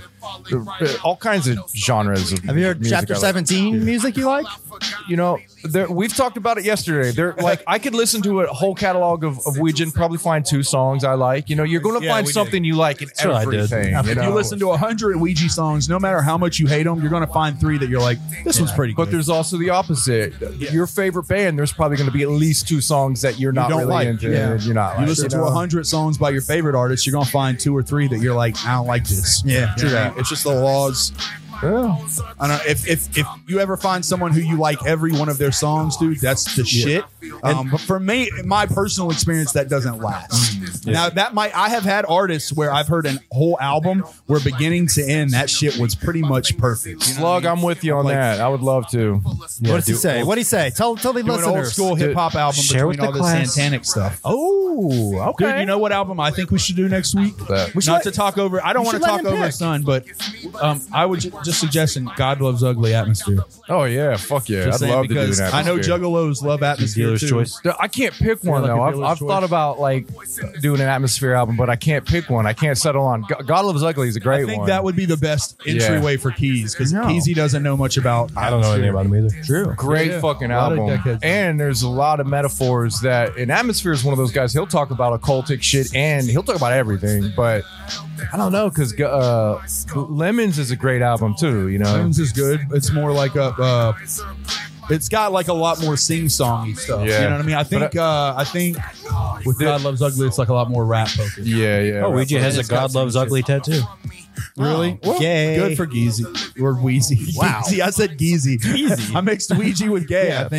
[SPEAKER 5] All kinds of genres. Of
[SPEAKER 2] Have you heard
[SPEAKER 5] music
[SPEAKER 2] Chapter
[SPEAKER 5] I like.
[SPEAKER 2] 17 music you like?
[SPEAKER 5] We've talked about it yesterday. I could listen to a whole catalog of Ouija and probably find 2 songs I like. You're going to
[SPEAKER 3] Yeah,
[SPEAKER 5] find
[SPEAKER 3] we
[SPEAKER 5] something you like in
[SPEAKER 4] what I did.
[SPEAKER 5] everything.
[SPEAKER 3] If you listen to 100 Ouija songs, no matter how much you hate them, you're going to find 3 that you're like, this one's pretty good.
[SPEAKER 5] But there's also the opposite. Your favorite band, there's probably going to be at least 2 songs that you're not
[SPEAKER 3] don't
[SPEAKER 5] really
[SPEAKER 3] like.
[SPEAKER 5] into.
[SPEAKER 3] Yeah.
[SPEAKER 5] And you're not.
[SPEAKER 3] You
[SPEAKER 5] like,
[SPEAKER 3] listen to 100 songs by your favorite artist, you're going to find 2 or 3 that you're like, I don't like this.
[SPEAKER 2] Yeah,
[SPEAKER 3] True that. It's just the laws. I don't know if you ever find someone who you like every one of their songs, dude, that's the shit. But for me, my personal experience, that doesn't last. Now I have had artists where I've heard a whole album where beginning to end that shit was pretty much perfect. You know what I
[SPEAKER 5] Slug,
[SPEAKER 3] mean?
[SPEAKER 5] I'm with you on
[SPEAKER 3] Like,
[SPEAKER 5] that. I would love to.
[SPEAKER 2] What does he say? What did he say? Tell the
[SPEAKER 3] Do an old
[SPEAKER 2] listeners.
[SPEAKER 3] school hip hop album
[SPEAKER 4] share with
[SPEAKER 3] between all
[SPEAKER 4] the
[SPEAKER 3] this
[SPEAKER 4] class.
[SPEAKER 3] satanic stuff.
[SPEAKER 2] Oh, okay.
[SPEAKER 3] Dude, you know what album I think we should do next week?
[SPEAKER 5] That.
[SPEAKER 2] We should
[SPEAKER 3] Not
[SPEAKER 2] let-
[SPEAKER 3] to talk over. I don't
[SPEAKER 2] we
[SPEAKER 3] want to
[SPEAKER 2] should let
[SPEAKER 3] talk
[SPEAKER 2] him
[SPEAKER 3] over
[SPEAKER 2] pick.
[SPEAKER 3] Son, but I would just suggesting God Loves Ugly Atmosphere.
[SPEAKER 5] Oh yeah, fuck yeah!
[SPEAKER 3] Just
[SPEAKER 5] I'd
[SPEAKER 3] saying,
[SPEAKER 5] love to do
[SPEAKER 3] because
[SPEAKER 5] that.
[SPEAKER 3] I know Juggalos love Atmosphere
[SPEAKER 4] Dealer's
[SPEAKER 3] too.
[SPEAKER 4] choice.
[SPEAKER 5] I can't pick one
[SPEAKER 3] like
[SPEAKER 5] though.
[SPEAKER 3] a
[SPEAKER 5] I've
[SPEAKER 3] dealer's
[SPEAKER 5] thought
[SPEAKER 3] choice.
[SPEAKER 5] about doing an atmosphere album, but I can't pick one. I can't settle on. God Loves Ugly is a great
[SPEAKER 3] I think
[SPEAKER 5] one.
[SPEAKER 3] that would be the best entryway for Keys because Keysy doesn't know much about.
[SPEAKER 4] I don't know anything about him either.
[SPEAKER 3] True,
[SPEAKER 5] Great
[SPEAKER 3] Yeah.
[SPEAKER 5] fucking
[SPEAKER 3] A lot of
[SPEAKER 5] album.
[SPEAKER 3] decades.
[SPEAKER 5] And there's a lot of metaphors that in Atmosphere is one of those guys. He'll talk about occultic shit and he'll talk about everything, but I don't know because Lemons is a great album too.
[SPEAKER 3] Lemons is good. It's more like a. It's got like a lot more sing-songy stuff.
[SPEAKER 5] Yeah.
[SPEAKER 3] You know what I mean? I think with God Loves Ugly, it's like a lot more rap focused.
[SPEAKER 5] yeah.
[SPEAKER 4] Oh, Ouija has a
[SPEAKER 3] It's got
[SPEAKER 4] God
[SPEAKER 3] some
[SPEAKER 4] Loves
[SPEAKER 3] shit.
[SPEAKER 4] Ugly tattoo.
[SPEAKER 3] Really?
[SPEAKER 2] Oh, gay.
[SPEAKER 3] Good for Geezy. Or Wheezy.
[SPEAKER 2] Wow.
[SPEAKER 3] Geezy. I said Geezy. I mixed Ouija with gay, I think.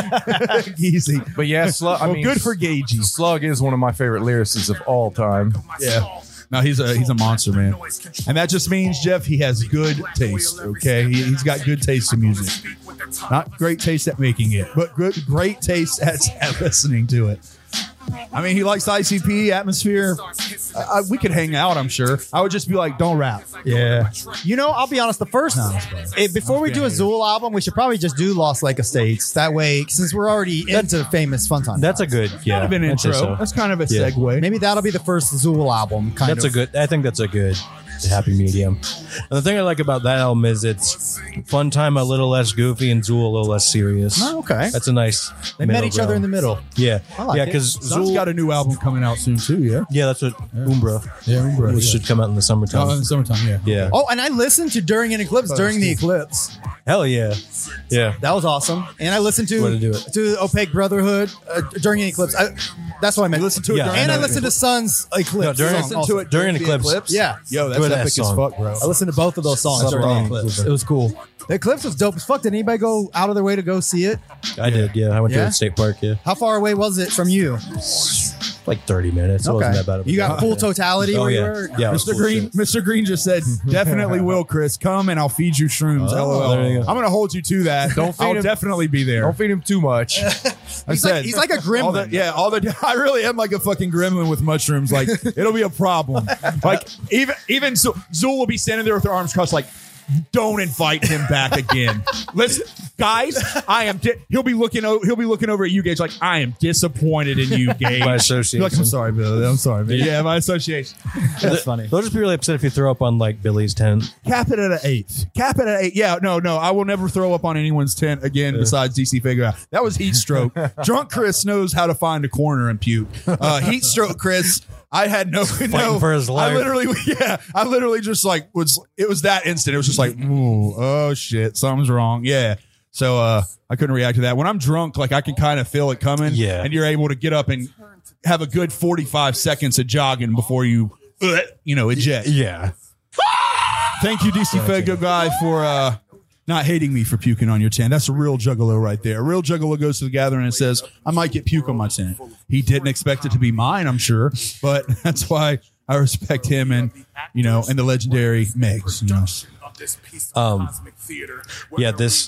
[SPEAKER 3] Geezy.
[SPEAKER 5] But yeah, Slug. I
[SPEAKER 3] Well,
[SPEAKER 5] mean,
[SPEAKER 3] good for Gagey.
[SPEAKER 5] Slug is one of my favorite lyricists of all time.
[SPEAKER 3] Yeah. No, he's a monster, man. And that just means, Jeff, he has good taste, okay? He's got good taste in music. Not great taste at making it, but great taste at listening to it. I mean, he likes ICP, Atmosphere. We could hang out, I'm sure. I would just be like, don't rap.
[SPEAKER 2] Yeah. I'll be honest. The first, before we do a Zool album, we should probably just do Lost Lake Estates. That way, since we're already into famous fun time.
[SPEAKER 4] That's a good, yeah.
[SPEAKER 3] Kind of an
[SPEAKER 4] I'd say
[SPEAKER 3] intro.
[SPEAKER 4] so.
[SPEAKER 3] That's kind of a
[SPEAKER 4] Yeah.
[SPEAKER 3] segue.
[SPEAKER 2] Maybe that'll be the first Zool album.
[SPEAKER 4] That's a good. I think that's a good happy medium. And the thing I like about that album is it's fun time a little less goofy and Zool a little less serious.
[SPEAKER 2] Oh, okay.
[SPEAKER 4] That's a nice.
[SPEAKER 2] They met each other in the middle.
[SPEAKER 4] Yeah,
[SPEAKER 2] I like
[SPEAKER 4] yeah,
[SPEAKER 2] it.
[SPEAKER 4] because
[SPEAKER 3] Sun's
[SPEAKER 4] Zool.
[SPEAKER 3] got a new album coming out soon, too, yeah?
[SPEAKER 4] Yeah, that's what Umbra.
[SPEAKER 3] Yeah, Umbra,
[SPEAKER 4] Which
[SPEAKER 3] yeah.
[SPEAKER 4] should come out in the summertime.
[SPEAKER 3] Oh, in the summertime, yeah.
[SPEAKER 4] yeah.
[SPEAKER 2] Oh, and I listened to During an Eclipse during the eclipse.
[SPEAKER 4] Hell yeah. Yeah.
[SPEAKER 2] That was awesome. And I listened
[SPEAKER 4] Way to do
[SPEAKER 2] to
[SPEAKER 4] it.
[SPEAKER 2] to Opaque Brotherhood during an eclipse. That's what I meant.
[SPEAKER 3] You listened to it
[SPEAKER 4] Yeah,
[SPEAKER 3] during
[SPEAKER 2] and I
[SPEAKER 3] the-
[SPEAKER 2] listened to Sun's Eclipse.
[SPEAKER 4] No, during-
[SPEAKER 2] song
[SPEAKER 4] listen
[SPEAKER 2] also.
[SPEAKER 3] to it
[SPEAKER 4] During
[SPEAKER 3] the
[SPEAKER 4] Eclipse.
[SPEAKER 2] Yeah.
[SPEAKER 3] Yo, that's
[SPEAKER 4] Good
[SPEAKER 3] epic
[SPEAKER 4] ass
[SPEAKER 3] as
[SPEAKER 4] song.
[SPEAKER 3] fuck, bro.
[SPEAKER 2] I listened to both of those songs
[SPEAKER 4] That's
[SPEAKER 2] during the
[SPEAKER 4] wrong.
[SPEAKER 2] eclipse. It was cool. The eclipse was dope as fuck. Did anybody go out of their way to go see it?
[SPEAKER 4] I did. Yeah, I went to
[SPEAKER 2] Yeah?
[SPEAKER 4] the state park. Yeah,
[SPEAKER 2] How far away was it from you?
[SPEAKER 4] like 30 minutes. It wasn't that bad. Of a
[SPEAKER 2] You got
[SPEAKER 4] drive.
[SPEAKER 2] full totality
[SPEAKER 4] Oh
[SPEAKER 2] where you
[SPEAKER 4] yeah,
[SPEAKER 2] were?
[SPEAKER 4] yeah. it was
[SPEAKER 3] Mr.
[SPEAKER 4] cool
[SPEAKER 3] Green,
[SPEAKER 4] shit.
[SPEAKER 3] Mr. Green just said, definitely will, Chris. Come and I'll feed you shrooms. LOL.
[SPEAKER 4] there you go.
[SPEAKER 3] I'm going to hold you to that.
[SPEAKER 5] Don't feed
[SPEAKER 3] I'll
[SPEAKER 5] him-
[SPEAKER 3] definitely be there.
[SPEAKER 5] Don't feed him too much.
[SPEAKER 2] He's like a gremlin.
[SPEAKER 3] All the I really am like a fucking gremlin with mushrooms. Like it'll be a problem. Like even Zool will be standing there with her arms crossed, like, don't invite him back again. Listen, guys, I am. He'll be looking over at you, Gage, like I am disappointed in you, Gage.
[SPEAKER 4] By
[SPEAKER 3] You're
[SPEAKER 4] association.
[SPEAKER 3] like, I'm sorry, Bill. I'm sorry, man. Yeah, by association.
[SPEAKER 2] That's funny.
[SPEAKER 4] They'll just be really upset if you throw up on like Billy's tent.
[SPEAKER 3] Cap it at an 8. Cap it at 8. Yeah, no. I will never throw up on anyone's tent again besides DC Figure Out. That was heat stroke. Drunk Chris knows how to find a corner and puke. Heat stroke Chris. I had no
[SPEAKER 4] for his life.
[SPEAKER 3] I literally just like it was that instant. It was just like, ooh, oh shit, something's wrong. Yeah. So I couldn't react to that. When I'm drunk, like I can kind of feel it coming.
[SPEAKER 4] Yeah.
[SPEAKER 3] And you're able to get up and have a good 45 seconds of jogging before you eject.
[SPEAKER 4] Yeah.
[SPEAKER 3] Thank you, DC Fego guy, for not hating me for puking on your tent. That's a real juggalo right there. A real juggalo goes to the gathering and says, I might get puke on my tent. He didn't expect it to be mine, I'm sure, but that's why I respect him and the legendary Megs.
[SPEAKER 4] Yeah,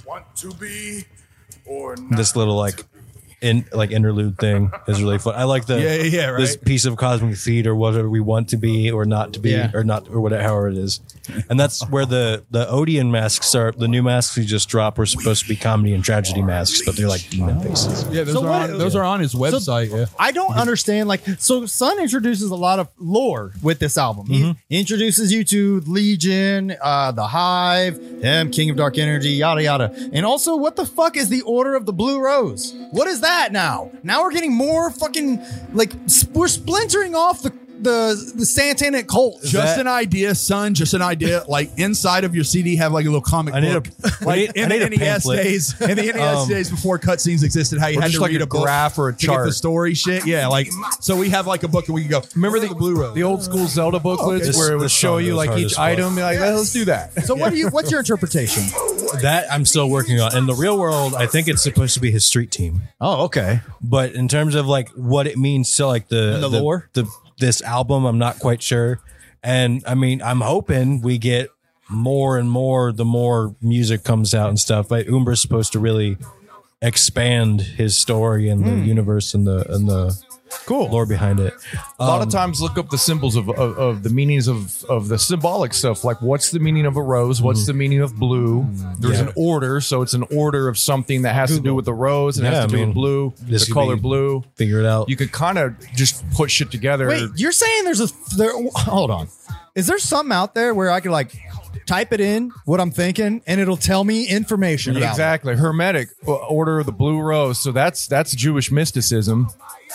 [SPEAKER 4] this little interlude thing is really fun. I like the
[SPEAKER 3] right.
[SPEAKER 4] this piece of cosmic feed or whatever we want to be or not to be or not or whatever however it is, and that's where the Odeon masks are. The new masks we just dropped were supposed to be comedy and tragedy masks, but they're like demon faces.
[SPEAKER 3] Yeah, those are on his website.
[SPEAKER 2] I don't understand. So Sun introduces a lot of lore with this album. He introduces you to Legion, the Hive, him, King of Dark Energy, yada yada, and also what the fuck is the Order of the Blue Rose? What is that now? Now we're getting more fucking we're splintering off the Santanic cult.
[SPEAKER 3] Just an idea, son. Just an idea. Like inside of your CD, have like a little comic book. In the NES days, days before cutscenes existed, how you had to read a book,
[SPEAKER 5] graph or a
[SPEAKER 3] to
[SPEAKER 5] chart.
[SPEAKER 3] get the story shit. Yeah, so we have like a book and we can go.
[SPEAKER 5] Remember
[SPEAKER 3] the Blue Rose,
[SPEAKER 5] the old school Zelda booklets where it would show you like each item. Be like, let's do that.
[SPEAKER 2] So what's your interpretation?
[SPEAKER 4] That I'm still working on. In the real world, I think it's supposed to be his street team.
[SPEAKER 2] Oh, okay.
[SPEAKER 4] But in terms of what it means to the
[SPEAKER 2] lore,
[SPEAKER 4] this album, I'm not quite sure. And I mean, I'm hoping we get more and more the more music comes out and stuff. But Umbra's supposed to really expand his story and the universe and the lore behind it.
[SPEAKER 5] A lot of times look up the symbols of the meanings of the symbolic stuff. Like what's the meaning of a rose? What's the meaning of blue? There's an order. So it's an order of something that has to do with the rose and has to do with blue, the color blue.
[SPEAKER 4] Figure it out.
[SPEAKER 5] You could kind of just put shit together.
[SPEAKER 2] Wait, you're saying hold on. Is there something out there where I could type it in what I'm thinking and it'll tell me information about
[SPEAKER 5] exactly it? Hermetic Order of the Blue Rose. So that's Jewish mysticism.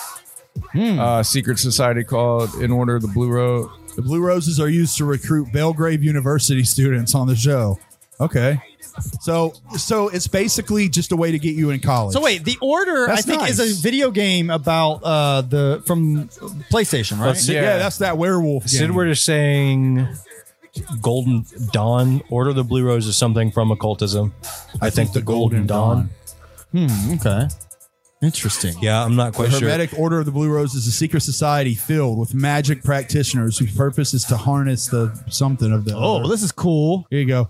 [SPEAKER 5] Secret society called In Order of the Blue Rose.
[SPEAKER 3] The Blue Roses are used to recruit Belgrave University students on the show. Okay. So it's basically just a way to get you in college.
[SPEAKER 2] So wait, the Order
[SPEAKER 3] That's
[SPEAKER 2] I think
[SPEAKER 3] nice.
[SPEAKER 2] is a video game about from PlayStation, right?
[SPEAKER 3] Yeah, that's that werewolf game.
[SPEAKER 4] Sid, we're just saying Golden Dawn. Order of the Blue Rose is something from occultism. I think the Golden Dawn.
[SPEAKER 2] Okay. Interesting.
[SPEAKER 4] Yeah, I'm not quite
[SPEAKER 3] The
[SPEAKER 4] sure.
[SPEAKER 3] Hermetic Order of the Blue Rose is a secret society filled with magic practitioners whose purpose is to harness the something of the.
[SPEAKER 2] Oh, this is cool.
[SPEAKER 3] Here you go.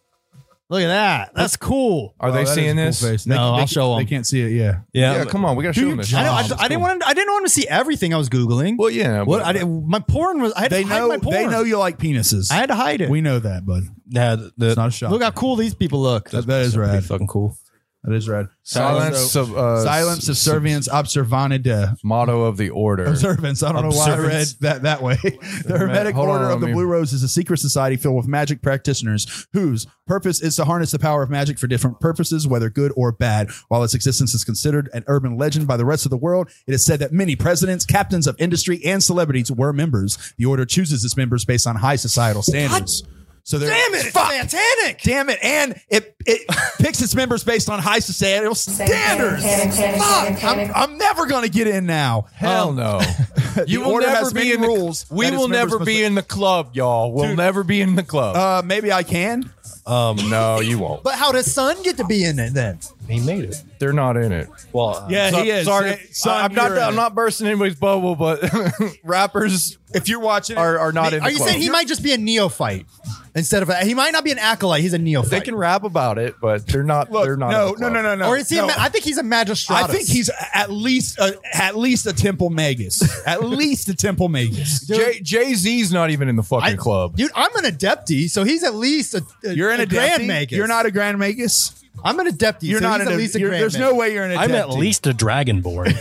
[SPEAKER 2] Look at that. That's cool.
[SPEAKER 5] Are they
[SPEAKER 3] that
[SPEAKER 5] seeing
[SPEAKER 3] is a cool
[SPEAKER 5] this?
[SPEAKER 3] face.
[SPEAKER 2] No, I'll show them.
[SPEAKER 3] They can't see it. Yeah.
[SPEAKER 5] Yeah, come on, we gotta show them this.
[SPEAKER 2] I know. I didn't want him to see everything I was googling.
[SPEAKER 5] Well, yeah.
[SPEAKER 2] What my porn was. I had
[SPEAKER 3] They
[SPEAKER 2] to hide
[SPEAKER 3] know.
[SPEAKER 2] my porn.
[SPEAKER 3] They know you like penises.
[SPEAKER 2] I had to hide it.
[SPEAKER 3] We know that, bud.
[SPEAKER 4] Yeah,
[SPEAKER 3] It's not a shock.
[SPEAKER 2] Look how cool these people look.
[SPEAKER 3] that is
[SPEAKER 4] pretty
[SPEAKER 3] rad.
[SPEAKER 4] fucking cool.
[SPEAKER 3] That is rad.
[SPEAKER 5] Silence,
[SPEAKER 3] Silence, subservience, observanda.
[SPEAKER 5] motto of the order.
[SPEAKER 3] Observance. I don't know why I read
[SPEAKER 4] Observance.
[SPEAKER 3] that way. The Hermetic
[SPEAKER 5] Hold on,
[SPEAKER 3] Order of the
[SPEAKER 5] let me-
[SPEAKER 3] Blue Rose is a secret society filled with magic practitioners whose purpose is to harness the power of magic for different purposes, whether good or bad. While its existence is considered an urban legend by the rest of the world, it is said that many presidents, captains of industry, and celebrities were members. The order chooses its members based on high societal standards. So they're
[SPEAKER 2] Damn it! It's Santanic.
[SPEAKER 3] Damn it! And it picks its members based on high societal standards. Fuck! I'm never going to get in now.
[SPEAKER 5] Hell no. You will
[SPEAKER 3] order
[SPEAKER 5] never
[SPEAKER 3] has
[SPEAKER 5] be
[SPEAKER 3] many
[SPEAKER 5] in the
[SPEAKER 3] rules
[SPEAKER 5] We
[SPEAKER 3] that its
[SPEAKER 5] will
[SPEAKER 3] members
[SPEAKER 5] never
[SPEAKER 3] must
[SPEAKER 5] be in the club, y'all. We'll never be in the club.
[SPEAKER 3] Maybe I can.
[SPEAKER 5] No, you won't.
[SPEAKER 2] But how does Sun get to be in it then?
[SPEAKER 4] He made it.
[SPEAKER 5] They're not in it.
[SPEAKER 4] Well,
[SPEAKER 3] Yeah,
[SPEAKER 5] So-
[SPEAKER 3] he is.
[SPEAKER 5] Sorry,
[SPEAKER 3] Son,
[SPEAKER 5] I'm not.
[SPEAKER 3] you're in
[SPEAKER 5] I'm
[SPEAKER 3] it.
[SPEAKER 5] not bursting anybody's bubble, but rappers
[SPEAKER 3] If you're watching,
[SPEAKER 5] are not in the
[SPEAKER 2] Are you
[SPEAKER 5] club.
[SPEAKER 2] saying he might just be a neophyte instead of he might not be an acolyte? He's a neophyte.
[SPEAKER 5] They can rap about it, but they're not.
[SPEAKER 3] Look,
[SPEAKER 5] they're not.
[SPEAKER 3] no,
[SPEAKER 5] in the
[SPEAKER 3] no,
[SPEAKER 5] club.
[SPEAKER 3] no.
[SPEAKER 2] Or is he?
[SPEAKER 3] No.
[SPEAKER 2] I think he's a magistratus.
[SPEAKER 3] I think he's at least a temple magus. At least a temple magus.
[SPEAKER 5] Jay Z's not even in the fucking club.
[SPEAKER 2] Dude, I'm an adepti, so he's at least a
[SPEAKER 3] You're in a
[SPEAKER 2] grand
[SPEAKER 3] Adepti?
[SPEAKER 2] magus.
[SPEAKER 3] You're not a grand magus.
[SPEAKER 2] I'm an adepti.
[SPEAKER 3] You're
[SPEAKER 2] so
[SPEAKER 3] not
[SPEAKER 2] he's at least a grand
[SPEAKER 3] There's
[SPEAKER 2] magus.
[SPEAKER 3] no way you're an Adepti.
[SPEAKER 4] I'm at least a dragonborn.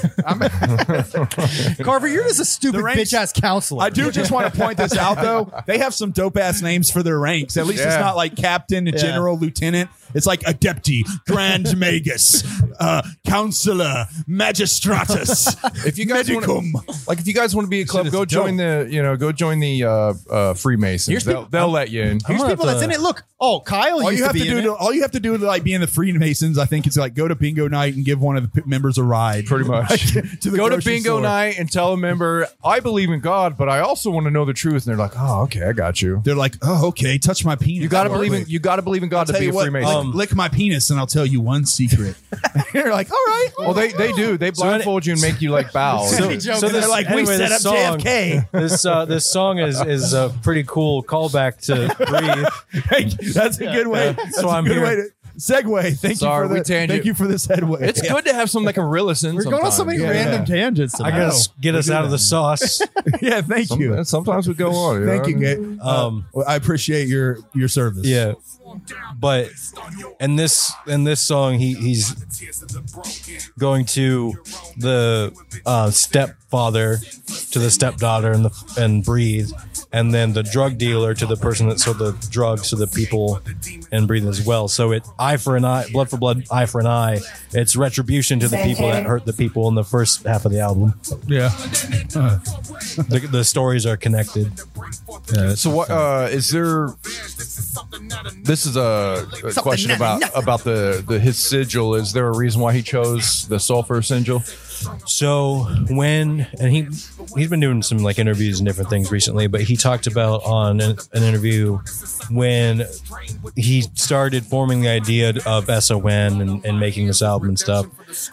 [SPEAKER 2] Carver, you're just a stupid
[SPEAKER 3] The ranks-
[SPEAKER 2] bitch ass counselor.
[SPEAKER 3] I do just want to point this out, though. They have some dope ass names for their ranks. At least it's
[SPEAKER 5] Yeah.
[SPEAKER 3] not like captain, general, lieutenant. It's like Adepti, Grand Magus, Counselor, Magistratus.
[SPEAKER 5] If you guys want if you guys want to be a club, go join the Freemasons. They'll let you in.
[SPEAKER 2] Here's people that's in it. Look, Kyle
[SPEAKER 3] All
[SPEAKER 2] used
[SPEAKER 3] you
[SPEAKER 2] to
[SPEAKER 3] have
[SPEAKER 2] be
[SPEAKER 3] to do
[SPEAKER 2] in
[SPEAKER 3] to
[SPEAKER 2] it.
[SPEAKER 3] all you have to do to like be in the Freemasons, I think, is like go to bingo night and give one of the members a ride.
[SPEAKER 5] Pretty much.
[SPEAKER 3] to the
[SPEAKER 5] Go to
[SPEAKER 3] grocery
[SPEAKER 5] bingo
[SPEAKER 3] store.
[SPEAKER 5] night and tell a member, I believe in God, but I also want to know the truth. And they're like, oh, okay, I got you.
[SPEAKER 3] They're like, oh, okay, touch my penis.
[SPEAKER 5] You got to believe in God to
[SPEAKER 3] Tell
[SPEAKER 5] be
[SPEAKER 3] you
[SPEAKER 5] a
[SPEAKER 3] what,
[SPEAKER 5] Freemason.
[SPEAKER 3] lick my penis and I'll tell you one secret. You're like, all right.
[SPEAKER 5] Well, they do. They blindfold you and make you like bow.
[SPEAKER 4] So
[SPEAKER 3] they're like, we
[SPEAKER 4] anyway,
[SPEAKER 3] set
[SPEAKER 4] this
[SPEAKER 3] up
[SPEAKER 4] song-
[SPEAKER 3] JFK.
[SPEAKER 4] This song is a pretty cool callback to Breathe.
[SPEAKER 3] Hey, that's a good way. That's
[SPEAKER 4] why
[SPEAKER 3] a
[SPEAKER 4] I'm
[SPEAKER 3] good
[SPEAKER 4] here.
[SPEAKER 3] way to segue. Thank
[SPEAKER 5] Sorry,
[SPEAKER 3] you
[SPEAKER 5] we
[SPEAKER 3] for
[SPEAKER 5] tangent.
[SPEAKER 3] Thank you for this headway.
[SPEAKER 5] It's good to have something that can reel us in.
[SPEAKER 2] We're going on so many random tangents.
[SPEAKER 4] I gotta get us out of the sauce.
[SPEAKER 3] Yeah, thank you.
[SPEAKER 5] Sometimes we go on.
[SPEAKER 3] Thank you, Gabe. Well, I appreciate your service.
[SPEAKER 4] Yeah, but in this song, he's going to the stepfather to the stepdaughter and Breathe, and then the drug dealer to the person that sold the drugs to the people and Breathe as well. So it eye for an eye, blood for blood, eye for an eye. It's retribution to the people that hurt the people in the first half of the album.
[SPEAKER 3] Yeah.
[SPEAKER 4] The stories are connected.
[SPEAKER 5] So what is there? This is a question about the his sigil. Is there a reason why he chose the sulfur sigil?
[SPEAKER 4] So he's been doing some like interviews and different things recently, but he talked about on an interview when he started forming the idea of SON and making this album and stuff.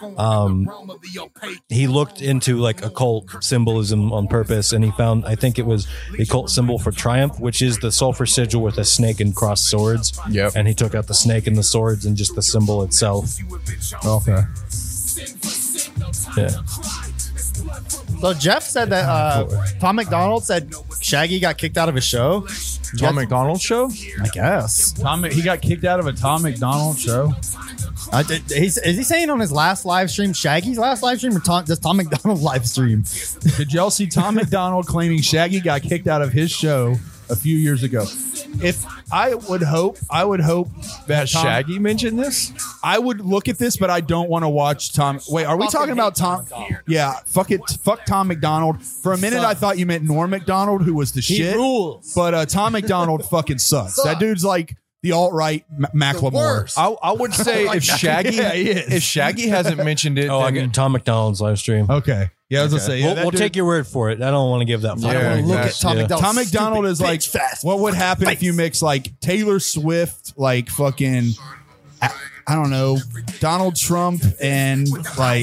[SPEAKER 4] He looked into like occult symbolism on purpose, and he found, I think it was the occult symbol for triumph, which is the sulfur sigil with a snake and crossed swords.
[SPEAKER 5] Yep.
[SPEAKER 4] And he took out the snake and the swords and just the symbol itself.
[SPEAKER 3] Okay.
[SPEAKER 4] Yeah.
[SPEAKER 2] So Jeff said that Tom McDonald said Shaggy got kicked out of his show.
[SPEAKER 5] Tom McDonald show?
[SPEAKER 2] I guess.
[SPEAKER 3] He got kicked out of a Tom McDonald show.
[SPEAKER 2] Is he saying on his last live stream, Shaggy's last live stream, or does Tom McDonald live stream?
[SPEAKER 3] Did y'all see Tom McDonald claiming Shaggy got kicked out of his show a few years ago? If I would hope that Tom,
[SPEAKER 5] Shaggy mentioned this.
[SPEAKER 3] I would look at this, but I don't want to watch Tom. Wait, are we talking about Tom? Yeah, fuck Tom McDonald. For a minute, I thought you meant Norm McDonald, who was the shit.
[SPEAKER 2] Rules.
[SPEAKER 3] But Tom McDonald fucking sucks. That dude's like the alt-right Macklemore.
[SPEAKER 5] I would say if Shaggy
[SPEAKER 3] Yeah, he is.
[SPEAKER 5] if Shaggy hasn't mentioned it,
[SPEAKER 4] Oh, I
[SPEAKER 5] then
[SPEAKER 4] get Tom McDonald's live stream.
[SPEAKER 3] Okay. Yeah, I was gonna say. Yeah,
[SPEAKER 4] We'll take your word for it. I don't want to give that.
[SPEAKER 5] Yeah,
[SPEAKER 2] I don't want to look at
[SPEAKER 5] exactly.
[SPEAKER 2] Tom
[SPEAKER 4] Yeah.
[SPEAKER 2] McDonald.
[SPEAKER 3] Tom McDonald is like, what would happen if you mix like Taylor Swift, like fucking, I don't know, Donald Trump and like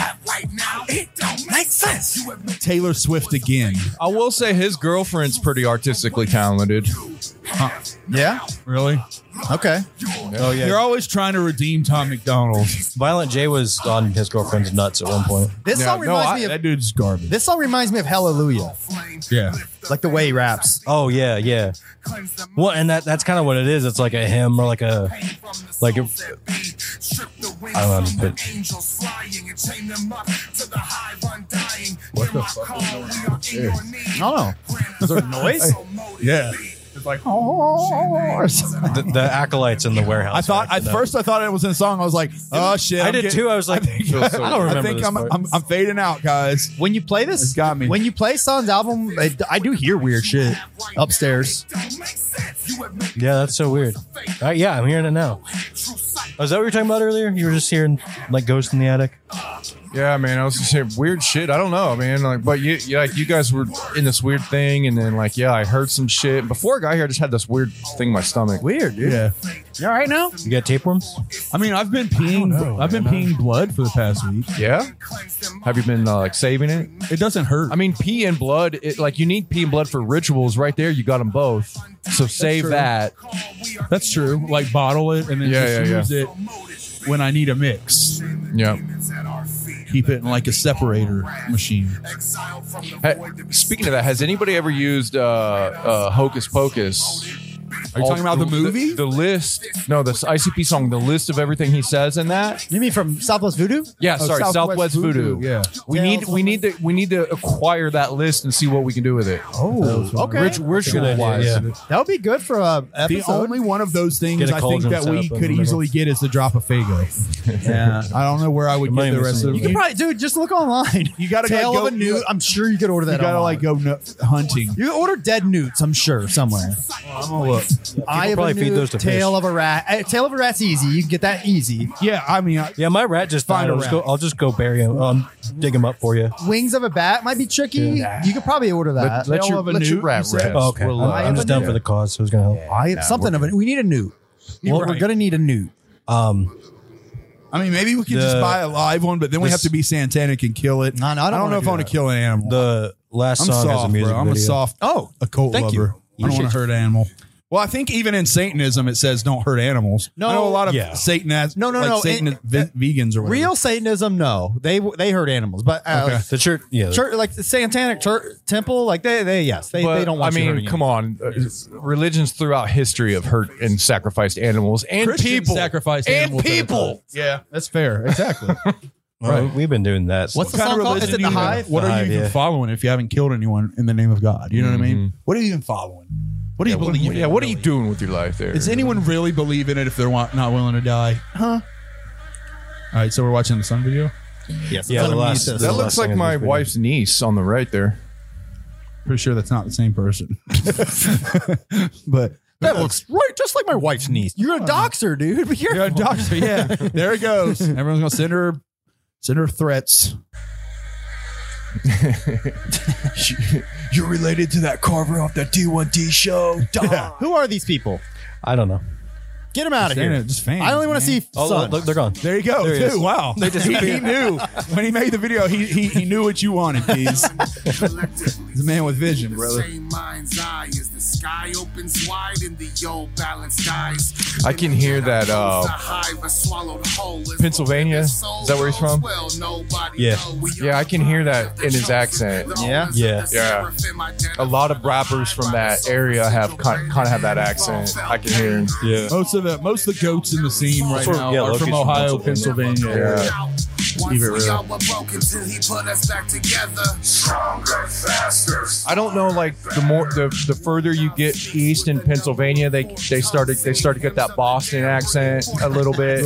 [SPEAKER 3] Taylor Swift again?
[SPEAKER 5] I will say his girlfriend's pretty artistically talented.
[SPEAKER 2] Yeah.
[SPEAKER 3] Really?
[SPEAKER 2] Okay.
[SPEAKER 4] Oh yeah.
[SPEAKER 3] You're always trying to redeem Tom McDonald.
[SPEAKER 4] Violent J was on his girlfriend's nuts at one point.
[SPEAKER 2] This song reminds me of
[SPEAKER 3] That dude's garbage.
[SPEAKER 2] this song reminds me of Hallelujah,
[SPEAKER 3] Yeah.
[SPEAKER 2] like the way he raps.
[SPEAKER 4] Oh yeah, yeah. Well, and that's kind of what it is. It's like a hymn or like a I don't know. But
[SPEAKER 3] What the fuck is going on here?
[SPEAKER 2] I don't know. Is there noise?
[SPEAKER 3] Yeah. It's like,
[SPEAKER 4] the acolytes in the warehouse.
[SPEAKER 3] I thought at first I thought it was in a song. I was like, oh shit.
[SPEAKER 4] I
[SPEAKER 3] I'm
[SPEAKER 4] did
[SPEAKER 3] getting-
[SPEAKER 4] too. I was like, I don't remember.
[SPEAKER 3] I think
[SPEAKER 4] this part.
[SPEAKER 3] I'm fading out, guys.
[SPEAKER 2] When you play this,
[SPEAKER 3] It's got me.
[SPEAKER 2] When you play Son's album, I do hear weird shit upstairs.
[SPEAKER 4] Yeah, that's so weird. Yeah, I'm hearing it now. Oh, is that what you were talking about earlier? You were just hearing like ghosts in the attic.
[SPEAKER 5] Yeah, man, I was just saying weird shit. I don't know, man. Like, but you guys were in this weird thing, and then like, yeah, I heard some shit. Before I got here, I just had this weird thing in my stomach.
[SPEAKER 2] Weird, dude.
[SPEAKER 3] Yeah.
[SPEAKER 2] You all right now?
[SPEAKER 4] You got tapeworms?
[SPEAKER 3] I mean, I've been peeing. I've been peeing blood for the past week.
[SPEAKER 5] Yeah. Have you been like saving it?
[SPEAKER 3] It doesn't hurt.
[SPEAKER 5] I mean, pee and blood. Like you need pee and blood for rituals. Right there, you got them both. So save
[SPEAKER 3] true.
[SPEAKER 5] that.
[SPEAKER 3] That's true. Like bottle it and then just use it when I need a mix.
[SPEAKER 5] Yeah.
[SPEAKER 3] Keep it in like a separator machine.
[SPEAKER 5] Hey, speaking of that, has anybody ever used Hocus Pocus
[SPEAKER 3] Are you talking about the movie?
[SPEAKER 5] The list. No, the ICP song. The list of everything he says in that.
[SPEAKER 2] You mean from Southwest Voodoo?
[SPEAKER 5] Yeah, sorry, Southwest Voodoo.
[SPEAKER 3] Yeah,
[SPEAKER 5] we need to acquire that list and see what we can do with it.
[SPEAKER 2] Oh, okay.
[SPEAKER 5] Ritual-wise.
[SPEAKER 2] That would be good for a episode.
[SPEAKER 3] the only one of those things
[SPEAKER 4] Get a
[SPEAKER 3] I think
[SPEAKER 4] cauldron
[SPEAKER 3] that
[SPEAKER 4] set
[SPEAKER 3] we
[SPEAKER 4] up in
[SPEAKER 3] could
[SPEAKER 4] the middle.
[SPEAKER 3] easily get is the drop of Fago.
[SPEAKER 2] Yeah.
[SPEAKER 3] I don't know where I would
[SPEAKER 4] Might
[SPEAKER 3] get the
[SPEAKER 4] be
[SPEAKER 3] rest
[SPEAKER 4] some-
[SPEAKER 3] of
[SPEAKER 2] You could probably, dude, just look online.
[SPEAKER 3] You gotta
[SPEAKER 2] Tail
[SPEAKER 3] go-
[SPEAKER 2] of a newt. I'm sure you could order that.
[SPEAKER 3] You gotta
[SPEAKER 2] online.
[SPEAKER 3] like go hunting.
[SPEAKER 2] You can order dead newts. I'm sure somewhere.
[SPEAKER 3] I'm gonna look.
[SPEAKER 2] Eye of a
[SPEAKER 4] probably feed
[SPEAKER 2] newt,
[SPEAKER 4] those to
[SPEAKER 2] tail
[SPEAKER 4] fish.
[SPEAKER 2] of a rat. Tail of a rat's easy. You can get that easy.
[SPEAKER 3] Yeah, I mean,
[SPEAKER 4] Yeah, my rat just
[SPEAKER 3] Find
[SPEAKER 4] died.
[SPEAKER 3] a rat.
[SPEAKER 4] I'll just go bury him. Dig him up for you.
[SPEAKER 2] Wings of a bat might be tricky. You could probably order that.
[SPEAKER 5] Let
[SPEAKER 3] Tail
[SPEAKER 5] your
[SPEAKER 3] of a
[SPEAKER 5] let your
[SPEAKER 3] newt,
[SPEAKER 5] rat
[SPEAKER 3] you said?
[SPEAKER 5] rest.
[SPEAKER 4] Oh, okay.
[SPEAKER 2] Eye
[SPEAKER 4] I'm
[SPEAKER 2] of
[SPEAKER 4] just
[SPEAKER 2] a
[SPEAKER 4] down
[SPEAKER 2] newt.
[SPEAKER 4] for the cause, so it's gonna help.
[SPEAKER 2] Something of it. We need a newt. Well,
[SPEAKER 3] Right.
[SPEAKER 2] we're gonna need a newt.
[SPEAKER 3] I mean, maybe we could just
[SPEAKER 4] The-
[SPEAKER 3] buy a live one, but then we have to be satanic and kill it.
[SPEAKER 2] No, I don't
[SPEAKER 3] know
[SPEAKER 2] wanna
[SPEAKER 3] if
[SPEAKER 2] do
[SPEAKER 3] I want to
[SPEAKER 2] that.
[SPEAKER 3] kill an animal.
[SPEAKER 4] The last
[SPEAKER 3] I'm
[SPEAKER 4] song has a
[SPEAKER 3] soft,
[SPEAKER 4] music
[SPEAKER 3] bro. I'm
[SPEAKER 4] video.
[SPEAKER 3] a soft occult
[SPEAKER 2] thank you.
[SPEAKER 3] lover. I don't want to hurt an animal. Well, I think even in Satanism it says don't hurt animals.
[SPEAKER 2] No,
[SPEAKER 3] I know a lot of
[SPEAKER 4] yeah.
[SPEAKER 3] Satanists,
[SPEAKER 2] No,
[SPEAKER 3] Satan vegans or whatever.
[SPEAKER 2] Real Satanism, no, they hurt animals, but
[SPEAKER 3] Okay.
[SPEAKER 4] The church, yeah.
[SPEAKER 2] church, like the satanic church temple, like they
[SPEAKER 5] But,
[SPEAKER 2] don't want.
[SPEAKER 5] I
[SPEAKER 2] you
[SPEAKER 5] mean,
[SPEAKER 2] hurting
[SPEAKER 5] come on. Religions throughout history have hurt and sacrificed animals and
[SPEAKER 3] Christians
[SPEAKER 5] people.
[SPEAKER 3] sacrifice
[SPEAKER 5] and
[SPEAKER 3] animals.
[SPEAKER 5] people.
[SPEAKER 3] Yeah, that's fair. Exactly.
[SPEAKER 4] Well, we've been doing that.
[SPEAKER 2] What's the
[SPEAKER 3] What kind
[SPEAKER 2] song
[SPEAKER 3] of
[SPEAKER 2] called? Is
[SPEAKER 3] religion
[SPEAKER 2] it the
[SPEAKER 3] do you
[SPEAKER 2] Hive?
[SPEAKER 3] have? What
[SPEAKER 4] The
[SPEAKER 3] are you
[SPEAKER 4] Hive,
[SPEAKER 3] even
[SPEAKER 4] yeah.
[SPEAKER 3] following if you haven't killed anyone in the name of God? You know what I mean? What are you even following? What do you believe in?
[SPEAKER 5] Yeah, what are you doing with your life there?
[SPEAKER 3] Does anyone really believe in it if they're not willing to die? Huh? All right, so we're watching the Sun video.
[SPEAKER 2] Yes,
[SPEAKER 4] Yeah, the last-
[SPEAKER 5] That looks like my wife's niece on the right there.
[SPEAKER 3] Pretty sure that's not the same person. But
[SPEAKER 2] that looks right, just like my wife's niece. You're a doxer, dude. Be careful.
[SPEAKER 3] yeah, doctor. Yeah, there it goes. Everyone's gonna send her threats.
[SPEAKER 5] You're related to that Carver off that D1D show.
[SPEAKER 2] Who are these people?
[SPEAKER 4] I don't know.
[SPEAKER 2] Get them out of here.
[SPEAKER 3] Just fans.
[SPEAKER 2] I only want to
[SPEAKER 3] man.
[SPEAKER 2] see
[SPEAKER 4] Oh,
[SPEAKER 2] sun.
[SPEAKER 4] look, they're gone.
[SPEAKER 3] There you go.
[SPEAKER 4] There he
[SPEAKER 3] Too.
[SPEAKER 4] is.
[SPEAKER 3] Wow. He knew when he made the video. He knew what you wanted. He's a man with vision, brother.
[SPEAKER 5] I can hear that Pennsylvania. Is that where he's from?
[SPEAKER 4] Yeah.
[SPEAKER 5] Yeah, I can hear that in his accent.
[SPEAKER 2] Yeah.
[SPEAKER 4] Yeah.
[SPEAKER 5] Yeah. A lot of rappers from that area have kind of have that accent. I can hear him.
[SPEAKER 4] Yeah.
[SPEAKER 3] Most of the goats in the scene right
[SPEAKER 4] Sort of,
[SPEAKER 3] now
[SPEAKER 4] yeah,
[SPEAKER 3] are
[SPEAKER 4] Loki's
[SPEAKER 3] from
[SPEAKER 4] from
[SPEAKER 3] Ohio,
[SPEAKER 4] Pennsylvania.
[SPEAKER 3] Pennsylvania.
[SPEAKER 5] Yeah.
[SPEAKER 3] Keep it real.
[SPEAKER 5] I don't know, like the further you get east in Pennsylvania, they start to get that Boston accent a little bit.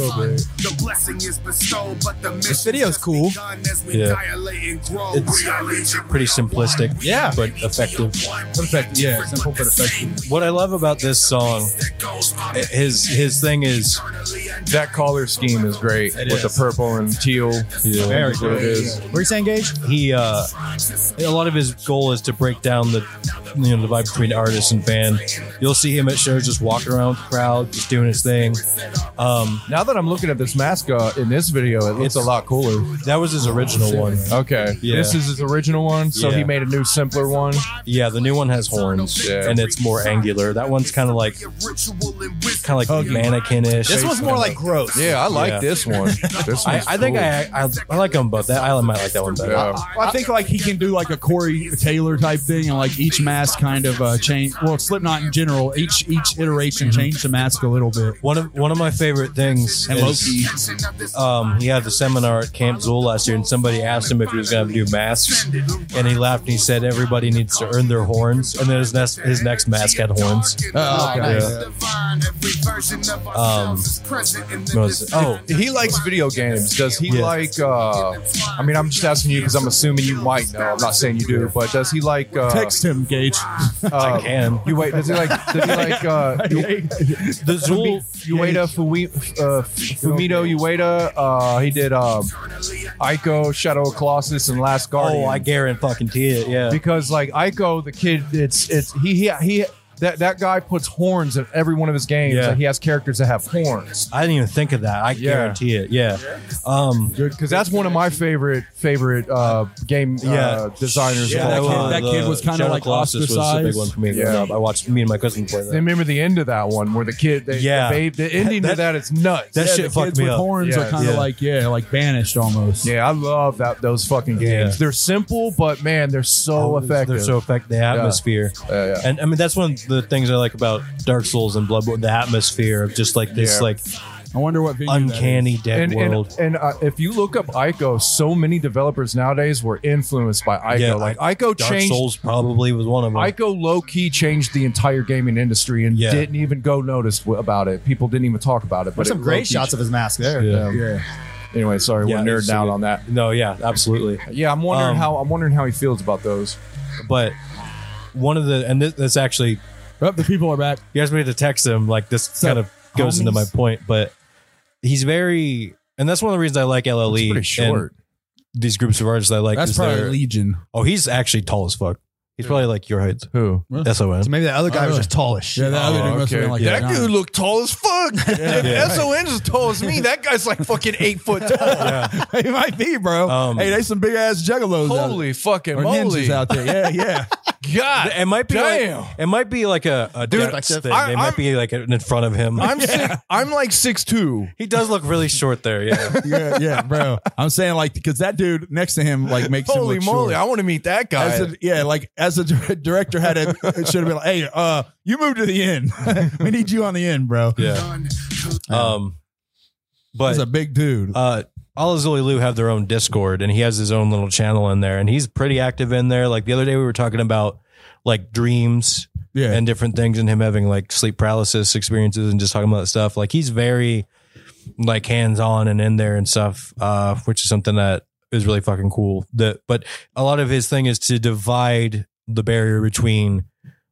[SPEAKER 2] This video's cool.
[SPEAKER 4] Yeah. It's pretty simplistic.
[SPEAKER 2] Yeah.
[SPEAKER 4] But effective.
[SPEAKER 3] Yeah, simple but effective.
[SPEAKER 4] What I love about this song, his thing is
[SPEAKER 5] That color scheme is great with the purple and teal.
[SPEAKER 4] Yeah.
[SPEAKER 2] Very
[SPEAKER 5] That's what it is.
[SPEAKER 2] What are you saying, Gage?
[SPEAKER 4] he a lot of his goal is to break down the vibe between artist and fan. You'll see him at shows just walking around with the crowd, just doing his thing.
[SPEAKER 5] Now that I'm looking at this mascot in this video, it looks a lot cooler.
[SPEAKER 4] That was his original one.
[SPEAKER 5] Okay,
[SPEAKER 4] Yeah.
[SPEAKER 5] this is his original one, so
[SPEAKER 4] Yeah.
[SPEAKER 5] he made a new, simpler one.
[SPEAKER 4] Yeah, the new one has horns
[SPEAKER 5] Yeah.
[SPEAKER 4] and it's more angular. That one's kind of like mannequin-ish.
[SPEAKER 2] This one's more like gross.
[SPEAKER 5] Yeah, I like
[SPEAKER 4] Yeah.
[SPEAKER 5] this one. This one's
[SPEAKER 4] I think
[SPEAKER 5] cool.
[SPEAKER 4] I like them both. I might like that one better.
[SPEAKER 5] Yeah.
[SPEAKER 3] Well, I think like he can do like a Corey Taylor type thing, and like each mask kind of change. Well, Slipknot in general, each iteration changed the mask a little bit.
[SPEAKER 4] One of my favorite things
[SPEAKER 3] And
[SPEAKER 4] is, he had the seminar at Camp Zool last year, and somebody asked him if he was going to do masks, and he laughed and he said everybody needs to earn their horns, and then his next mask had horns.
[SPEAKER 5] He likes video games. Does he like? I mean, I'm just asking you because I'm assuming you might know. I'm not saying you do, but does he like?
[SPEAKER 3] Text him, Gage.
[SPEAKER 4] I can.
[SPEAKER 5] You wait. Does he like?
[SPEAKER 4] The Zool.
[SPEAKER 5] Ueda Fumito Ueda. He did Ico, Shadow of Colossus, and Last Guardian.
[SPEAKER 4] Oh, I guarantee it. Yeah.
[SPEAKER 5] Because like Ico, the kid, he that guy puts horns in every one of his games.
[SPEAKER 4] Yeah.
[SPEAKER 5] Like, he has characters that have horns.
[SPEAKER 4] I didn't even think of that. I guarantee it. Yeah.
[SPEAKER 5] Because that's one of my favorite game designers.
[SPEAKER 4] Yeah,
[SPEAKER 5] of all time.
[SPEAKER 3] that kid was kinda
[SPEAKER 4] Shadow
[SPEAKER 3] like
[SPEAKER 4] Colossus was a big
[SPEAKER 3] ostracized.
[SPEAKER 4] one for me.
[SPEAKER 5] Yeah.
[SPEAKER 4] Growing up. I watched me and my cousin play that.
[SPEAKER 5] Remember the end of that one where the kid, the ending of that is nuts.
[SPEAKER 4] That
[SPEAKER 3] Yeah,
[SPEAKER 4] shit
[SPEAKER 3] the
[SPEAKER 4] fucked
[SPEAKER 3] kids
[SPEAKER 4] me
[SPEAKER 3] with
[SPEAKER 4] up.
[SPEAKER 3] horns are
[SPEAKER 5] Yeah.
[SPEAKER 3] kind of like banished almost.
[SPEAKER 5] Yeah, I love those fucking games.
[SPEAKER 4] Yeah.
[SPEAKER 5] They're simple, but man, they're so effective.
[SPEAKER 4] They're so effective. The atmosphere.
[SPEAKER 5] Yeah.
[SPEAKER 4] And I mean, that's one the things I like about Dark Souls and Bloodborne, the atmosphere of just like this like
[SPEAKER 3] I wonder what venue
[SPEAKER 4] uncanny dead
[SPEAKER 5] And
[SPEAKER 4] world.
[SPEAKER 5] if you look up Ico, so many developers nowadays were influenced by Ico.
[SPEAKER 4] Yeah,
[SPEAKER 5] like Ico
[SPEAKER 4] Dark
[SPEAKER 5] changed.
[SPEAKER 4] Souls probably was one of them.
[SPEAKER 5] Ico low key changed the entire gaming industry and
[SPEAKER 4] Yeah.
[SPEAKER 5] didn't even go notice about it. People didn't even talk about it. But
[SPEAKER 2] There's some great shots of his mask there.
[SPEAKER 4] Yeah.
[SPEAKER 5] Anyway, sorry,
[SPEAKER 4] Yeah,
[SPEAKER 5] we're nerding
[SPEAKER 4] it's
[SPEAKER 5] out
[SPEAKER 4] so
[SPEAKER 5] on that.
[SPEAKER 4] No, yeah, absolutely.
[SPEAKER 5] Yeah, I'm wondering how he feels about those.
[SPEAKER 4] But one of the and this actually,
[SPEAKER 3] Oh, the people are back.
[SPEAKER 4] you asked me to text him. Like this kind of goes into my point, but he's very, and that's one of the reasons I like LLE.
[SPEAKER 5] It's pretty short.
[SPEAKER 4] And these groups of artists I like.
[SPEAKER 3] That's
[SPEAKER 4] is
[SPEAKER 3] probably
[SPEAKER 4] they're-
[SPEAKER 3] Legion.
[SPEAKER 4] Oh, he's actually tall as fuck. He's probably like your height.
[SPEAKER 5] Who?
[SPEAKER 4] SON.
[SPEAKER 2] So maybe the other guy was just tall as shit.
[SPEAKER 3] Yeah, the other dude must have been like
[SPEAKER 5] that
[SPEAKER 3] giant.
[SPEAKER 5] dude looked tall as fuck. If SON's as tall as me, that guy's like fucking 8 foot tall.
[SPEAKER 3] He might be, bro. Hey, there's some big ass juggalos.
[SPEAKER 5] Holy fucking
[SPEAKER 3] or
[SPEAKER 5] moly.
[SPEAKER 3] ninjas out there. Yeah, yeah.
[SPEAKER 5] God,
[SPEAKER 4] It might be
[SPEAKER 5] damn.
[SPEAKER 4] like it might be like a depth thing.
[SPEAKER 5] I-
[SPEAKER 4] They might
[SPEAKER 5] I'm-
[SPEAKER 4] be like in front of him.
[SPEAKER 5] I'm I'm like 6'2".
[SPEAKER 4] He does look really short there. Yeah.
[SPEAKER 3] Yeah, bro. I'm saying like because that dude next to him like makes
[SPEAKER 5] Holy
[SPEAKER 3] him look
[SPEAKER 5] moly,
[SPEAKER 3] short.
[SPEAKER 5] I want to meet that guy.
[SPEAKER 3] As a director had it should have been like, hey, you move to the end. We need you on the end, bro.
[SPEAKER 4] Yeah. But
[SPEAKER 3] He's a big dude.
[SPEAKER 4] Alazuli Lou have their own Discord, and he has his own little channel in there, and he's pretty active in there. Like the other day, we were talking about like dreams
[SPEAKER 3] Yeah.
[SPEAKER 4] and different things, and him having like sleep paralysis experiences, and just talking about that stuff. Like he's very like hands on and in there and stuff, which is something that is really fucking cool. But a lot of his thing is to divide the barrier between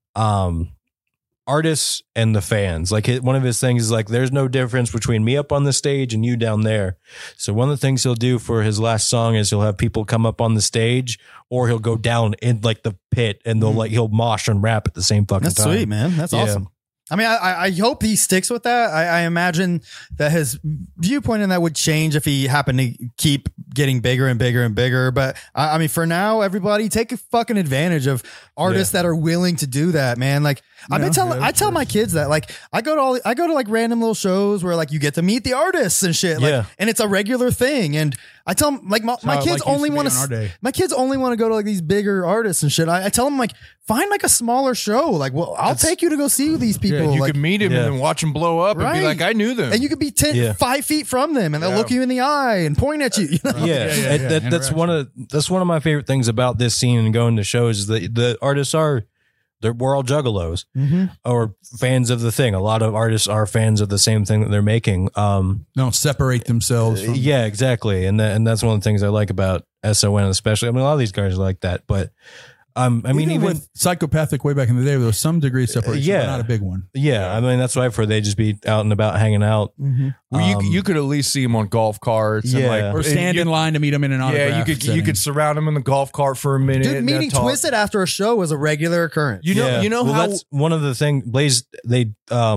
[SPEAKER 4] artists and the fans. Like one of his things is like, there's no difference between me up on the stage and you down there. So one of the things he'll do for his last song is he'll have people come up on the stage, or he'll go down in like the pit and they'll like, he'll mosh and rap at the same fucking
[SPEAKER 2] That's
[SPEAKER 4] time.
[SPEAKER 2] sweet, man. That's
[SPEAKER 4] Yeah.
[SPEAKER 2] awesome. I mean, I hope he sticks with that. I imagine that his viewpoint in that would change if he happened to keep getting bigger and bigger and bigger. But I mean, for now, everybody take a fucking advantage of artists that are willing to do that, man. Like I've been telling, I tell my kids that like I go to like random little shows where like you get to meet the artists and shit. Like,
[SPEAKER 4] Yeah.
[SPEAKER 2] and it's a regular thing. And I tell them like my
[SPEAKER 3] how it,
[SPEAKER 2] kids
[SPEAKER 3] like,
[SPEAKER 2] only
[SPEAKER 3] used to be
[SPEAKER 2] want
[SPEAKER 3] in our day.
[SPEAKER 2] my kids only want to go to like these bigger artists and shit. I tell them like find like a smaller show. Like, well, I'll take you to go see these people.
[SPEAKER 5] you
[SPEAKER 2] like,
[SPEAKER 5] could meet him
[SPEAKER 4] Yeah.
[SPEAKER 5] and then watch him blow up and
[SPEAKER 2] Right.
[SPEAKER 5] be like, I knew them.
[SPEAKER 2] and you could be
[SPEAKER 4] Yeah.
[SPEAKER 2] 5 feet from them, and they'll look you in the eye and point at you. You know?
[SPEAKER 4] Yeah, that's one of my favorite things about this scene and going to shows is that the artists we're all juggalos or fans of the thing. A lot of artists are fans of the same thing that they're making.
[SPEAKER 3] Don't separate themselves from
[SPEAKER 4] Yeah, exactly, and that's one of the things I like about SON, especially. I mean, a lot of these guys are like that, but I mean, even
[SPEAKER 3] with Psychopathic way back in the day, there was some degree of separation,
[SPEAKER 4] yeah.
[SPEAKER 3] but not a big one.
[SPEAKER 4] yeah, I mean, that's what I've heard. They just be out and about, hanging out.
[SPEAKER 5] Well, you could at least see him on golf carts. And
[SPEAKER 4] Yeah.
[SPEAKER 5] like,
[SPEAKER 3] Or stand in line to meet him in an autograph.
[SPEAKER 5] Yeah, you could surround him in the golf cart for a minute.
[SPEAKER 2] Dude,
[SPEAKER 5] and
[SPEAKER 2] meeting
[SPEAKER 5] talk.
[SPEAKER 2] Twisted after a show was a regular occurrence.
[SPEAKER 5] You know
[SPEAKER 4] Well,
[SPEAKER 5] how
[SPEAKER 4] that's one of the things. Blaze, they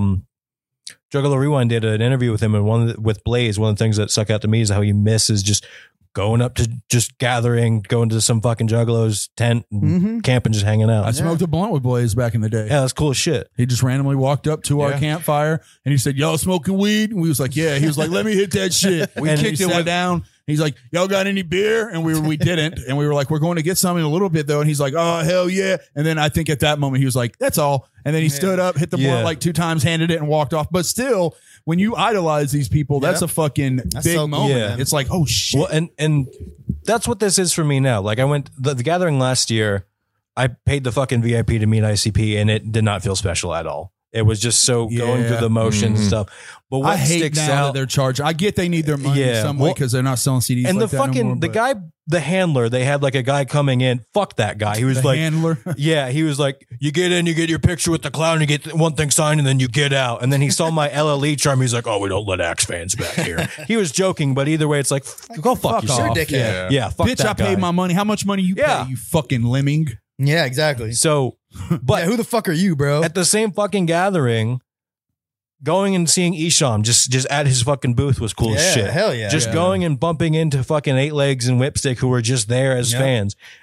[SPEAKER 4] Juggalo Rewind did an interview with him, and with Blaze, one of the things that stuck out to me is how he misses just going up to just gathering, going to some fucking Juggalo's tent, and camping, just hanging out.
[SPEAKER 3] I smoked a blunt with Blaze back in the day.
[SPEAKER 4] Yeah, that's cool as shit.
[SPEAKER 3] He just randomly walked up to our
[SPEAKER 5] Yeah.
[SPEAKER 3] campfire and he said, "Y'all smoking weed?" And we was like, "Yeah." He was like, "Let me hit that shit." We
[SPEAKER 5] And
[SPEAKER 3] kicked
[SPEAKER 5] he
[SPEAKER 3] it
[SPEAKER 5] sat
[SPEAKER 3] down. He's like, "Y'all got any beer?" And we didn't. And we were like, "We're going to get some in a little bit though." And he's like, "Oh hell yeah!" And then I think at that moment he was like, "That's all." And then he stood up, hit the blunt
[SPEAKER 4] Yeah.
[SPEAKER 3] like 2 times, handed it, and walked off. But still, when you idolize these people, that's a fucking big
[SPEAKER 2] so cool,
[SPEAKER 3] moment.
[SPEAKER 4] man.
[SPEAKER 3] It's like, oh shit.
[SPEAKER 4] Well, and that's what this is for me now. Like I went the gathering last year. I paid the fucking VIP to meet ICP, and it did not feel special at all. It was just so going through the motions and stuff. But what
[SPEAKER 3] I hate
[SPEAKER 4] sticks
[SPEAKER 3] now that
[SPEAKER 4] out,
[SPEAKER 3] they're charged. I get they need their money
[SPEAKER 4] Yeah.
[SPEAKER 3] some way
[SPEAKER 4] Well,
[SPEAKER 3] because they're not selling CDs.
[SPEAKER 4] and
[SPEAKER 3] like
[SPEAKER 4] the
[SPEAKER 3] that no
[SPEAKER 4] fucking
[SPEAKER 3] more,
[SPEAKER 4] the
[SPEAKER 3] but
[SPEAKER 4] guy, the handler, they had like a guy coming in. Fuck that guy. He was
[SPEAKER 3] the
[SPEAKER 4] like,
[SPEAKER 3] handler.
[SPEAKER 4] yeah, he was like, you get in, you get your picture with the clown, you get one thing signed, and then you get out. And then he saw my LLE charm. He's like, oh, we don't let Axe fans back here. He was joking, but either way, it's like, go fuck yourself.
[SPEAKER 3] off.
[SPEAKER 2] Dickhead.
[SPEAKER 4] Yeah, fuck
[SPEAKER 3] Bitch,
[SPEAKER 4] that
[SPEAKER 3] I paid
[SPEAKER 4] guy.
[SPEAKER 3] my money. How much money you
[SPEAKER 4] Yeah.
[SPEAKER 3] pay, you fucking lemming?
[SPEAKER 2] Yeah, exactly.
[SPEAKER 4] So, but
[SPEAKER 2] Yeah, who the fuck are you, bro?
[SPEAKER 4] at the same fucking gathering, going and seeing Isham just at his fucking booth was cool as
[SPEAKER 2] Yeah,
[SPEAKER 4] shit.
[SPEAKER 2] hell yeah.
[SPEAKER 4] Just
[SPEAKER 2] Yeah.
[SPEAKER 4] going and bumping into fucking 8 Legs and Whipstick who were just there as fans.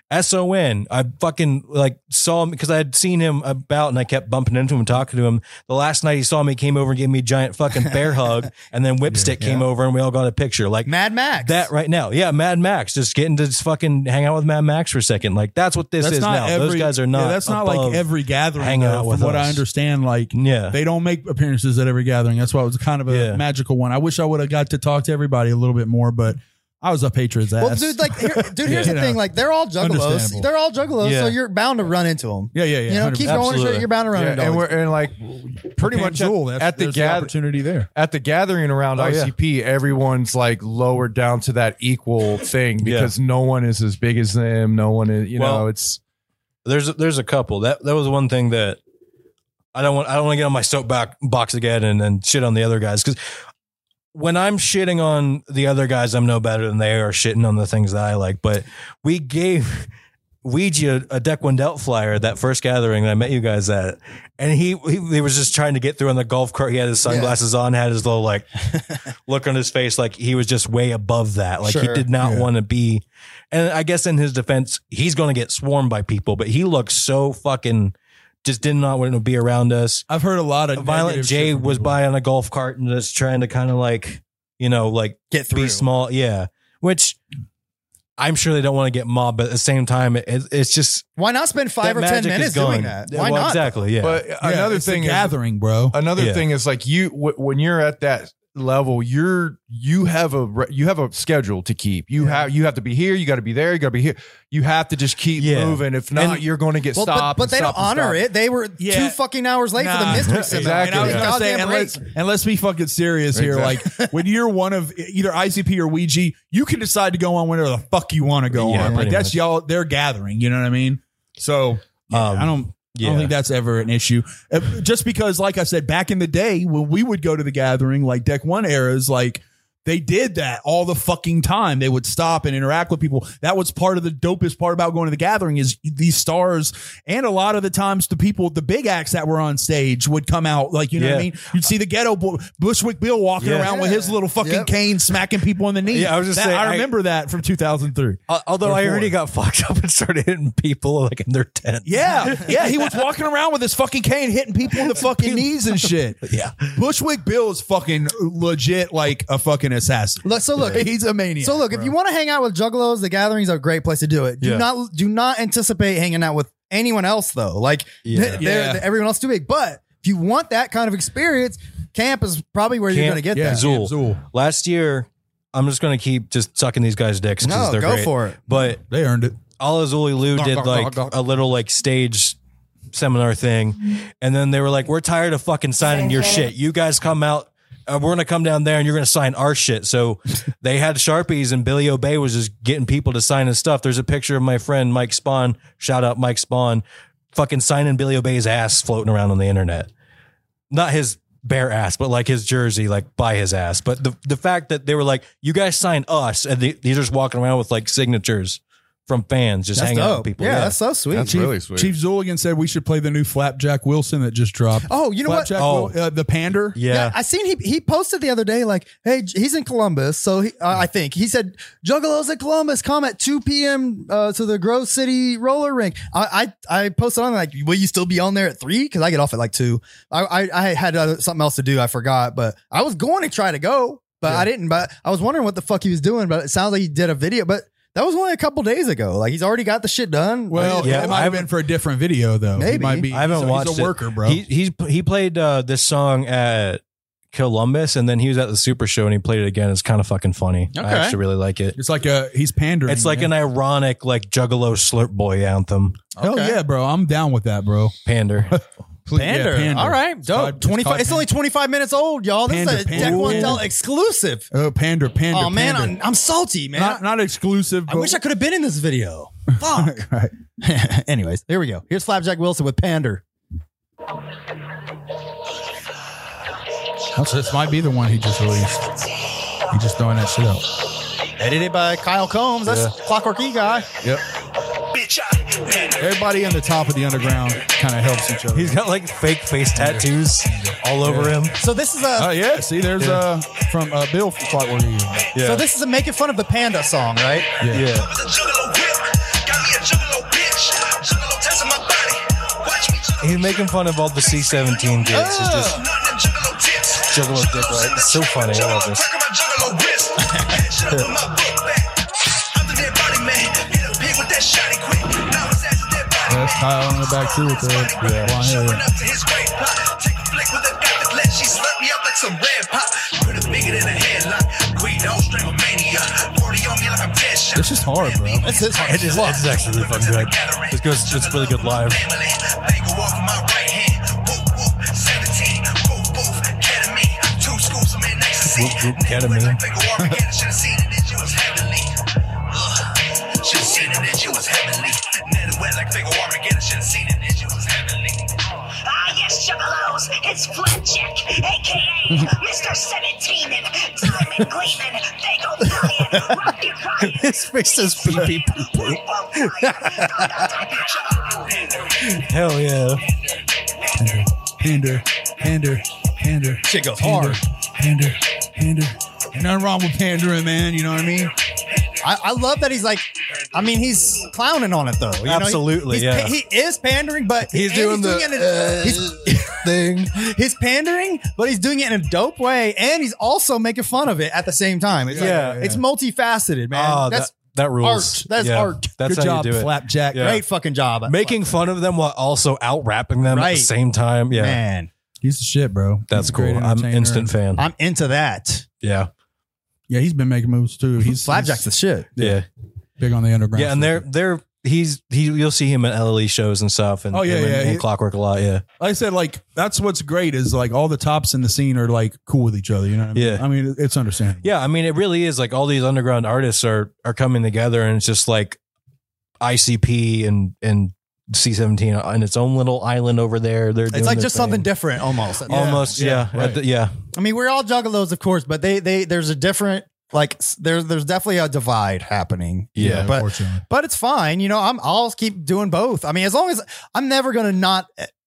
[SPEAKER 4] SON. I fucking like saw him because I had seen him about and I kept bumping into him and talking to him. The last night he saw me, came over and gave me a giant fucking bear hug, and then Whipstick came over and we all got a picture. Like
[SPEAKER 2] Mad Max.
[SPEAKER 4] that right now. Yeah, Mad Max. Just getting to just fucking hang out with Mad Max for a second. Like that's what this is now. Those guys are not.
[SPEAKER 3] Yeah, that's not like every gathering.
[SPEAKER 4] hanging out with
[SPEAKER 3] from what
[SPEAKER 4] us.
[SPEAKER 3] I understand, like they don't make appearances at every gathering. That's why it was kind of a magical one. I wish I would have got to talk to everybody a little bit more, but I was up Patriot's ass.
[SPEAKER 2] Well, dude, like, here's the thing. Like, they're all juggalos.
[SPEAKER 3] Understandable.
[SPEAKER 2] They're all juggalos,
[SPEAKER 4] Yeah.
[SPEAKER 2] so you're bound to run into them.
[SPEAKER 3] Yeah.
[SPEAKER 2] You know, keep
[SPEAKER 3] 100%.
[SPEAKER 2] going.
[SPEAKER 4] Absolutely.
[SPEAKER 2] You're bound to run into them.
[SPEAKER 5] and like pretty
[SPEAKER 3] Camp
[SPEAKER 5] much
[SPEAKER 3] Zool,
[SPEAKER 5] at the
[SPEAKER 3] there's
[SPEAKER 5] gather
[SPEAKER 3] opportunity there.
[SPEAKER 5] at the gathering around
[SPEAKER 4] Oh, yeah.
[SPEAKER 5] ICP, everyone's like lowered down to that equal thing because no one is as big as them. No one is, you know, it's
[SPEAKER 4] There's a couple. That was one thing that I don't want to get on my soapbox again and shit on the other guys, because when I'm shitting on the other guys, I'm no better than they are shitting on the things that I like. But we gave Ouija a Deck One Dealt flyer that first gathering that I met you guys at, and he was just trying to get through on the golf cart. He had his sunglasses on, had his little like look on his face, like he was just way above that. Like he did not want to be. And I guess in his defense, he's going to get swarmed by people, but he looks so fucking just did not want to be around us.
[SPEAKER 3] I've heard a lot of
[SPEAKER 4] Violent
[SPEAKER 3] negative
[SPEAKER 4] J
[SPEAKER 3] shit from
[SPEAKER 4] was
[SPEAKER 3] people.
[SPEAKER 4] by on a golf cart and just trying to kind of like, you know, like
[SPEAKER 2] Get through.
[SPEAKER 4] be small. Yeah. Which I'm sure they don't want to get mobbed, but at the same time, it's just.
[SPEAKER 2] Why not spend 5 or 10
[SPEAKER 4] magic
[SPEAKER 2] minutes
[SPEAKER 4] is gone.
[SPEAKER 2] doing that?
[SPEAKER 4] Yeah,
[SPEAKER 2] Why
[SPEAKER 4] well,
[SPEAKER 2] not?
[SPEAKER 4] Exactly. Yeah.
[SPEAKER 5] But another
[SPEAKER 3] it's the
[SPEAKER 5] thing is
[SPEAKER 3] gathering, bro.
[SPEAKER 5] another
[SPEAKER 4] Yeah.
[SPEAKER 5] thing is like when you're at that level, you have a schedule to keep. You have to be here. You got to be there. You got to be here. You have to just keep moving. If not,
[SPEAKER 4] And-
[SPEAKER 5] you're going to get
[SPEAKER 2] Well,
[SPEAKER 5] stopped.
[SPEAKER 2] but they don't honor it. They were 2 fucking hours late for the mystery seminar.
[SPEAKER 5] Exactly.
[SPEAKER 3] And I was
[SPEAKER 2] Give me a
[SPEAKER 3] gonna say,
[SPEAKER 2] goddamn break.
[SPEAKER 3] and let's be fucking serious here. Like when you're one of either ICP or Ouija, you can decide to go on whenever the fuck you want to go
[SPEAKER 4] Yeah,
[SPEAKER 3] on. Like
[SPEAKER 4] pretty
[SPEAKER 3] that's
[SPEAKER 4] much.
[SPEAKER 3] y'all. They're gathering. You know what I mean? So I don't think that's ever an issue. Just because, like I said, back in the day when we would go to the gathering, like Deck One eras, like. They did that all the fucking time. They would stop and interact with people. That was part of the dopest part about going to the gathering is these stars. And a lot of the times the people, the big acts that were on stage would come out. Like, you know what I mean? You'd see the ghetto Bushwick Bill walking around with his little fucking cane smacking people in the knee.
[SPEAKER 4] Yeah, I was just saying,
[SPEAKER 3] I remember that from 2003.
[SPEAKER 4] Although I already got fucked up and started hitting people like in their tent.
[SPEAKER 3] Yeah. He was walking around with his fucking cane hitting people in the fucking knees and shit.
[SPEAKER 4] Yeah.
[SPEAKER 3] Bushwick Bill is fucking legit like a fucking assassin.
[SPEAKER 2] Look,
[SPEAKER 3] he's a maniac.
[SPEAKER 2] So look, if you want to hang out with juggalos, the gatherings are a great place to do it. Do not anticipate hanging out with anyone else though. Like everyone else is too big. But if you want that kind of experience, camp is probably where you're going to get that.
[SPEAKER 4] Zool. Last year, I'm just going to keep just sucking these guys' dicks because
[SPEAKER 2] No,
[SPEAKER 4] they're
[SPEAKER 2] go
[SPEAKER 4] great.
[SPEAKER 2] for it.
[SPEAKER 4] But
[SPEAKER 3] they earned it.
[SPEAKER 4] Alazuli Lou did like a little like stage seminar thing, and then they were like, "We're tired of fucking signing your shit. You guys come out. We're going to come down there and you're going to sign our shit." So they had Sharpies and Billy Obey was just getting people to sign his stuff. There's a picture of my friend Mike Spawn, shout out Mike Spawn, fucking signing Billy Obey's ass floating around on the internet. Not his bare ass, but like his jersey, like by his ass. But the fact that they were like, you guys sign us, and they're just walking around with like signatures from fans, just hanging out with people.
[SPEAKER 2] Yeah, that's so sweet.
[SPEAKER 5] That's really sweet.
[SPEAKER 3] Chief Zuligan said we should play the new Flapjack Wilson that just dropped.
[SPEAKER 2] Oh, you know what?
[SPEAKER 3] Flapjack the Pander.
[SPEAKER 4] Yeah.
[SPEAKER 2] I seen he posted the other day like, hey, he's in Columbus, so I think he said Juggalos at Columbus come at 2 p.m. To the Grove City roller rink. I posted on like, will you still be on there at 3? Because I get off at like 2. I had something else to do. I forgot, but I was going to try to go, but I didn't. But I was wondering what the fuck he was doing. But it sounds like he did a video, but. That was only a couple days ago. Like he's already got the shit done.
[SPEAKER 3] Well,
[SPEAKER 4] Yeah,
[SPEAKER 3] it might have been for a different video though.
[SPEAKER 2] Maybe.
[SPEAKER 3] He might be.
[SPEAKER 4] I haven't watched
[SPEAKER 3] He's a worker,
[SPEAKER 4] it.
[SPEAKER 3] bro.
[SPEAKER 4] He played this song at Columbus, and then he was at the Super Show and he played it again. It's kind of fucking funny. I
[SPEAKER 2] Okay.
[SPEAKER 4] actually really like it.
[SPEAKER 3] It's like he's pandering.
[SPEAKER 4] It's like an ironic like Juggalo Slurp Boy anthem.
[SPEAKER 3] Hell yeah, bro. I'm down with that, bro.
[SPEAKER 4] Pander.
[SPEAKER 2] Pander.
[SPEAKER 3] Pander.
[SPEAKER 2] All right.
[SPEAKER 3] It's
[SPEAKER 2] Dope.
[SPEAKER 3] called-
[SPEAKER 2] 25. It's only 25 minutes old, y'all. This is a
[SPEAKER 3] Pander.
[SPEAKER 2] Deck One Del exclusive.
[SPEAKER 3] Oh, Pander.
[SPEAKER 2] Oh man,
[SPEAKER 3] Pander.
[SPEAKER 2] I'm salty, man.
[SPEAKER 3] Not exclusive.
[SPEAKER 2] I wish I could have been in this video. Fuck.
[SPEAKER 3] Right.
[SPEAKER 2] Anyways, here we go. Here's Flapjack Wilson with Pander.
[SPEAKER 3] This might be the one he just released. He just throwing that shit out.
[SPEAKER 2] Edited by Kyle Combs. That's Clockwork E guy.
[SPEAKER 3] Yep. Everybody on the top of the underground kind of helps each other.
[SPEAKER 4] He's got like fake face tattoos all over him.
[SPEAKER 2] So this is a
[SPEAKER 3] yeah. See, there's from Bill Clockwork.
[SPEAKER 2] so this is a making fun of the Panda song, right?
[SPEAKER 3] Yeah.
[SPEAKER 4] Yeah. He's making fun of all the C-17 kids. He's just juggalo dick, right? It's so funny. I love this.
[SPEAKER 3] That's Kyle on the back too with the blonde hair. It's just hard, bro.
[SPEAKER 4] It's actually really fucking good. It's really good live. Whoop, whoop, ketamine.
[SPEAKER 8] Juggalos, it's Flapjack, a.k.a. Mr. 17 and Diamond Gleeman, they go flying, rock your body.
[SPEAKER 2] His face is pee pee.
[SPEAKER 4] Hell yeah.
[SPEAKER 3] Pander.
[SPEAKER 2] Shit goes hard.
[SPEAKER 3] Pander. Ain't nothing wrong with pandering, man. You know what I mean?
[SPEAKER 2] I love that he's like, I mean, he's clowning on it though. You
[SPEAKER 4] Absolutely,
[SPEAKER 2] know,
[SPEAKER 4] yeah.
[SPEAKER 2] He is pandering, but
[SPEAKER 4] He's doing
[SPEAKER 2] thing. He's pandering, but he's doing it in a dope way, and he's also making fun of it at the same time. It's it's multifaceted, man.
[SPEAKER 4] Oh,
[SPEAKER 2] That's
[SPEAKER 4] that rules.
[SPEAKER 2] art. That's art.
[SPEAKER 4] That's
[SPEAKER 3] Good
[SPEAKER 4] how
[SPEAKER 3] job,
[SPEAKER 4] you do it.
[SPEAKER 3] Flapjack.
[SPEAKER 4] Yeah.
[SPEAKER 2] Great fucking job.
[SPEAKER 4] Making fun of them while also out rapping them at
[SPEAKER 2] Right.
[SPEAKER 4] the same time. Yeah.
[SPEAKER 2] Man,
[SPEAKER 3] He's the shit, bro.
[SPEAKER 4] That's
[SPEAKER 3] He's a great
[SPEAKER 4] cool. I'm
[SPEAKER 3] entertainer.
[SPEAKER 4] instant fan.
[SPEAKER 2] I'm into that.
[SPEAKER 4] Yeah.
[SPEAKER 3] Yeah, he's been making moves too. He's
[SPEAKER 2] Flapjack's the shit.
[SPEAKER 4] Yeah.
[SPEAKER 3] big on the underground.
[SPEAKER 4] Yeah. And you'll see him at LLE shows and stuff. And,
[SPEAKER 3] Oh, yeah,
[SPEAKER 4] him and-
[SPEAKER 3] yeah.
[SPEAKER 4] and Clockwork a lot. Yeah.
[SPEAKER 3] Like I said, like that's what's great is like all the tops in the scene are like cool with each other. You know what I mean?
[SPEAKER 4] Yeah.
[SPEAKER 3] I mean, it's understandable.
[SPEAKER 4] Yeah. I mean, it really is like all these underground artists are coming together, and it's just like ICP and C-17 on its own little island over there. They're doing
[SPEAKER 2] It's like
[SPEAKER 4] their
[SPEAKER 2] just
[SPEAKER 4] thing.
[SPEAKER 2] something different almost.
[SPEAKER 4] Almost. Yeah.
[SPEAKER 3] right.
[SPEAKER 4] Yeah.
[SPEAKER 2] I mean, we're all juggalos, of course, but there's a different, like, there's definitely a divide happening.
[SPEAKER 4] Yeah,
[SPEAKER 2] but
[SPEAKER 3] unfortunately.
[SPEAKER 2] but it's fine. You know, I'll keep doing both. I mean, as long as I'm never gonna not,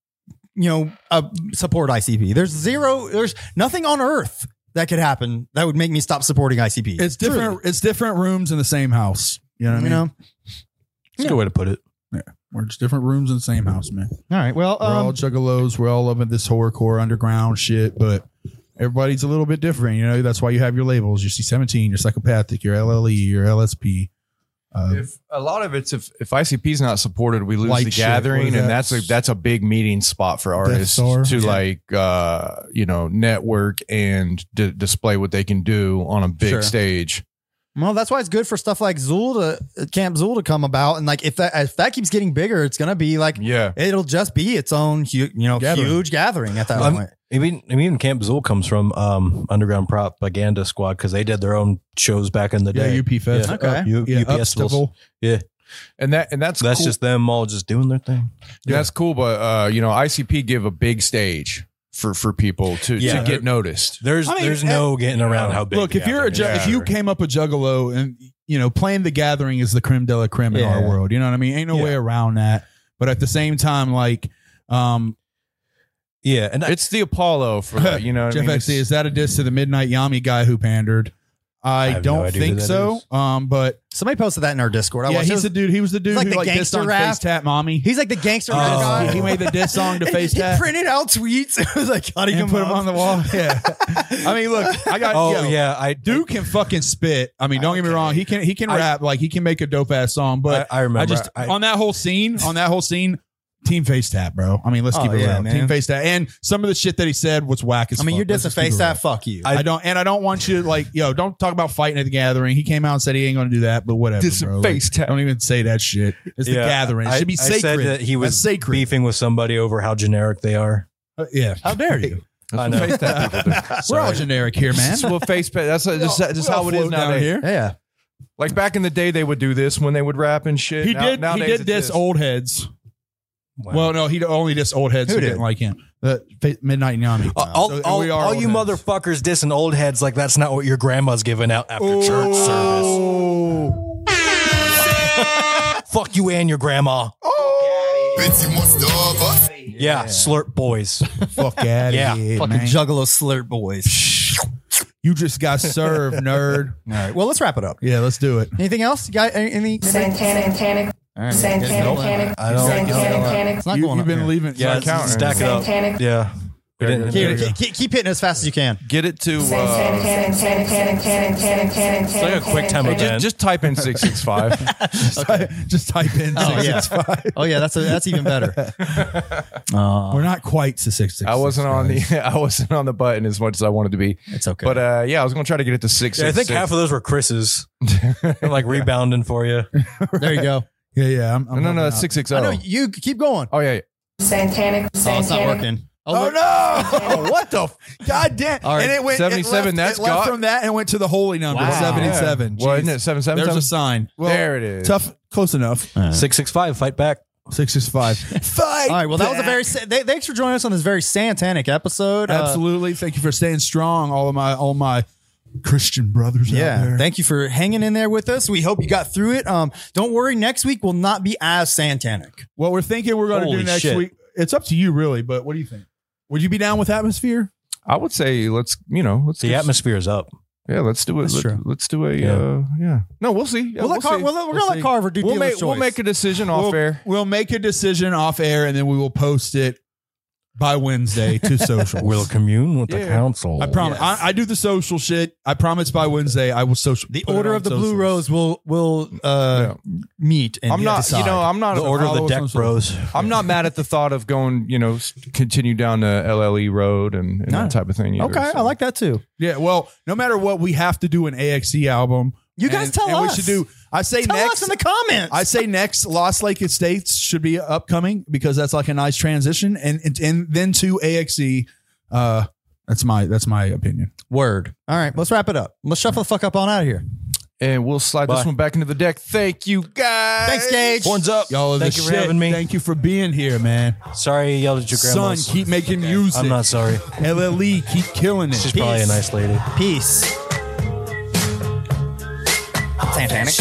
[SPEAKER 2] support ICP. There's nothing on earth that could happen that would make me stop supporting ICP.
[SPEAKER 3] It's different.
[SPEAKER 2] Truly.
[SPEAKER 3] It's different rooms in the same house. You know what I mean?
[SPEAKER 2] You know.
[SPEAKER 4] It's a good way to put it.
[SPEAKER 3] Yeah, we're just different rooms in the same house, man.
[SPEAKER 2] All right. Well,
[SPEAKER 3] We're all juggalos. We're all loving this horrorcore underground shit, but everybody's a little bit different. You know, that's why you have your labels. Your C-17, your Psychopathic, your LLE, your LSP.
[SPEAKER 5] If a lot of it's if ICP is not supported, we lose
[SPEAKER 3] Light
[SPEAKER 5] the
[SPEAKER 3] shit. What
[SPEAKER 5] gathering,
[SPEAKER 3] is
[SPEAKER 5] and
[SPEAKER 3] that?
[SPEAKER 5] that's a big meeting spot for artists
[SPEAKER 3] Star?
[SPEAKER 5] to
[SPEAKER 3] Yeah.
[SPEAKER 5] network and display what they can do on a big
[SPEAKER 2] Sure.
[SPEAKER 5] stage.
[SPEAKER 2] well, that's why it's good for stuff like Camp Zool to come about, and like if that keeps getting bigger, it's gonna be like it'll just be its own huge gathering at that point.
[SPEAKER 4] Even Camp Zool comes from Underground Propaganda Squad, because they did their own shows back in the day.
[SPEAKER 3] UP Fest.
[SPEAKER 4] Yeah.
[SPEAKER 2] Okay.
[SPEAKER 4] UP festivals.
[SPEAKER 3] Upstival.
[SPEAKER 4] Yeah.
[SPEAKER 5] And that's
[SPEAKER 4] That's
[SPEAKER 5] cool.
[SPEAKER 4] just them all just doing their thing.
[SPEAKER 5] That's cool, but ICP give a big stage for people to get noticed.
[SPEAKER 4] There's no getting around how big.
[SPEAKER 3] Look, if you're if you came up a juggalo and playing the gathering is the creme de la creme in our world, you know what I mean? Ain't no way around that. But at the same time, like,
[SPEAKER 4] and
[SPEAKER 5] it's the Apollo for that, you know. What
[SPEAKER 3] Jeff
[SPEAKER 5] I mean?
[SPEAKER 3] XC, is that a diss to the Midnight Yami guy who pandered? I
[SPEAKER 4] have no
[SPEAKER 3] don't
[SPEAKER 4] idea
[SPEAKER 3] think
[SPEAKER 4] who that
[SPEAKER 3] so.
[SPEAKER 4] is.
[SPEAKER 3] But
[SPEAKER 2] Somebody posted that in our Discord.
[SPEAKER 3] yeah, he's the dude. He was the dude
[SPEAKER 2] like
[SPEAKER 3] who
[SPEAKER 2] the
[SPEAKER 3] like dissed
[SPEAKER 2] gangster
[SPEAKER 3] on
[SPEAKER 2] rap.
[SPEAKER 3] Face Tap Mommy.
[SPEAKER 2] He's like the gangster rap guy.
[SPEAKER 3] He made the diss song to Face
[SPEAKER 2] He
[SPEAKER 3] Tap
[SPEAKER 2] printed out tweets. It was like cutting
[SPEAKER 3] and
[SPEAKER 2] him
[SPEAKER 3] put
[SPEAKER 2] up.
[SPEAKER 3] him on the wall. Yeah, I mean, look, I got. Dude can fucking spit. I mean, don't get me wrong. He can rap. Like he can make a dope ass song. But
[SPEAKER 4] I remember
[SPEAKER 3] on that whole scene. Team Face Tap, bro. I mean, let's keep it real.
[SPEAKER 2] man.
[SPEAKER 3] Team Face Tap, and some of the shit that he said was whack as
[SPEAKER 2] I mean,
[SPEAKER 3] fuck.
[SPEAKER 2] you're
[SPEAKER 3] Let's
[SPEAKER 2] dissing
[SPEAKER 3] just keep
[SPEAKER 2] Face
[SPEAKER 3] it
[SPEAKER 2] Tap.
[SPEAKER 3] real.
[SPEAKER 2] Fuck you.
[SPEAKER 3] I don't want you to don't talk about fighting at the gathering. He came out and said he ain't going to do that, but whatever,
[SPEAKER 5] Dissing
[SPEAKER 3] bro.
[SPEAKER 5] Face Tap.
[SPEAKER 3] Don't even say that shit. It's the gathering. It should be sacred.
[SPEAKER 4] I said that he was
[SPEAKER 3] That's sacred.
[SPEAKER 4] beefing with somebody over how generic they are.
[SPEAKER 3] Yeah. How dare you?
[SPEAKER 4] I know.
[SPEAKER 5] Face Tap people do.
[SPEAKER 3] We're all generic here, man.
[SPEAKER 5] That's what face. That's just how it is
[SPEAKER 3] down
[SPEAKER 5] nowadays.
[SPEAKER 3] here.
[SPEAKER 2] Yeah.
[SPEAKER 5] Like back in the day, they would do this when they would rap and shit.
[SPEAKER 3] He did
[SPEAKER 5] Nowadays it's
[SPEAKER 3] diss
[SPEAKER 5] this.
[SPEAKER 3] old heads.
[SPEAKER 4] Wow.
[SPEAKER 3] Well, no, he only dissed old heads who
[SPEAKER 2] did?
[SPEAKER 3] didn't like him. Midnight Yami.
[SPEAKER 4] All you motherfuckers dissing old heads like that's not what your grandma's giving out after church service. Fuck you and your grandma.
[SPEAKER 7] Bitsy wants the of us.
[SPEAKER 4] Yeah, slurp boys.
[SPEAKER 3] Fuck out
[SPEAKER 4] Yeah,
[SPEAKER 3] of here,
[SPEAKER 2] Fucking
[SPEAKER 3] man.
[SPEAKER 2] Juggalo slurp boys.
[SPEAKER 3] You just got served, nerd.
[SPEAKER 2] All right. Well, let's wrap it up.
[SPEAKER 3] Yeah, let's do it.
[SPEAKER 2] Anything else? You got any?
[SPEAKER 9] Santanic.
[SPEAKER 2] All right.
[SPEAKER 9] Santanic.
[SPEAKER 4] I don't.
[SPEAKER 9] Santanic.
[SPEAKER 2] It's not going
[SPEAKER 3] You've
[SPEAKER 2] up
[SPEAKER 3] been
[SPEAKER 2] there.
[SPEAKER 3] leaving.
[SPEAKER 4] Yeah,
[SPEAKER 5] not counting.
[SPEAKER 4] stack it up.
[SPEAKER 9] Santanic.
[SPEAKER 4] Yeah. We didn't.
[SPEAKER 2] Keep hitting it as fast as you can.
[SPEAKER 5] Get it to
[SPEAKER 4] It's like a quick time event.
[SPEAKER 5] just type in 665.
[SPEAKER 3] Just type in
[SPEAKER 2] Oh, yeah.
[SPEAKER 3] 665.
[SPEAKER 2] Oh yeah, that's even better.
[SPEAKER 3] We're not quite to 666.
[SPEAKER 5] I wasn't on the button as much as I wanted to be.
[SPEAKER 2] It's okay.
[SPEAKER 5] But yeah, I was gonna try to get it to 666.
[SPEAKER 4] Yeah, I think half of those were Chris's. They're like rebounding for you.
[SPEAKER 2] There you go.
[SPEAKER 3] Yeah. I'm
[SPEAKER 5] No,
[SPEAKER 3] helping
[SPEAKER 5] it's
[SPEAKER 3] out.
[SPEAKER 5] 660.
[SPEAKER 2] I know you keep going.
[SPEAKER 5] Oh yeah.
[SPEAKER 9] Santanic.
[SPEAKER 2] Oh, it's not working.
[SPEAKER 3] Oh
[SPEAKER 2] look.
[SPEAKER 3] no! What the? God damn!
[SPEAKER 2] All right.
[SPEAKER 3] And it went
[SPEAKER 5] 77,
[SPEAKER 3] It
[SPEAKER 5] that's
[SPEAKER 3] left, it left
[SPEAKER 5] got-
[SPEAKER 3] from that and went to the holy number,
[SPEAKER 2] Wow.
[SPEAKER 3] 77.
[SPEAKER 5] Yeah. Well,
[SPEAKER 3] Jeez.
[SPEAKER 5] isn't it 77?
[SPEAKER 3] There's a sign. Well,
[SPEAKER 5] There it is.
[SPEAKER 3] Tough, close enough.
[SPEAKER 4] 665. Fight back.
[SPEAKER 3] 665. Fight.
[SPEAKER 2] All right. Well, that was a
[SPEAKER 3] back.
[SPEAKER 2] very. Thanks for joining us on this very Santanic episode.
[SPEAKER 3] Absolutely. Thank you for staying strong, all my Christian brothers out
[SPEAKER 2] Yeah.
[SPEAKER 3] there.
[SPEAKER 2] Thank you for hanging in there with us. We hope you got through it. Don't worry. Next week will not be as Santanic.
[SPEAKER 3] What we're thinking we're going to do
[SPEAKER 4] Holy
[SPEAKER 3] next
[SPEAKER 4] shit.
[SPEAKER 3] week. It's up to you, really. But what do you think? Would you be down with Atmosphere?
[SPEAKER 5] I would say let's
[SPEAKER 4] The
[SPEAKER 5] just-
[SPEAKER 4] atmosphere is up.
[SPEAKER 5] Yeah, let's do it.
[SPEAKER 2] That's true.
[SPEAKER 5] Let's do a
[SPEAKER 4] Yeah.
[SPEAKER 5] yeah. No, we'll see. Yeah,
[SPEAKER 2] We're
[SPEAKER 5] we'll see.
[SPEAKER 2] gonna let Carver do
[SPEAKER 5] We'll
[SPEAKER 2] dealer's
[SPEAKER 5] make
[SPEAKER 2] choice.
[SPEAKER 5] we'll make a decision off air.
[SPEAKER 3] We'll make a decision off air, and then we will post it by Wednesday to social.
[SPEAKER 4] We'll commune with the
[SPEAKER 5] Yeah.
[SPEAKER 4] council.
[SPEAKER 3] I promise.
[SPEAKER 2] Yes.
[SPEAKER 3] I do the social shit. I promise by Wednesday I will social.
[SPEAKER 2] The
[SPEAKER 3] put it
[SPEAKER 2] Order
[SPEAKER 3] on
[SPEAKER 2] of the
[SPEAKER 3] socials.
[SPEAKER 2] Blue Rose will meet and
[SPEAKER 5] I'm not.
[SPEAKER 2] decide.
[SPEAKER 5] I'm not.
[SPEAKER 4] The order of the
[SPEAKER 3] follow us
[SPEAKER 4] deck
[SPEAKER 3] on
[SPEAKER 4] bros.
[SPEAKER 5] I'm not mad at the thought of going. Continue down the LLE road and
[SPEAKER 2] No.
[SPEAKER 5] that type of thing. Either,
[SPEAKER 2] Okay,
[SPEAKER 5] so.
[SPEAKER 2] I like that too.
[SPEAKER 3] Yeah. Well, no matter what, we have to do an AXE album.
[SPEAKER 2] You guys tell
[SPEAKER 3] and
[SPEAKER 2] us.
[SPEAKER 3] we should do. I say
[SPEAKER 2] Tell
[SPEAKER 3] next.
[SPEAKER 2] us in the comments.
[SPEAKER 3] I say next. Lost Lake Estates should be upcoming because that's like a nice transition, and then to AXE. That's my opinion.
[SPEAKER 2] Word. All right, let's wrap it up. Let's shuffle the fuck up on out of here.
[SPEAKER 5] And we'll slide this
[SPEAKER 4] Bye.
[SPEAKER 5] one back into the deck. Thank you, guys.
[SPEAKER 2] Thanks, Gage.
[SPEAKER 4] Horns up.
[SPEAKER 3] Y'all are
[SPEAKER 4] Thank
[SPEAKER 3] the
[SPEAKER 4] you for
[SPEAKER 3] shit.
[SPEAKER 4] having me.
[SPEAKER 3] Thank you for being here, man.
[SPEAKER 4] Sorry I yelled at your
[SPEAKER 3] Son,
[SPEAKER 4] grandma's.
[SPEAKER 3] keep making music.
[SPEAKER 4] I'm not sorry.
[SPEAKER 3] LLE, keep killing it.
[SPEAKER 4] She's probably a nice lady.
[SPEAKER 2] Peace. Santanic.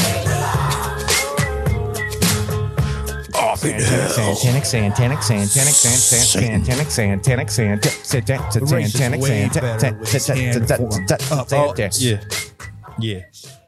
[SPEAKER 5] Santanic, Santanic, Santanic, Santanic, Santanic, Santanic,
[SPEAKER 3] The race is way better with his hand form.
[SPEAKER 4] Yeah. Yeah.